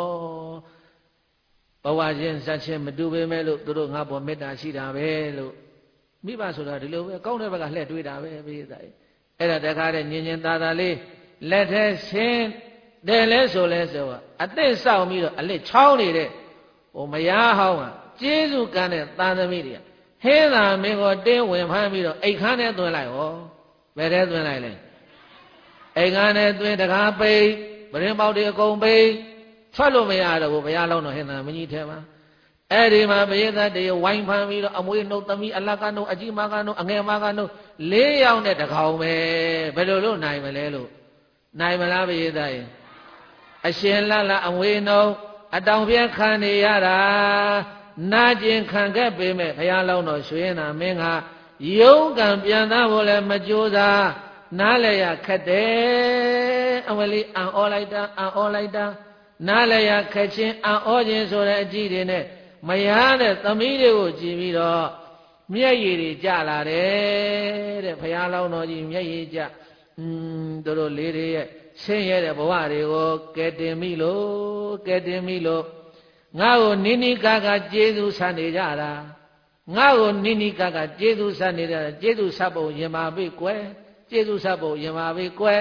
ဩဘဝချင်းဇတ်ချင်းမတူပေမဲ့လို့သူတို့ငါပေါ်မေတ္တာရှိတာပဲလို့မိဘဆိုတာဒီလိုပဲကောင်းတဲ့ဘက်ကလှည့်တွေးတာပဲပြည့်သားအဲ့ဒါတခါတည်းညင်ညင်သာသာလေးလက်ထဲဆင်းတယ်လဲဆိုလဲဆိုအသက်ဆောက်ပြီးတော့အလစ်ချောင်းနေတဲ့ဟိုမယားဟောင်းကကျေးဇူးကမ်းတဲ့သားသမီးတွေကဟင်းသာမင်းကိုတင်းဝင်ဖမ်းပြီးတော့အိတ်ခမ်းနဲ့သွင်းလိုက်ဟောဘယ်ထဲသွင်းလိုက်လဲအိတ်ခမ်းနဲ့သွင်းတကားပိတ်ပရင်ပေါက်တွေအကုန်ပိတ်ထွက်လို့မရတော့ဘူးဘုရားလုံးတော်ဟင်းသာမင်းကြီးထဲမှာအဲ့ဒီမှာပရိသတ်တွေဝိုင်းဖမ်းပြီးတော့အမွေနှုတ်သမီးအလကနှုတ်အကြီးမကနှုတ်အငယ်မကနှုတ်လေးယောက်နဲ့တကောင်ပဲဘယ်လိုလုပ်နိုင်မလဲလို့နိုင်မလားပရိသတ်ရဲ့အရှင်လလအမွေနှုတ်အတောင်ပြက်ခံနေရတာနာကျင်ခံခဲ့ပေမဲ့ဘုရားလုံးတော်ရွှေနာမင်းကယုံကံပြန်သားဖို့လည်းမကြိုးစားနားလည်းရခက်တယ်အမလေးအံ့ဩလိုက်တာအံ့ဩလိုက်တာနားလည်းရခက်ချင်းအံ့ဩခြင်းဆိုတဲ့အကြည့်တွေနဲ့မယားတဲ့သမီးတွေကိုကြည့်ပြီးတော့မျက်ရည်တွေကျလာတယ်တဲ့ဘုရားလောင်းတော်ကြီးမျက်ရည်ကျอืมတို့တို့လေးတွေရဲ့ဆင်းရဲတဲ့ဘဝတွေကိုကဲတင်မိလို့ကဲတင်မိလို့ငါ့ကိုနိနိကာကကျေးဇူးဆန်နေကြတာငါ့ကိုနိနိကာကကျေးဇူးဆန်နေကြတာကျေးဇူးဆပ်ဖို့ရင်ပါပြီကွယ်ကျေးဇူးဆပ်ဖို့ရင်ပါပြီကွယ်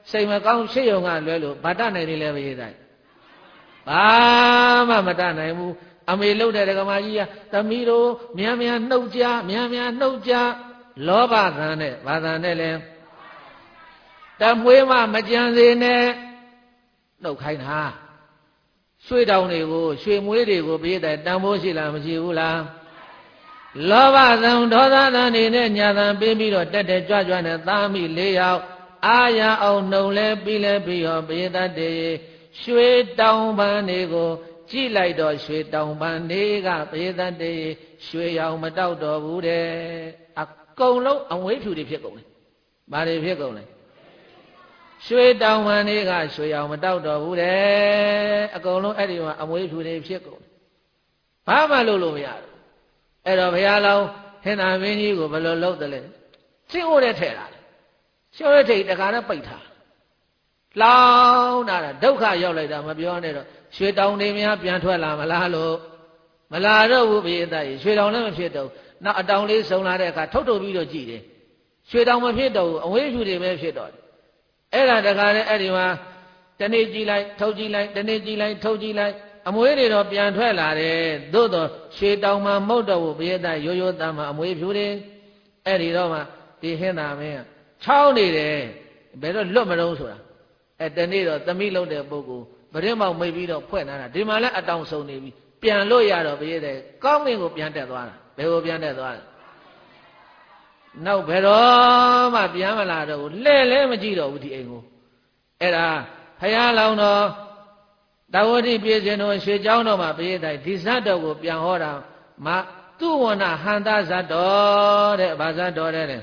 စိတ်မကောင်းဖြစ်ရုံကလွဲလို့ဘာတနိုင်နေလဲဘယ်တိုင်းဘာမှမတနိုင်ဘူးအမေလှုပ်တဲ့ဒကမာကြီးကသမီးတို့မြန်မြန်နှုတ်ကြမြန်မြန်နှုတ်ကြလောဘသံနဲ့ဘာသံနဲ့လဲတမွေးမှမကြံစေနဲ့နှုတ်ခိုင်းတာရွှေတောင်တွေကိုရွှေမွေးတွေကိုပြေးတဲ့တန်ဖိုးရှိလားမရှိဘူးလားလောဘသံဒေါသသံနေနဲ့ညာသံပေးပြီးတော့တက်တက်ကြွကြွနဲ့သားမိလေးယောက်အာရအောင်နှုံလဲပြီးလဲပြီးရောပြေးတတ်တယ်ရွှေတောင်ပန်းတွေကိုကြည့်လိုက်တော့ရွှေတောင်ပန်းတွေကပြေးတတ်တယ်ရွှေရောင်မတောက်တော့ဘူးတဲ့အကုန်လုံးအဝိဖြူတွေဖြစ်ကုန်တယ်ဘာတွေဖြစ်ကုန်လဲရွှေတောင်ပန်းတွေကရွှေရောင်မတောက်တော့ဘူးတဲ့အကုန်လုံးအဲ့ဒီမှာအဝိဖြူတွေဖြစ်ကုန်တယ်ဘာမှလုပ်လို့မရဘူးအဲ့တော့ဘုရားလောင်းဟင်္သာမင်းကြီးကိုဘယ်လိုလုပ်တယ်လဲရှင်းဦးတဲ့ထဲလာတယ်ရှင်းဦးတဲ့ထိတ်တခါနဲ့ပိတ်ထားလောင်းတာဒုက္ခရောက်လိုက်တာမပြောနဲ့တော့ရွှေတောင်တွေများပြန်ထွက်လာမလားလို့မလာတော့ဘူးဘေးသားကြီးရွှေတောင်လည်းမဖြစ်တော့နောက်အတောင်လေးစုံလာတဲ့အခါထုတ်ထုတ်ပြီးတော့ကြည်တယ်ရွှေတောင်မဖြစ်တော့ဘူးအဝေးဖြူတွေပဲဖြစ်တော့တယ်အဲ့ဒါတခါနဲ့အဲ့ဒီမှာတနေ့ကြည်လိုက်ထုတ်ကြည်လိုက်တနေ့ကြည်လိုက်ထုတ်ကြည်လိုက်အမွေးတွေတော့ပြန်ထွက်လာတယ်သို့တော့ရွှေတောင်မှမဟုတ်တော့ဘူးဘေးသားရိုးရိုးသားမှအမွေးဖြူတွေအဲ့ဒီတော့မှဒီဟင်းသာမင်းကချောင်းနေတယ်ဘယ်တော့လွတ်မလို့ဆိုတာအဲတနေ့တော့သမီးလုံးတဲ့ပုဂ္ဂိုလ်ဗရင်မောက်မိတ်ပြီးတော့ဖွဲ့နာတာဒီမှာလဲအတောင်ဆုံးနေပြီပြန်လို့ရတော့ဘေးတဲ့ကောင်းမင်းကိုပြန်တက်သွားတာဘယ်ကိုပြန်တက်သွားလဲနောက်ဘယ်တော့မှပြန်မလာတော့ဘူးလှဲ့လဲမကြည့်တော့ဘူးဒီအိမ်ကိုအဲ့ဒါဖယားလောင်တော်တဝတိပြည်စင်တော်ရွှေเจ้าတော်မှာဘေးတဲ့ဒီဇတ်တော်ကိုပြန်ဟောတာမသူဝဏဟန္တာဇတ်တော်တဲ့ဘာဇတ်တော်တဲ့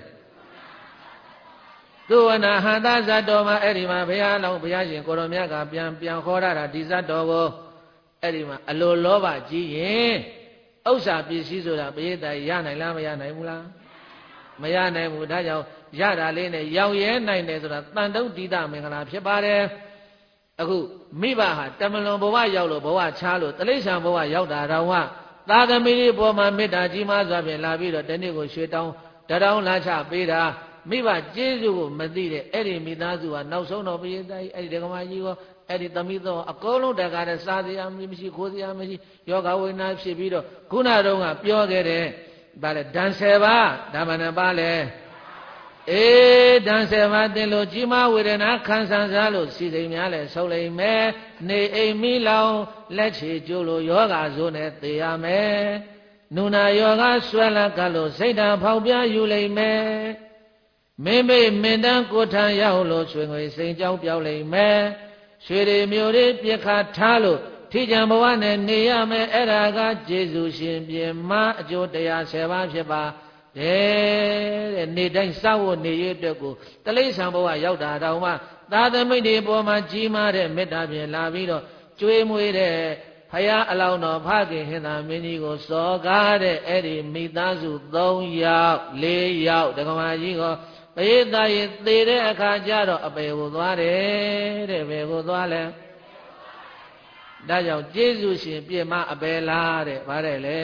သူဝနာဟန္တာဇတ်တော်မှာအဲ့ဒီမှာဘုရားလောင်းဘုရားရှင်ကိုရောမြတ်ကပြန်ပြန်ခေါ်ရတာဒီဇတ်တော်ကိုအဲ့ဒီမှာအလိုလောဘကြီးရင်ဥစ္စာပစ္စည်းဆိုတာပရိသတ်ရနိုင်လားမရနိုင်ဘူးလားမရနိုင်ဘူးဒါကြောင့်ရတာလေးနဲ့ရောင်ရဲနိုင်တယ်ဆိုတာတန်တုတ်တိတမင်္ဂလာဖြစ်ပါတယ်အခုမိဘဟာတမလွန်ဘဝရောက်လို့ဘဝချားလို့တိရစ္ဆာန်ဘဝရောက်တာတော့ကသာသမီတွေပေါ်မှာမေတ္တာကြီးမားစွာဖြင့်လာပြီးတော့တနေ့ကိုရွှေတောင်းတတောင်းလာချပေးတာမိဘကျေးဇူးကိုမသိတဲ့အဲ့ဒီမိသားစုကနောက်ဆုံးတော့ဘုရားသားကြီးအဲ့ဒီဒကမာကြီးကိုအဲ့ဒီသမီးတော်အကုန်လုံးတကားတဲ့စားစရာမရှိခိုးစရာမရှိယောဂဝိနာဖြစ်ပြီးတော့ခုနတုန်းကပြောခဲ့တဲ့ဗါလဲဓာန်ဆယ်ပါးဒါမှနဲ့ပါလဲအေးဓာန်ဆယ်ပါးတင်လို့ကြီးမားဝေဒနာခံစားစားလို့စီစိမ်များလဲဆုံးလိမ့်မယ်နေအိမ်မိလောင်လက်ချေကျိုးလို့ယောဂဆိုးနဲ့သေရမယ်နုနာယောဂဆွဲလက်ကလို့စိတ်ဓာတ်ဖောက်ပြယူလိမ့်မယ်မိမိမင်းတန်းကိုထံရောက်လို့ရွှေငွေစိန်ကြောင်းပြောင်းလိမ့်မယ်ရွှေတွေမျိုးတွေပြခါထားလို့ထိကြံဘဝနဲ့နေရမယ်အဲ့ဒါကကျေးဇူးရှင်ပြင်မအကျိုးတရားဆယ်ပါးဖြစ်ပါတယ်တဲ့နေတိုင်းစောင့်ဝနေရတဲ့ကိုတလိษံဘဝရောက်တာတောင်မှသာသမိတ်တွေပေါ်မှာကြီးမားတဲ့မေတ္တာဖြင့်လာပြီးတော့ကျွေးမွေးတဲ့ဖယားအလောင်းတော်ဖခင်ဟင်သာမင်းကြီးကိုစော်ကားတဲ့အဲ့ဒီမိသားစုသုံးယောက်လေးယောက်ဒကမာကြီးကိုပရိသတ်ရေသေတဲ့အခါကျတော့အပေကိုသွားတယ်တဲ့ဘယ်ကိုသွားလဲဒါကြောင့်ကျေးဇူးရှင်ပြည့်မအပေလားတဲ့ဗါတယ်လေ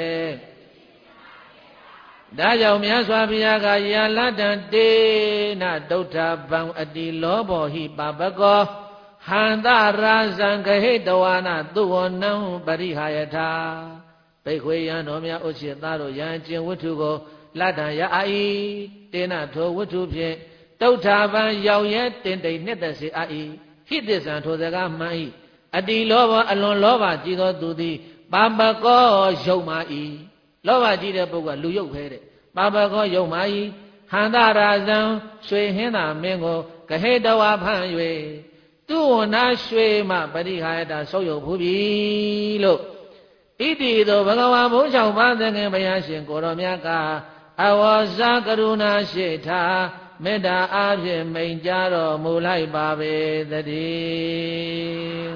ဒါကြောင့်မြတ်စွာဘုရားကယာလတံတေနဒုဋ္ဌဗံအတိလောဘောဟိပပကောဟန္တရာဇံဂဟိတဝါနသုဝနံပရိဟာယထာဘိက္ခွေယံတော်များဥစ္စေသားတို့ယံကျင်ဝတ္ထုကိုလတ္တံရအာဤတေနထိုဝတ္ထုဖြင့်တုဋ္ဌာပံရောက်ရဲတင်တိန်နှစ်သက်စေအာဤဟိသစ္ဆံထိုစကားမှန်ဤအတိလောဘအလွန်လောဘကြီးသောသူသည်ပါပကောယုံမာဤလောဘကြီးတဲ့ပုဂ္ဂိုလ်ကလူယုတ်ဖဲတဲ့ပါပကောယုံမာဤဟန္တရာဇံရွှေဟင်းသာမင်းကိုဂဟေတဝါဖန်၍သူဝနာရွှေမှပရိဟာယတာဆုပ်ယုပ်ဖူးပြီလို့ဣတိသောဘဂဝါဘုန်း၆ပါးသခင်ဘုရားရှင်ကိုတော်မြတ်ကအဝါဇကရုဏာရှိထားမေတ္တာအားဖြင့်မိန်ကြားတော်မူလိုက်ပါပေသတည်း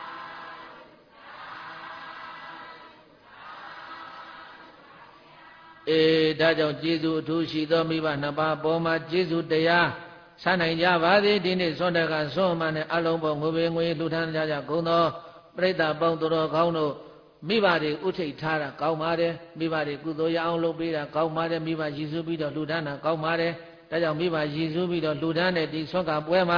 အေးဒါကြောင့်ကျေးဇူးအထူးရှိသောမိဘနှစ်ပါးပေါ်မှာကျေးဇူးတရားဆန်းနိုင်ကြပါစေဒီနေ့ဆွမ်းတကဆွမ်းမှန်တဲ့အလုံးပေါင်းငွေပေငွေလှူထမ်းကြကြကုန်သောပြိဿပေါင်းတော်ကောင်းတို့မိဘတွေဥထိတ်ထားတာကောင်းပါတယ်မိဘတွေကုသိုလ်ရအောင်လုပ်ပေးတာကောင်းပါတယ်မိဘရည်စူးပြီးတော့လှူဒန်းတာကောင်းပါတယ်ဒါကြောင့်မိဘရည်စူးပြီးတော့လှူဒန်းတဲ့ဒီဆွမ်းကပွဲမှာ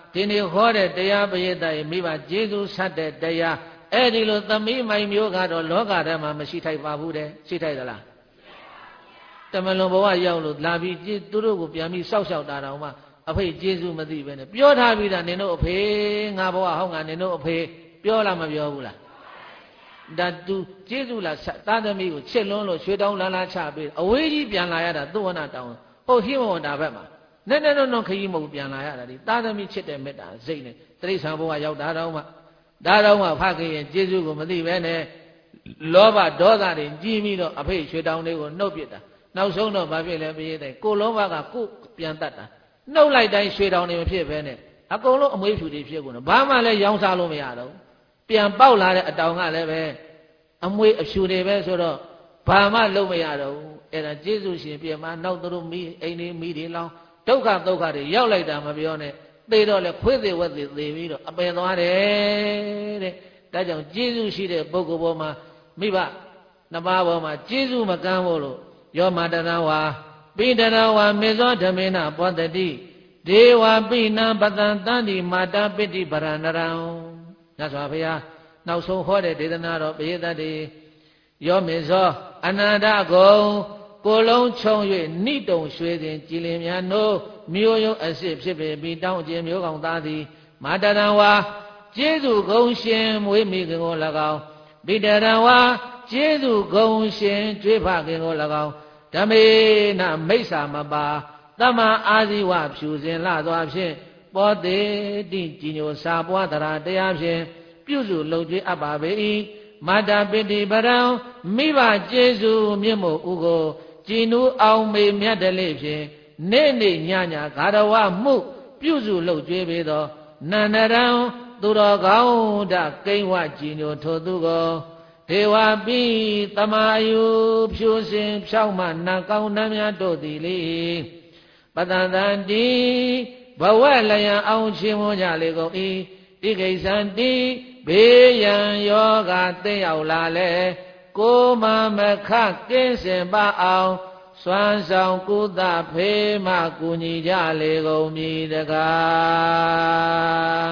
ဒီနေ့ဟောတဲ့တရားပရိသတ်မိဘကျေးဇူးဆက်တဲ့တရားအဲ့ဒီလိုသမီးမိုင်မျိုးကတော့လောကထဲမှာမရှိထိုက်ပါဘူးတဲ့ရှိထိုက်သလားတမလွန်ဘဝရောက်လို့လာပြီးသူတို့ကိုပြန်ပြီးစောက်ရှောက်တာတော့မှအဖေကျေးဇူးမသိပဲနဲ့ပြောထားပြီးတာနင်တို့အဖေငါဘဝဟောင်းကနင်တို့အဖေပြောလားမပြောဘူးလားဒါသူကျေးဇူးလားသားသမီးကိုချစ်လွန်းလို့ရွှေတောင်းလန်းလားချပေးအဝေးကြီးပြန်လာရတာသုဝနာတောင်းဟုတ်ဟိမဝန္တာဘက်မှာနဲ့နဲ့တော့ခကြီးမဟုတ်ပြန်လာရတာဒီသားသမီးချစ်တဲ့မေတ္တာစိတ်နဲ့တိရစ္ဆာန်ဘဝရောက်တာတော့မှဒါတော့မှဖခင်ရဲ့ကျေးဇူးကိုမသိပဲနဲ့လောဘဒေါသတွေကြီးပြီးတော့အဖေရွှေတောင်းလေးကိုနှုတ်ပစ်တာနောက်ဆုံးတော့ဘာဖြစ်လဲပြေးတဲ့ကိုလောဘကကိုပြန်တတ်တာနှုတ်လိုက်တိုင်းရွှေတောင်းတွေမဖြစ်ပဲနဲ့အကုန်လုံးအမွေးဖြူတွေဖြစ်ကုန်တယ်ဘာမှလည်းရောင်းစားလို့မရတော့ပြန်ပေါက်လာတဲ့အတောင်ကလည်းပဲအမွေးအဖြူတွေပဲဆိုတော့ဘာမှလုပ်မရတော့ဘူးအဲ့ဒါကျေးဇူးရှင်ပြန်မှနောက်သူတို့မိအိမ်လေးမိတွေလောင်းဒုက္ခဒုက္ခတွေရောက်လိုက်တာမပြောနဲ့သေတော့လေခွေးသေးဝက်သေးသေပြီးတော့အပယ်သွားတယ်တဲ့ဒါကြောင့်ကျေးဇူးရှိတဲ့ပုဂ္ဂိုလ်ပေါ်မှာမိဘနှစ်ပါးပေါ်မှာကျေးဇူးမကမ်းဖို့လို့ယောမတရဝါပိတရဝါမေဇောဓမေနပောတတိဒေဝပိနံပတံတန္တိမာတာပိတိပရဏရံညစွာဘုရားနောက်ဆုံးဟောတဲ့ဒေသနာတော်ပရိသတ်တွေယောမေဇောအနန္တဂုံကိုလုံးချုံ၍နိတုံရွှေစဉ်ကြည်လင်များနိုးမျိုးယုံအစစ်ဖြစ်ပေပြီးတောင်းကျင်မျိုးကောင်သားသည်မာတရံဝါကျေးဇူးဂုံရှင်မွေးမိခင်ကို၎င်းပိတရံဝါကျေးဇူးဂုံရှင်ကျွေးဖခင်ကို၎င်းဓမေနမိစ္ဆာမပါတမ္မာအာဇီဝဖြူစင်လှသောဖြင့်ပောတိတိကြည်ညိုစာပွားတရာတရားဖြင့်ပြုစုလုံကျွေးအပ်ပါပေ၏မာတာပိတိပရံမိဘကျေးဇူးမြင့်မို့ဥကိုကြည်နူးအောင်မေမြတ်တလေဖြင့်နေ့နေ့ညညဂါရဝမှုပြုစုလုံကျွေးပေသောနန္ဒရံသူတော်ကောင်းတကိဉ္ဝကြည်ညိုထိုသူကိုဒေဝပိတမာယုဖြူစင်ဖြောက်မှနတ်ကောင်းနှမ်းများတို့သည်လေပတန်တန်တိဘဝလျံအောင်ချင်းမွန်ကြလေကုန်၏တိကိစ္ဆန္တိဘေးရန်ယောဂသိရောက်လာလေကိုမမခကင်းစင်ပါအောင်စွမ်းဆောင်ကုသဖေးမှကူညီကြလေကုန်မည်တကား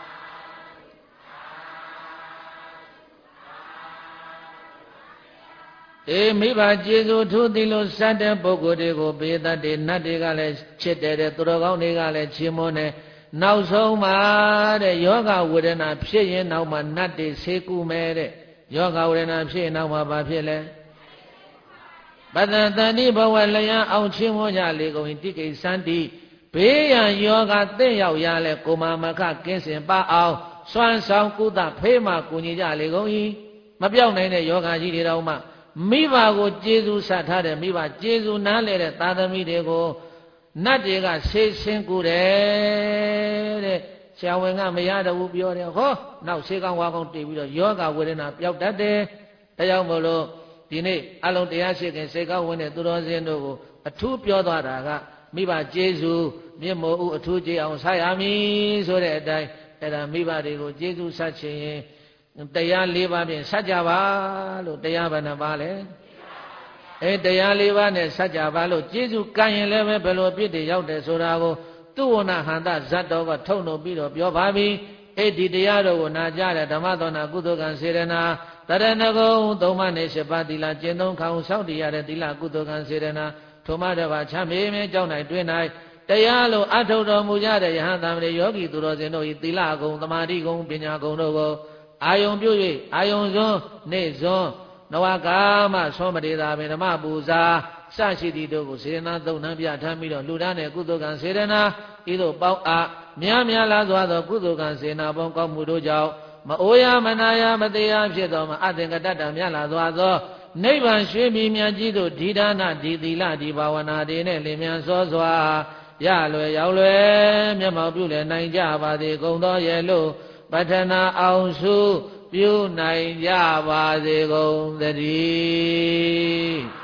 အေးမိဘကျေးဇူးထူးသည်လို့စတဲ့ပုဂ္ဂိုလ်တွေကိုပေတတ်တယ်နတ်တွေကလည်းချစ်တယ်တဲ့သူတော်ကောင်းတွေကလည်းချီးမွမ်းတယ်နောက်ဆုံးမှာတဲ့ယောဂဝေဒနာဖြစ်ရင်နောက်မှနတ်တွေဆေးကူမယ်တဲ့ယောဂဝေဒနာဖြစ်ရင်နောက်မှဘာဖြစ်လဲပတ္တတန်တိဘဝလျံအောင်ချီးမွမ်းကြလေကုန်တိကိစ္ဆန္တိဘေးရန်ယောဂသင့်ရောက်ရလဲကိုမမခကင်းစင်ပါအောင်စွမ်းဆောင်ကုသဖေးမှကူညီကြလေကုန်၏မပြောင်းနိုင်တဲ့ယောဂကြီးတွေတော့မှမိဘကိုကျေးဇူးဆက်ထားတဲ့မိဘကျေးဇူးနားလဲတဲ့သာသမီတွေကိုနတ်တွေကဆေးဆင်းကူတယ်တဲ့ဆရာဝန်ကမရတော့ဘူးပြောတယ်ဟောနောက်ဆေးကောင်းဝါကောင်းတည်ပြီးတော့ယောဂဝေဒနာပျောက်တတ်တယ်ဒါကြောင့်မို့လို့ဒီနေ့အလုံးတရားရှိခင်စေကောင်းဝင်တဲ့သူတော်စင်တို့ကိုအထူးပြောသွားတာကမိဘကျေးဇူးမြင့်မို့ဦးအထူးကျေးအောင်ဆက်ရမည်ဆိုတဲ့အတိုင်းအဲ့ဒါမိဘတွေကိုကျေးဇူးဆက်ခြင်းရင်တရား၄ပါးဖြင့်ဆက်ကြပါလို့တရားဘယ်နှပါလဲအဲတရား၄ပါးနဲ့ဆက်ကြပါလို့ကျေးဇူးကံရင်လည်းပဲဘယ်လိုပြည့်တည်ရောက်တယ်ဆိုတာကိုသူဝနာဟန္တဇတ်တော်ကထုတ်နှုတ်ပြီးတော့ပြောပါပြီအဲ့ဒီတရားတော်ကိုနာကြတဲ့ဓမ္မသောနာကုသကံစေရနာတရဏဂုံသုံးပါးနဲ့၈ပါးသီလကျင့်သုံးခေါင်းဆောက်တည်ရတဲ့သီလကုသကံစေရနာထိုမှတပါချမ်းမြေမြေကြောင်း၌တွင်၌တရားလိုအထုတ်တော်မူကြတဲ့ယဟန်သမဏေယောဂီသူတော်စင်တို့၏သီလဂုံသမာဓိဂုံပညာဂုံတို့ကိုအာယုံပြု၍အာယုံစွန်းနေစွန်းနဝကာမသောမတေသာပင်ဓမ္မပူဇာစရှိသည့်တို့ကိုစေရနာသုံးနှံပြထမ်းပြီးတော့လူသားနဲ့ကုသိုလ်ကံစေရနာဤသို့ပေါင်းအားများများလားစွာသောကုသိုလ်ကံစေနာပေါင်းကောင်းမှုတို့ကြောင့်မအိုရမနာရမတရားဖြစ်သောမအသင်္ကတ္တမြတ်လာစွာသောနိဗ္ဗာန်ရွှေမြတ်ကြီးတို့ဒီဒါနဒီသီလဒီဘာဝနာတွေနဲ့လင်မြန်စောစွာရလွယ်ရောက်လွယ်မျက်မှောက်ပြုလည်နိုင်ကြပါသည်ကုန်သောရဲ့လို့ပတ္ထနာအောင်စုပြုနိုင်ကြပါစေကုန်သတည်း